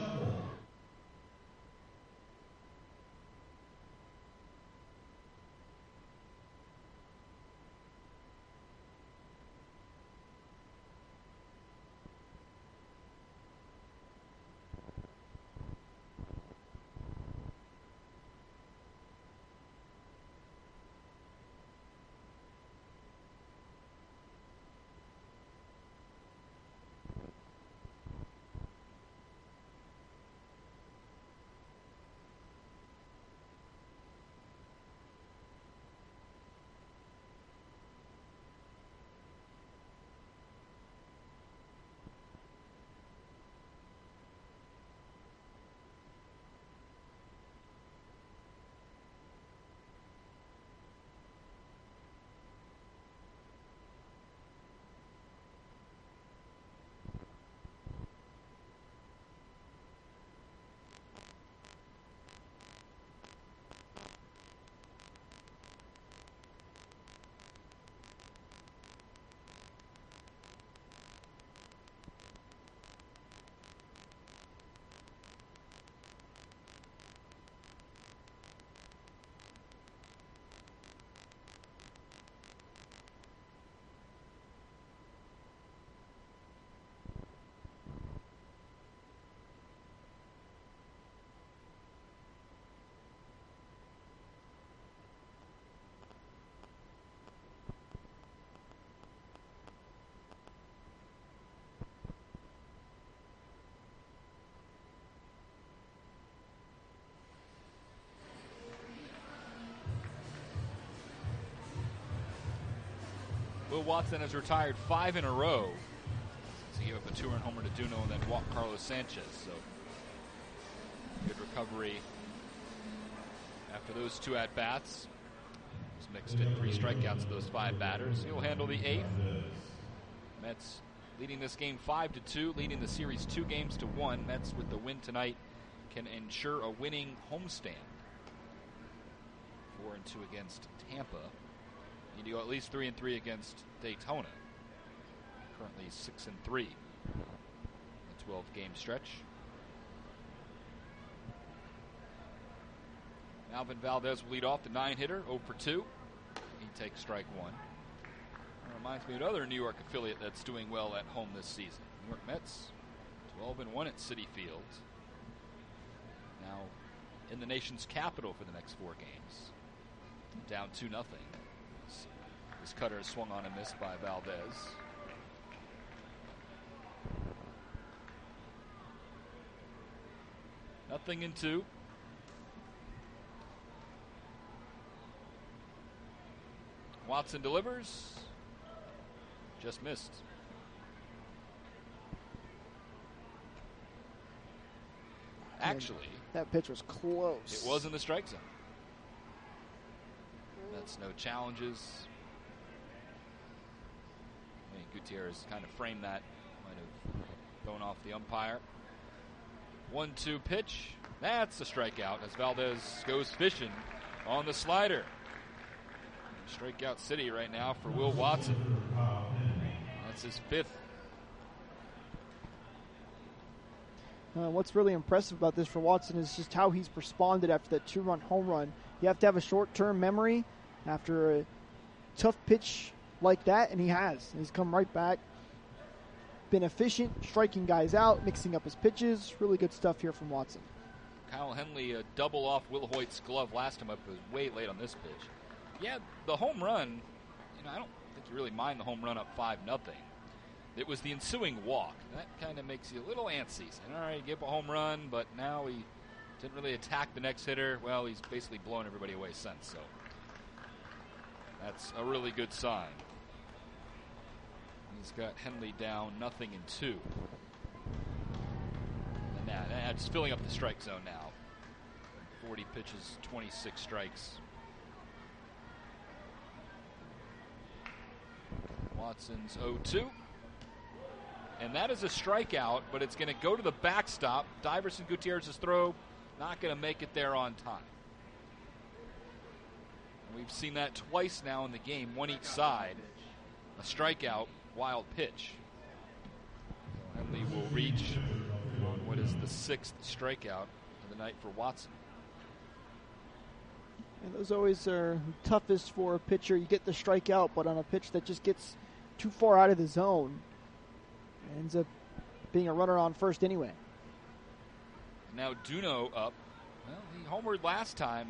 [SPEAKER 1] Will Watson has retired 5 in a row. So he gave up a 2-run homer to Duno and then walked Carlos Sanchez. So good recovery after those 2 at-bats. He's mixed in 3 strikeouts to those 5 batters. He'll handle the 8th. Mets leading this game 5-2, leading the series 2-1. Mets with the win tonight can ensure a winning homestand. 4-2 against Tampa. Need to go at least 3-3 against Daytona. Currently 6-3. A 12-game stretch. Alvin Valdez will lead off, the 9-hitter, 0 for 2. He takes strike one. That reminds me of another New York affiliate that's doing well at home this season. New York Mets, 12-1 at Citi Field. Now in the nation's capital for the next 4 games. Down 2-0. This cutter is swung on and missed by Valdez. Nothing in 2. Watson delivers. Just missed. Actually,
[SPEAKER 2] that pitch was close.
[SPEAKER 1] It was in the strike zone. That's no challenges. I mean, Gutierrez kind of framed that. Might have thrown off the umpire. 1-2 pitch. That's a strikeout as Valdez goes fishing on the slider. Strikeout city right now for Will Watson. That's his 5th.
[SPEAKER 2] What's really impressive about this for Watson is just how he's responded after that 2-run home run. You have to have a short-term memory after a tough pitch like that, and he has. He's come right back, been efficient, striking guys out, mixing up his pitches. Really good stuff here from Watson.
[SPEAKER 1] Kyle Henley, a double off Will Hoyt's glove last time up, was way late on this pitch. Yeah, the home run, I don't think you really mind the home run up 5-0. It was the ensuing walk. That kind of makes you a little antsy. Saying, all right, give a home run, but now he didn't really attack the next hitter. Well, he's basically blown everybody away since, so that's a really good sign. He's got Henley down 0-2. And that's filling up the strike zone now. 40 pitches, 26 strikes. Watson's 0-2. And that is a strikeout, but it's going to go to the backstop. Diverson Gutierrez's throw, not going to make it there on time. And we've seen that twice now in the game, one each side. A strikeout, wild pitch. Henley will reach on what is the 6th strikeout of the night for Watson.
[SPEAKER 2] And those always are toughest for a pitcher. You get the strikeout, but on a pitch that just gets too far out of the zone, it ends up being a runner on first anyway.
[SPEAKER 1] Now Duno up. Well, he homered last time.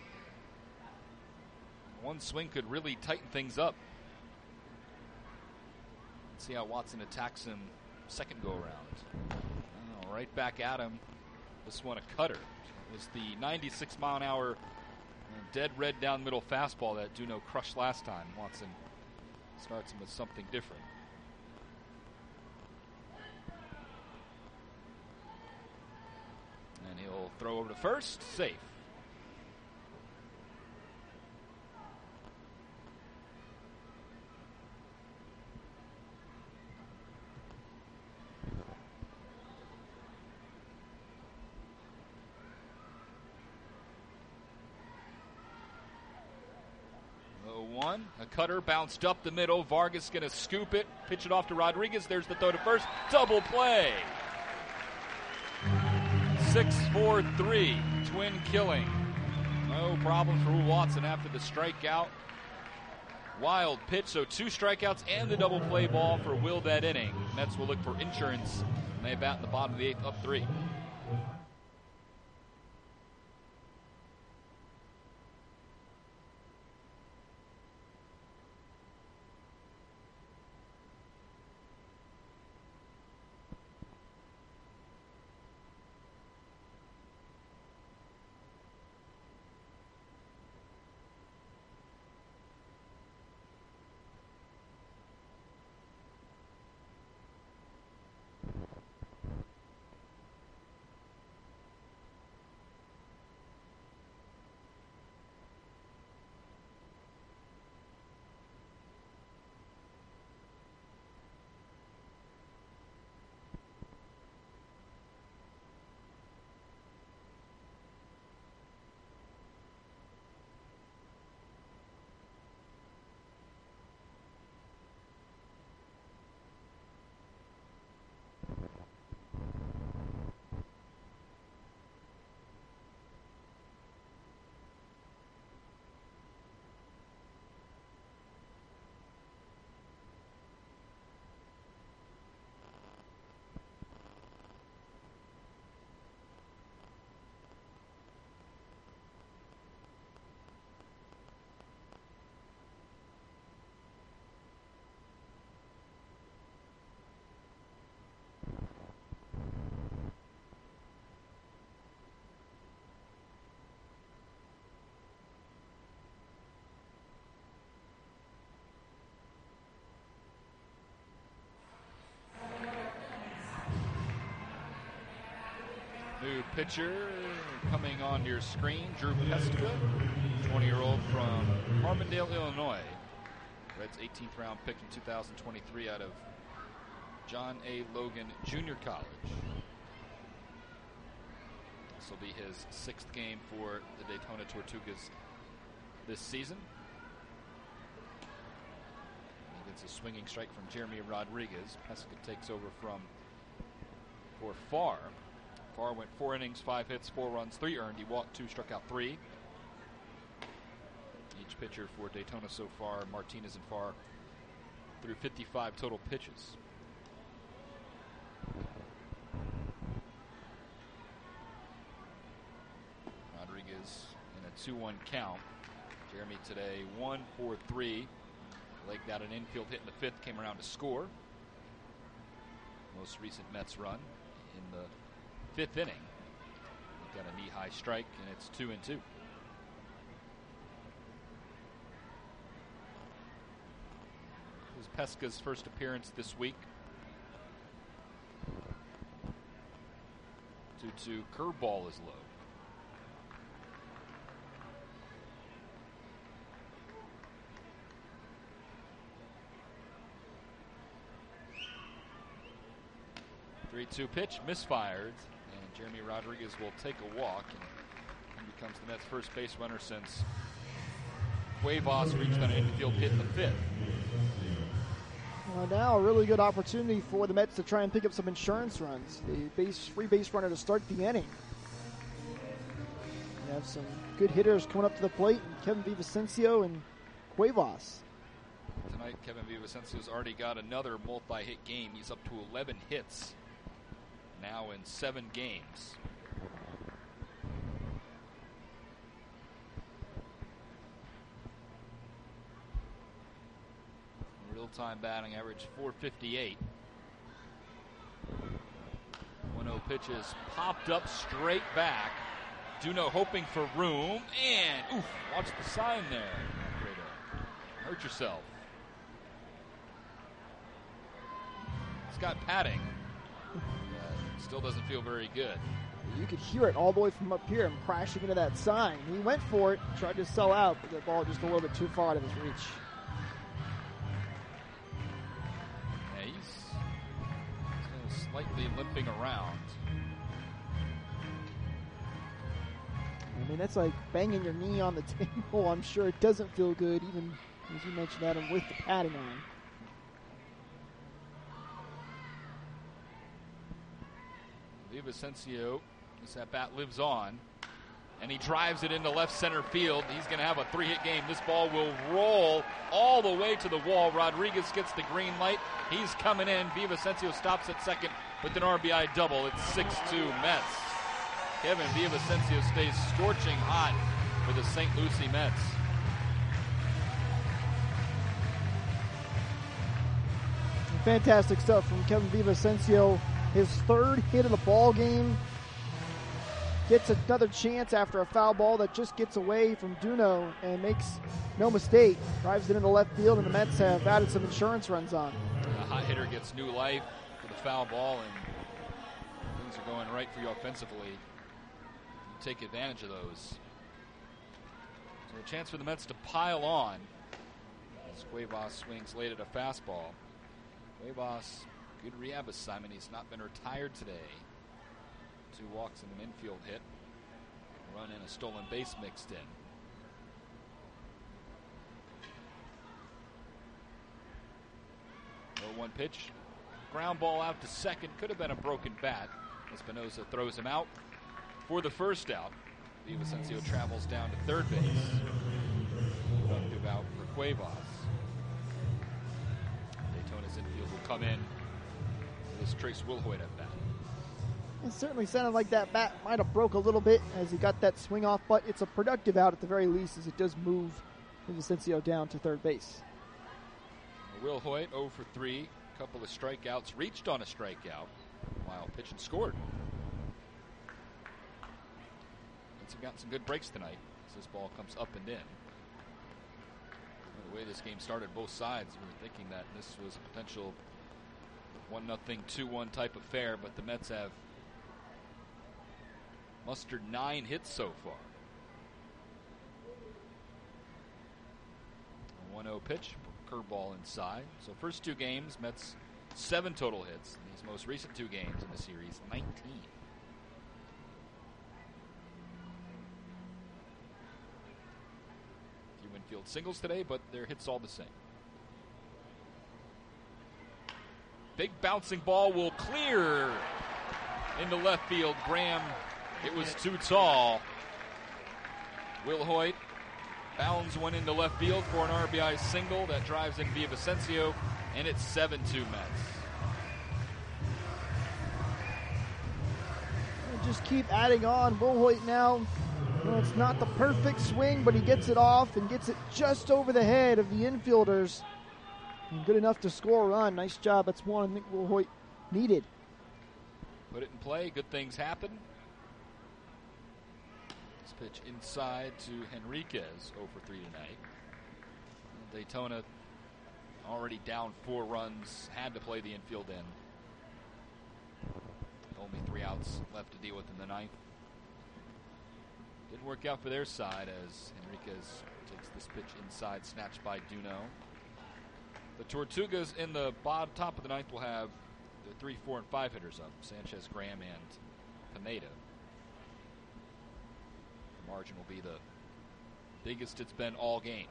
[SPEAKER 1] One swing could really tighten things up. Let's see how Watson attacks him second go around. Oh, right back at him. This one a cutter. It was the 96-mile-an-hour dead red down middle fastball that Duno crushed last time. Watson starts him with something different. And he'll throw over to first. Safe. A cutter bounced up the middle. Vargas going to scoop it, pitch it off to Rodriguez. There's the throw to first. Double play. 6-4-3. Twin killing. No problem for Watson after the strikeout. Wild pitch, so 2 strikeouts and the double play ball for Will that inning. Mets will look for insurance. And they bat in the bottom of the 8th, up 3. pitcher coming on your screen, Drew Pesca, 20-year-old from Carbondale, Illinois. Reds 18th round pick in 2023 out of John A. Logan Junior College. This will be his 6th game for the Daytona Tortugas this season. He gets a swinging strike from Jeremy Rodriguez. Pesca takes over for Farr. Farr went 4 innings, 5 hits, 4 runs, 3 earned. He walked 2, struck out 3. Each pitcher for Daytona so far, Martinez and Farr, threw 55 total pitches. Rodriguez in a 2-1 count. Jeremy today 1 for 3. Legged out an infield hit in the 5th, came around to score. Most recent Mets run in the 5th inning. Got a knee-high strike, and it's 2-2. It was Pesca's first appearance this week. 2-2, curveball is low. Three-two pitch, misfired, and Jeremy Rodriguez will take a walk, and he becomes the Mets' first base runner since Cuevas reached an infield hit in the 5th.
[SPEAKER 2] Well, now a really good opportunity for the Mets to try and pick up some insurance runs. The free base runner to start the inning. You have some good hitters coming up to the plate, Kevin Villavicencio and Cuevas.
[SPEAKER 1] Tonight, Kevin Villavicencio's already got another multi-hit game. He's up to 11 hits now in 7 games. Real-time batting average 458. 1-0 pitches popped up straight back. Duno hoping for room, and watch the sign there. Hurt yourself. It's got padding. Still doesn't feel very good.
[SPEAKER 2] You could hear it all the way from up here and crashing into that sign. He went for it, tried to sell out, but the ball just a little bit too far out of his reach.
[SPEAKER 1] Yeah, he's slightly limping around.
[SPEAKER 2] I mean, that's like banging your knee on the table. I'm sure it doesn't feel good, even as you mentioned, Adam, with the padding on.
[SPEAKER 1] Villavicencio, this at bat lives on, and he drives it into left center field. He's going to have a 3-hit game. This ball will roll all the way to the wall. Rodriguez gets the green light. He's coming in. Villavicencio stops at second with an RBI double. It's 6-2 Mets. Kevin Villavicencio stays scorching hot for the St. Lucie Mets.
[SPEAKER 2] Fantastic stuff from Kevin Villavicencio. His 3rd hit of the ball game. Gets another chance after a foul ball that just gets away from Duno and makes no mistake. Drives it into left field, and the Mets have added some insurance runs on.
[SPEAKER 1] A hot hitter gets new life for the foul ball, and things are going right for you offensively. You take advantage of those. So a chance for the Mets to pile on as Cuevas swings late at a fastball. Cuevas, good rehab assignment. He's not been retired today. 2 walks and an infield hit. Run and a stolen base mixed in. 0-1 pitch. Ground ball out to second. Could have been a broken bat. Espinosa throws him out for the first out. Villavicencio travels down to third base. Productive out for Cuevas. Daytona's infield will come in. This Trace Wilhoit at bat.
[SPEAKER 2] It certainly sounded like that bat might have broke a little bit as he got that swing off, but it's a productive out at the very least as it does move Villavicencio down to third base.
[SPEAKER 1] Wilhoit 0 for 3, a couple of strikeouts, reached on a strikeout while pitch and scored. Mets have gotten some good breaks tonight as this ball comes up and in. The way this game started, both sides were thinking that this was a potential 1-0, 2-1 type affair, but the Mets have mustered 9 hits so far. A 1-0 pitch, curveball inside. So first 2 games, Mets 7 total hits. In these most recent 2 games in the series, 19. Few infield singles today, but their hits all the same. Big bouncing ball will clear into left field. Graham, it was too tall. Will Hoyt bounds one into left field for an RBI single that drives in Villavicencio, and it's 7-2 Mets.
[SPEAKER 2] Just keep adding on. Will Hoyt now, it's not the perfect swing, but he gets it off and gets it just over the head of the infielders. And good enough to score a run. Nice job. That's one I think Will Hoyt needed.
[SPEAKER 1] Put it in play. Good things happen. This pitch inside to Henriquez, 0 for 3 tonight. Daytona already down 4 runs. Had to play the infield in. Only 3 outs left to deal with in the 9th. Didn't work out for their side as Henriquez takes this pitch inside, snatched by Duno. The Tortugas in the top of the 9th will have the 3, 4, and 5 hitters up. Sanchez, Graham, and Pineda. The margin will be the biggest it's been all game.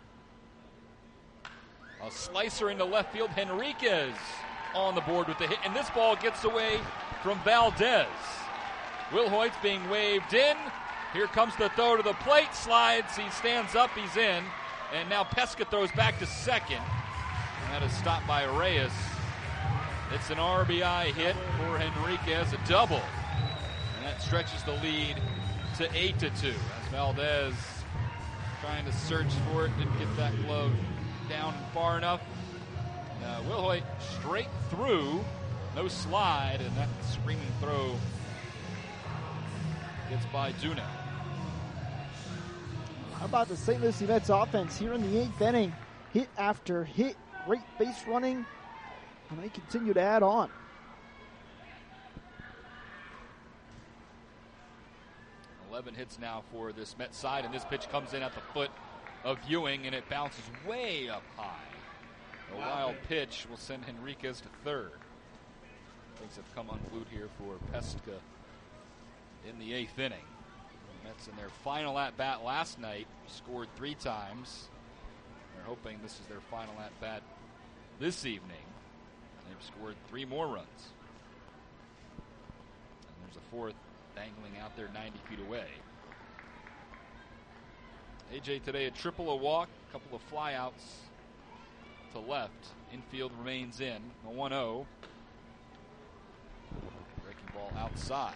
[SPEAKER 1] A slicer into left field. Henriquez on the board with the hit, and this ball gets away from Valdez. Will Hoyt's being waved in. Here comes the throw to the plate. Slides. He stands up. He's in. And now Pesca throws back to second. And that is stopped by Reyes. It's an RBI hit for Henriquez, a double. And that stretches the lead to 8-2. As Valdez trying to search for it, didn't get that glove down far enough. Will Hoyt straight through, no slide, and that screaming throw gets by Duno.
[SPEAKER 2] How about the St. Lucie Mets offense here in the 8th inning? Hit after hit, great base running, and they continue to add on.
[SPEAKER 1] Eleven hits now for this Mets side, and this pitch comes in at the foot of Ewing, and it bounces way up high. A wild pitch will send Henriquez to third. Things have come unglued here for Pesca in the 8th inning. The Mets in their final at-bat last night scored 3 times. They're hoping this is their final at-bat this evening. They've scored 3 more runs. And there's a 4th dangling out there 90 feet away. AJ today a triple, a walk, a couple of flyouts to left. Infield remains in. A 1-0. Breaking ball outside.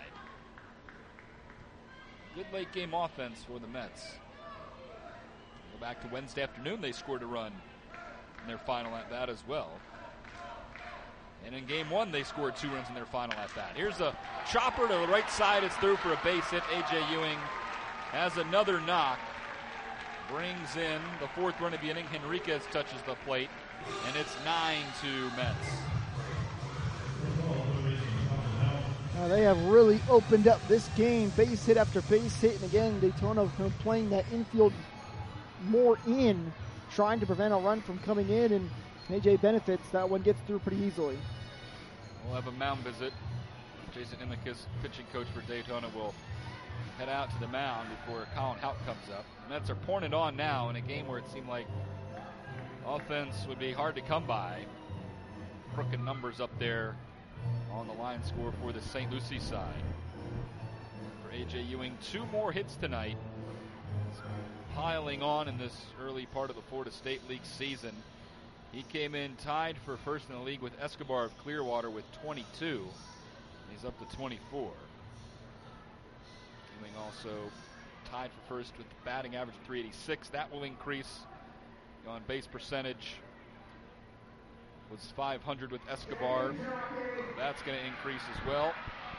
[SPEAKER 1] Good late game offense for the Mets. Go back to Wednesday afternoon, they scored a run in their final at bat as well. And in game 1, they scored 2 runs in their final at bat. Here's a chopper to the right side. It's through for a base hit. A.J. Ewing has another knock. Brings in the 4th run of the inning. Henriquez touches the plate, and it's 9-2 Mets.
[SPEAKER 2] Now they have really opened up this game. Base hit after base hit, and again, Daytona playing that infield more in, trying to prevent a run from coming in, and AJ benefits. That one gets through pretty easily.
[SPEAKER 1] We'll have a mound visit. Jason Imicus, pitching coach for Daytona, will head out to the mound before Colin Houck comes up. The Mets are pouring it on now in a game where it seemed like offense would be hard to come by. Crooked numbers up there on the line score for the St. Lucie side. For A.J. Ewing, 2 more hits tonight. Piling on in this early part of the Florida State League season. He came in tied for first in the league with Escobar of Clearwater with 22. He's up to 24. Ewing also tied for first with batting average of 386. That will increase. On base percentage was 500 with Escobar. That's going to increase as well.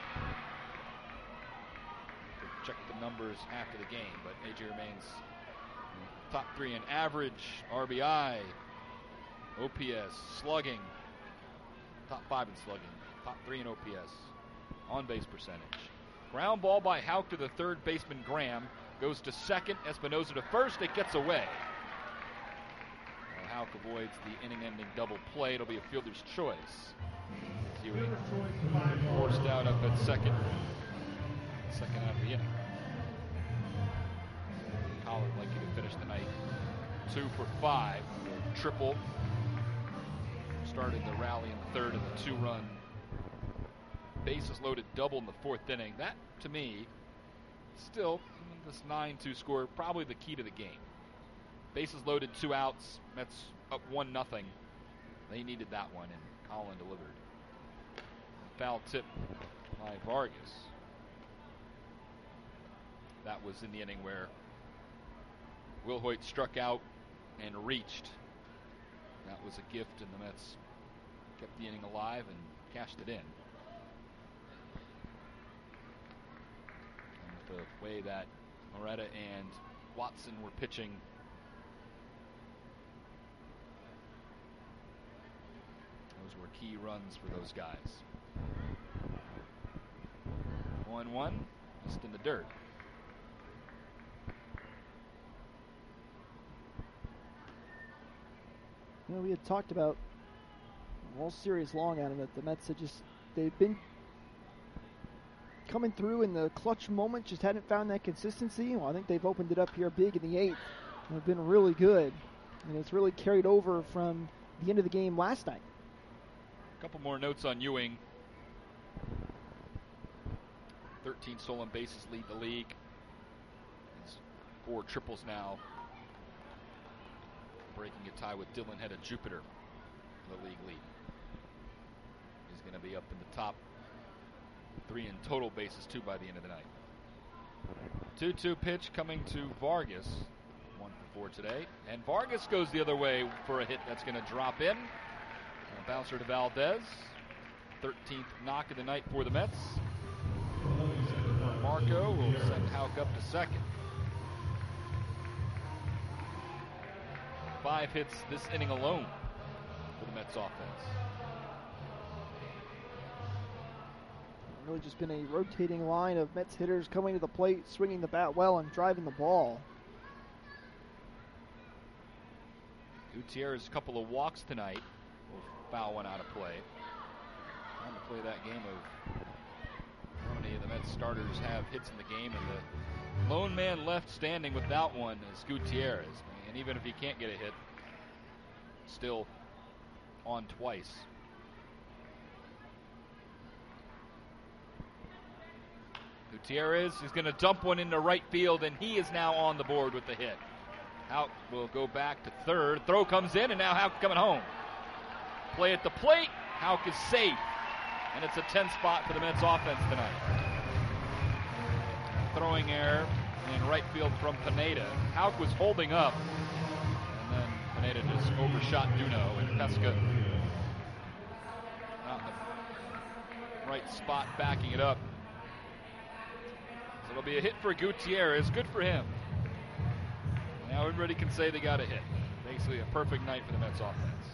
[SPEAKER 1] Check the numbers after the game, but AJ remains top 3 in average, RBI, OPS, slugging, top 5 in slugging, top 3 in OPS, on base percentage. Ground ball by Houck to the third baseman, Graham. Goes to second, Espinoza to first. It gets away. Well, Houck avoids the inning-ending double play. It'll be a fielder's choice. Ewing forced out up at second half of the inning. Collin likely to finish the night 2 for 5. Triple. Started the rally in the third and the 2-run bases loaded double in the fourth inning. That, to me, still, this 9-2 score, probably the key to the game. Bases loaded, 2 outs. Mets up 1-0. They needed that one, and Collin delivered. Foul tip by Vargas. That was in the inning where Wilhoit struck out and reached. That was a gift, and the Mets kept the inning alive and cashed it in. And with the way that Moreta and Watson were pitching, those were key runs for those guys. 1-1, just in the dirt.
[SPEAKER 2] You know, we had talked about all series long, Adam, that the Mets had they've been coming through in the clutch moment, just hadn't found that consistency. Well, I think they've opened it up here big in the 8th. They've been really good, and it's really carried over from the end of the game last night.
[SPEAKER 1] A couple more notes on Ewing. 13 stolen bases lead the league. It's 4 triples now, breaking a tie with Dylan Head of Jupiter, the league lead. He's going to be up in the top 3 in total bases, 2 by the end of the night. 2-2 pitch coming to Vargas. 1 for 4 today. And Vargas goes the other way for a hit that's going to drop in. A bouncer to Valdez. 13th knock of the night for the Mets. Marco will send Houck up to second. 5 hits this inning alone for the Mets offense.
[SPEAKER 2] Really just been a rotating line of Mets hitters coming to the plate, swinging the bat well, and driving the ball.
[SPEAKER 1] Gutierrez, a couple of walks tonight. Will foul one out of play. Trying to play that game of how many of the Mets starters have hits in the game, and the lone man left standing without one is Gutierrez. And even if he can't get a hit, still on twice. Gutierrez is going to dump one into right field, and he is now on the board with the hit. Houck will go back to third. Throw comes in, and now Houck coming home. Play at the plate. Houck is safe, and it's a 10 spot for the Mets offense tonight. Throwing error in right field from Pineda. Houck was holding up, and then Pineda just overshot Duno, and Pesca out in the right spot backing it up. So it'll be a hit for Gutierrez. Good for him. Now everybody can say they got a hit. Basically a perfect night for the Mets offense.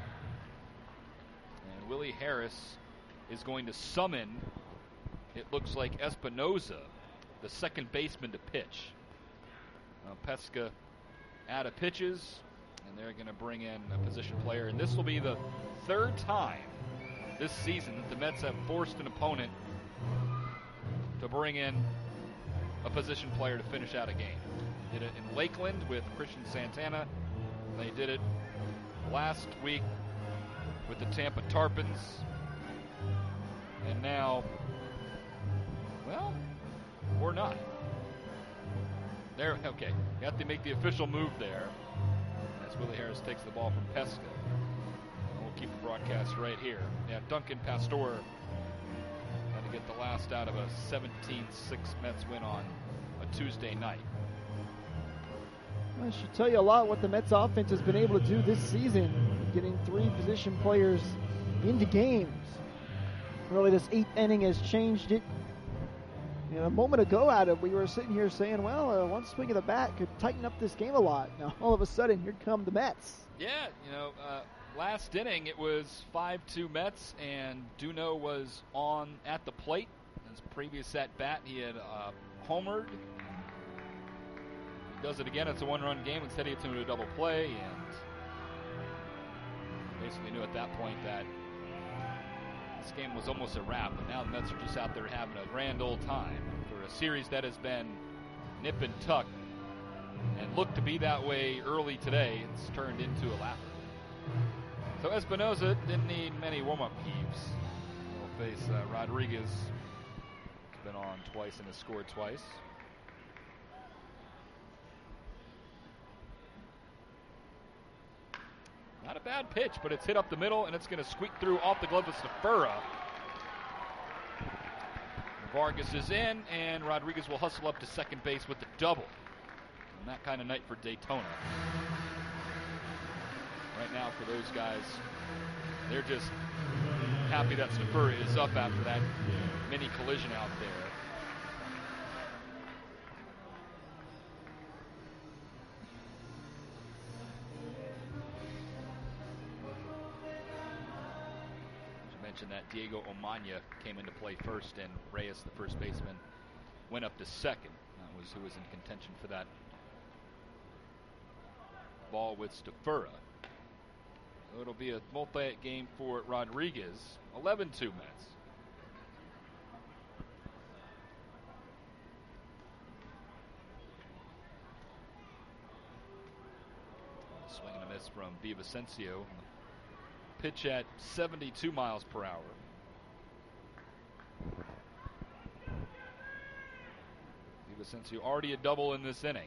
[SPEAKER 1] And Willie Harris is going to summon, it looks like, Espinoza, the second baseman, to pitch. Pesca out of pitches, and they're going to bring in a position player. And this will be the 3rd time this season that the Mets have forced an opponent to bring in a position player to finish out a game. They did it in Lakeland with Christian Santana. They did it last week with the Tampa Tarpons. And now, well, or not. There, okay. You have to make the official move there as Willie Harris takes the ball from Pesca. And we'll keep the broadcast right here. Yeah, Duncan Pastor had to get the last out of a 17-6 Mets win on a Tuesday night.
[SPEAKER 2] Well, it should tell you a lot what the Mets offense has been able to do this season, getting 3 position players into games. Really, this 8th inning has changed it. You know, a moment ago, Adam, we were sitting here saying, well, one swing of the bat could tighten up this game a lot. Now, all of a sudden, here come the Mets.
[SPEAKER 1] Yeah, last inning it was 5-2 Mets, and Duno was on at the plate, His previous at bat, he had homered. He does it again. It's a one-run game. Instead, he hits into a double play, and basically knew at that point that this game was almost a wrap. But now the Mets are just out there having a grand old time for a series that has been nip and tuck and looked to be that way early today. It's turned into a laugher. So Espinosa didn't need many warm-up heaves. He'll face Rodriguez. He's been on twice and has scored twice. Not a bad pitch, but it's hit up the middle, and it's going to squeak through off the glove of Stafura. Vargas is in, and Rodriguez will hustle up to second base with the double. And that kind of night for Daytona. Right now, for those guys, they're just happy that Stafura is up after that mini collision out there. That Diego Omania came into play first, and Reyes, the first baseman, went up to second. That was who was in contention for that ball with Stafura. So it'll be a multi-hit game for Rodriguez. 11-2 Mets. Swing and a miss from Villavicencio. Pitch at 72 miles per hour. Villavicencio already a double in this inning.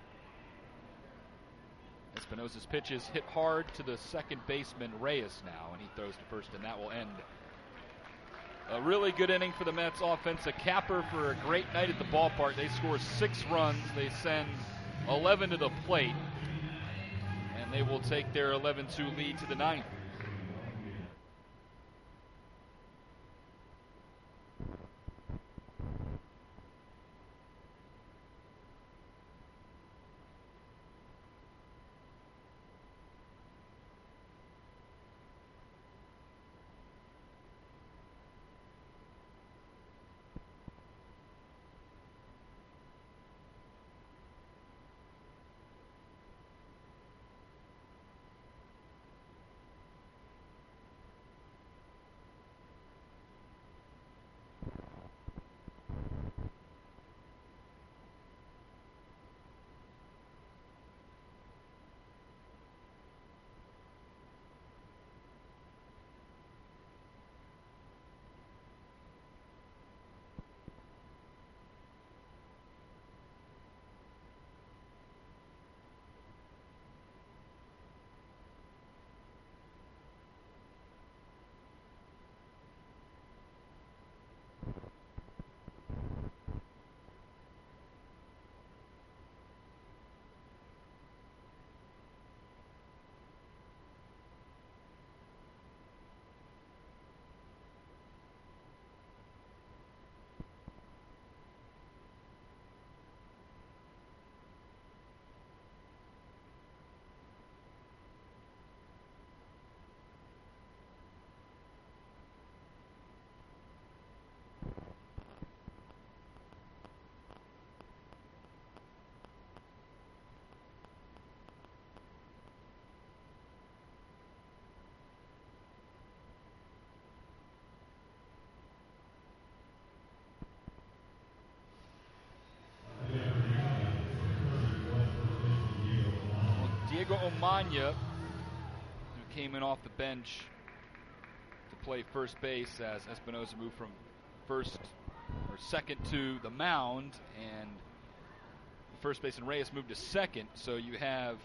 [SPEAKER 1] Espinosa's pitches hit hard to the second baseman Reyes now, and he throws to first, and that will end a really good inning for the Mets offense. A capper for a great night at the ballpark. They score 6 runs. They send 11 to the plate, and they will take their 11-2 lead to the 9th. Diego Omania, who came in off the bench to play first base as Espinosa moved from first or second to the mound, and first baseman Reyes moved to second. So you have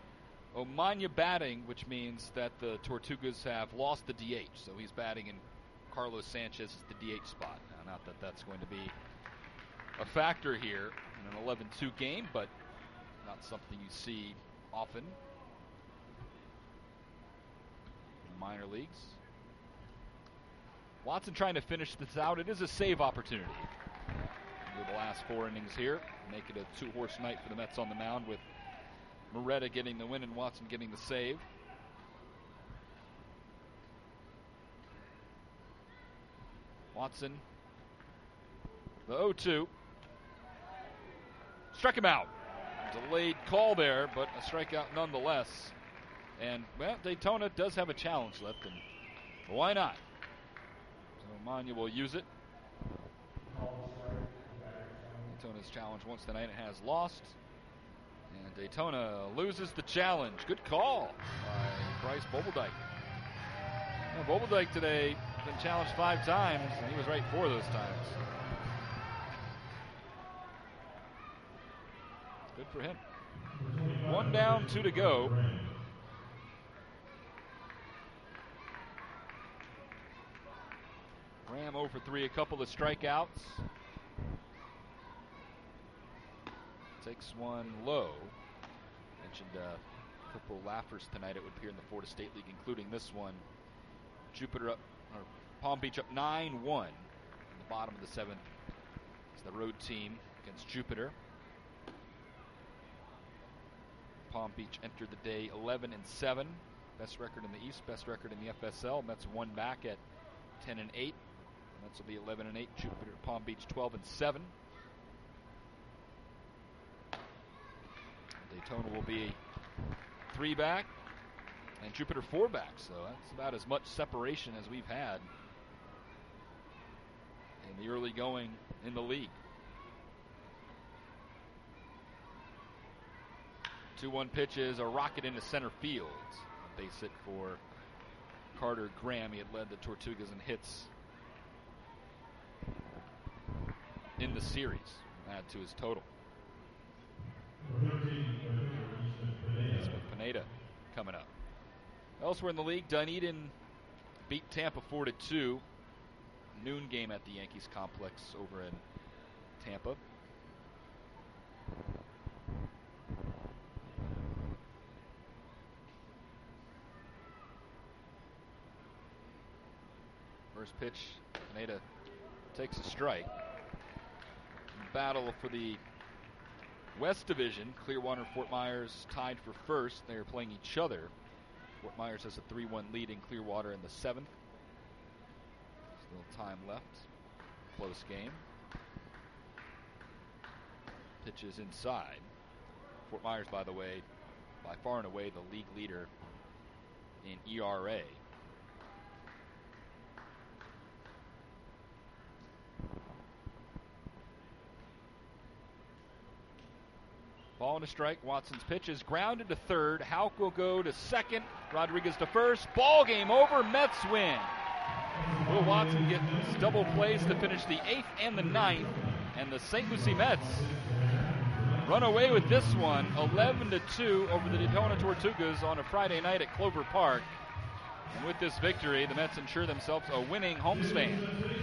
[SPEAKER 1] Omania batting, which means that the Tortugas have lost the DH. So he's batting in Carlos Sanchez's the DH spot. Now, not that that's going to be a factor here in an 11-2 game, but not something you see often in the minor leagues. Watson trying to finish this out. It is a save opportunity. Over the last 4 innings here, make it a 2-horse night for the Mets on the mound, with Moreta getting the win and Watson getting the save. Watson The 0-2. Struck him out. Delayed call there, but a strikeout nonetheless. And, well, Daytona does have a challenge left, and why not? So Manya will use it. Daytona's challenge once tonight it has lost. And Daytona loses the challenge. Good call by Bryce Bobeldike. Bobeldike today been challenged 5 times, and he was right 4 of those times. Good for him. 1 down, 2 to go. Ram 0 for 3, a couple of strikeouts. Takes one low. Mentioned a couple laughers tonight. It would appear in the Florida State League, including this one. Jupiter up, or Palm Beach up 9-1 in the bottom of the 7th. It's the road team against Jupiter. Palm Beach entered the day 11-7. Best record in the East, best record in the FSL. Mets 1 back at 10-8. Mets will be 11-8. Jupiter, Palm Beach 12-7. Daytona will be 3 back, and Jupiter 4 back. So that's about as much separation as we've had in the early going in the league. 2-1 pitch is a rocket into center field. A base hit for Carter Graham. He had led the Tortugas in hits in the series. Add to his total. Smith Pineda coming up. Elsewhere in the league, Dunedin beat Tampa 4-2. Noon game at the Yankees complex over in Tampa. First pitch, Pineda takes a strike. Battle for the West Division. Clearwater, Fort Myers tied for first. They are playing each other. Fort Myers has a 3-1 lead in Clearwater in the 7th. Still time left. Close game. Pitches inside. Fort Myers, by the way, by far and away the league leader in ERA. Ball and a strike. Watson's pitch is grounded to third. Houck will go to second. Rodriguez to first. Ball game over. Mets win. Will Watson gets double plays to finish the 8th and the 9th. And the St. Lucie Mets run away with this one 11-2 over the Daytona Tortugas on a Friday night at Clover Park. And with this victory, the Mets ensure themselves a winning homestand.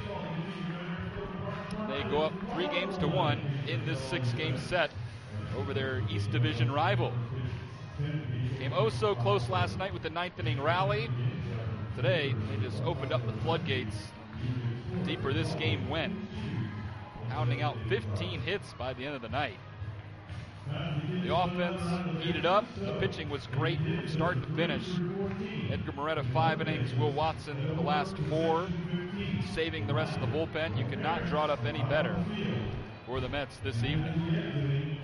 [SPEAKER 1] They go up 3-1 in this 6-game set over their East Division rival. Came oh so close last night with the 9th inning rally. Today, they just opened up the floodgates. Deeper this game went, pounding out 15 hits by the end of the night. The offense heated up. The pitching was great from start to finish. Edgar Moretta 5 innings. Will Watson the last 4, saving the rest of the bullpen. You cannot draw it up any better for the Mets this evening.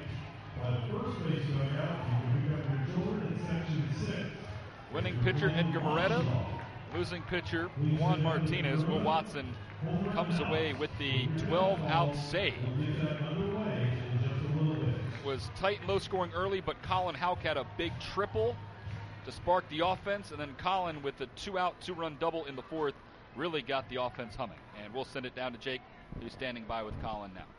[SPEAKER 1] Winning pitcher Edgar Moretta, losing pitcher Juan Martinez. Will Watson comes away with the 12-out save. It was tight and low scoring early, but Colin Houck had a big triple to spark the offense, and then Colin with the 2-out, 2-run double in the 4th really got the offense humming. And we'll send it down to Jake, who's standing by with Colin now.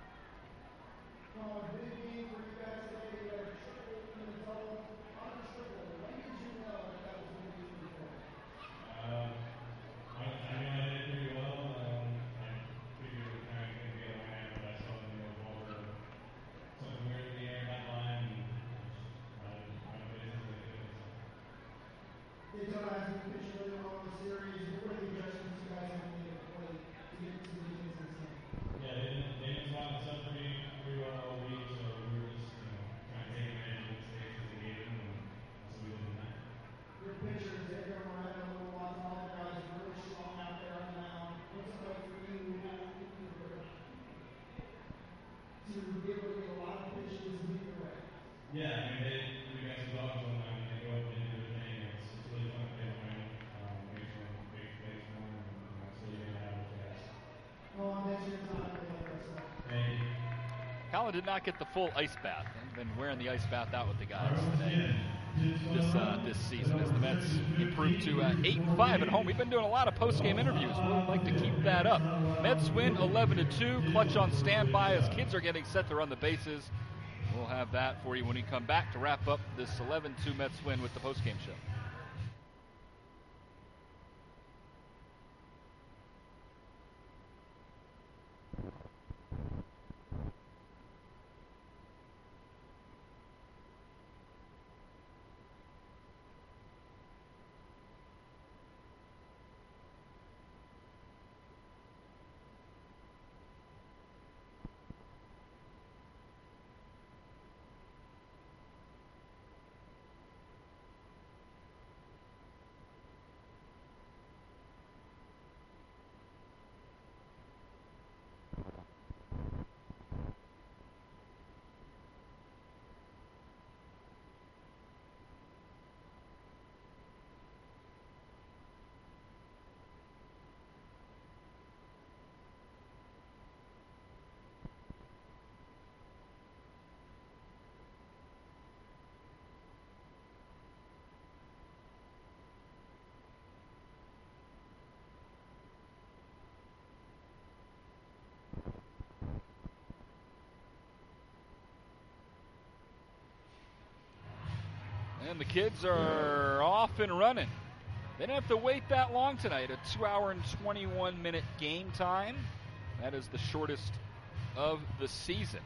[SPEAKER 3] Yeah, I mean, you guys are welcome when they go up and do their thing. It's really fun to play around. Makes one big plays for them, and so you're gonna have what you ask.
[SPEAKER 2] Well, thanks for your time.
[SPEAKER 3] Thank you.
[SPEAKER 1] Colin did not get the full ice bath. I've been wearing the ice bath out with the guys today. This season as the Mets improved to 8-5 at home. We've been doing a lot of post-game interviews. We'd like to keep that up. Mets win 11-2. Clutch on standby as kids are getting set to run the bases. We'll have that for you when we come back to wrap up this 11-2 Mets win with the post-game show. And the kids are off and running. They didn't have to wait that long tonight. A 2-hour and 21-minute game time. That is the shortest of the season.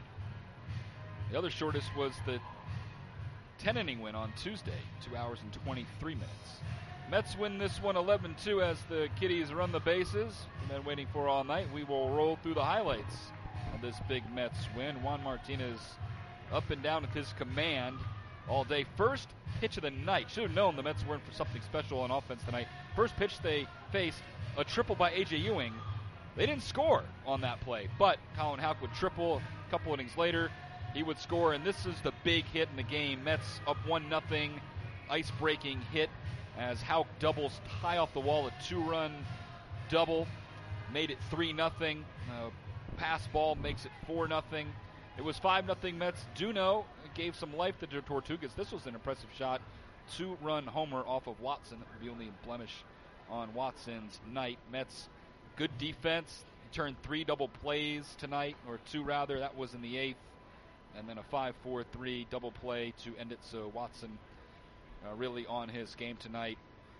[SPEAKER 1] The other shortest was the 10-inning win on Tuesday, 2 hours and 23 minutes. Mets win this one 11-2 as the Kitties run the bases. We've been waiting for all night. We will roll through the highlights of this big Mets win. Juan Martinez up and down with his command all day. First pitch of the night. Should have known the Mets weren't for something special on offense tonight. First pitch they faced, a triple by A.J. Ewing. They didn't score on that play, but Colin Houck would triple a couple innings later. He would score, and this is the big hit in the game. Mets up 1-0, ice-breaking hit as Houck doubles high off the wall, a 2-run double. Made it 3-0. Pass ball makes it 4-0. It was 5-0 Mets. Duno gave some life to the Tortugas. This was an impressive shot. 2-run homer off of Watson. The only blemish on Watson's night. Mets, good defense. Turned 3 double plays tonight, or 2 rather. That was in the 8th. And then a 5-4-3 double play to end it. So Watson really on his game tonight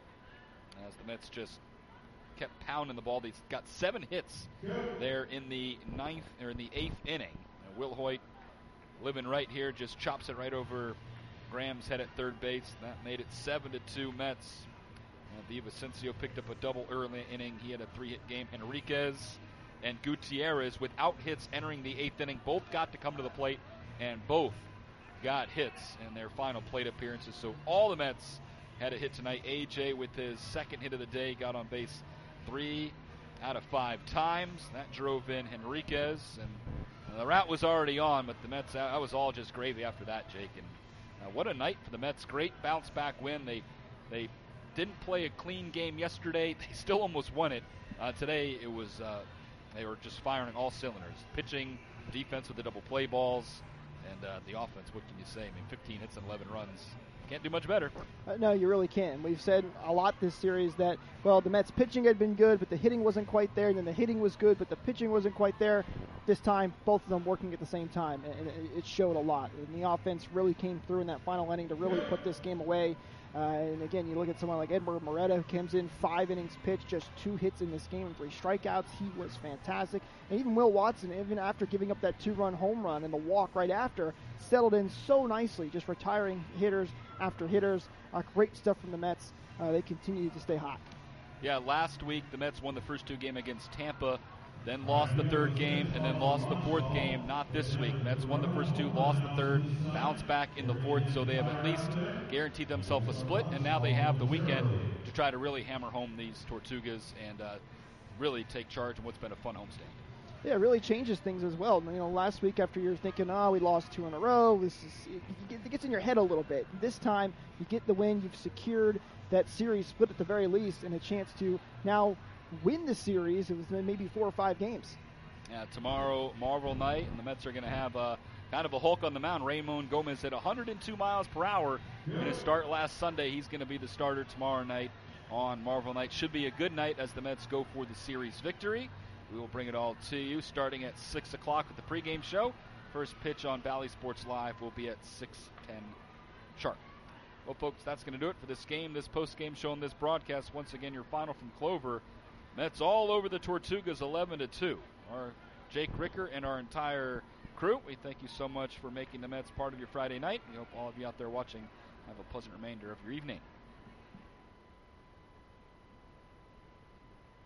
[SPEAKER 1] as the Mets just kept pounding the ball. They got 7 hits there in the 8th inning. Will Hoyt, living right here, just chops it right over Graham's head at third base. That made it 7-2 Mets. Villavicencio picked up a double early inning. He had a 3-hit game. Enriquez and Gutierrez, without hits entering the 8th inning, both got to come to the plate, and both got hits in their final plate appearances. So all the Mets had a hit tonight. AJ with his second hit of the day got on base 3 out of 5 times. That drove in Enriquez, and the route was already on, but the Mets, that was all just gravy after that, Jake. And what a night for the Mets. Great bounce-back win. They didn't play a clean game yesterday. They still almost won it. Today it was they were just firing all cylinders. Pitching, defense with the double play balls, and the offense, what can you say? I mean, 15 hits and 11 runs. Can't do much better.
[SPEAKER 2] No, you really can't. We've said a lot this series that, well, the Mets pitching had been good, but the hitting wasn't quite there, and then the hitting was good, but the pitching wasn't quite there. This time, both of them working at the same time, and it showed a lot. And the offense really came through in that final inning to really put this game away. And again, you look at someone like Edward Moreta, who comes in 5 innings pitched, just 2 hits in this game and 3 strikeouts. He was fantastic. And even Will Watson, even after giving up that 2-run home run and the walk right after, settled in so nicely, just retiring hitters after hitters. Great stuff from the Mets. They continue to stay hot.
[SPEAKER 1] Yeah, last week the Mets won the first 2 games against Tampa, then lost the 3rd game, and then lost the 4th game. Not this week. Mets won the first 2, lost the 3rd, bounced back in the 4th, so they have at least guaranteed themselves a split, and now they have the weekend to try to really hammer home these Tortugas and really take charge in what's been a fun homestand.
[SPEAKER 2] Yeah, it really changes things as well. You know, last week after you're thinking, oh, we lost 2 in a row, it gets in your head a little bit. This time, you get the win, you've secured that series split at the very least, and a chance to now win the series. It was maybe 4 or 5 games.
[SPEAKER 1] Yeah, tomorrow, Marvel night, and the Mets are going to have kind of a Hulk on the mound. Raymond Gomez hit 102 miles per hour in his start last Sunday. He's going to be the starter tomorrow night on Marvel night. Should be a good night as the Mets go for the series victory. We will bring it all to you starting at 6 o'clock with the pregame show. First pitch on Bally Sports Live will be at 6:10 sharp. Well, folks, that's going to do it for this game, this post-game show, and this broadcast. Once again, your final from Clover. Mets all over the Tortugas 11-2. Our Jake Ricker and our entire crew, we thank you so much for making the Mets part of your Friday night. We hope all of you out there watching have a pleasant remainder of your evening.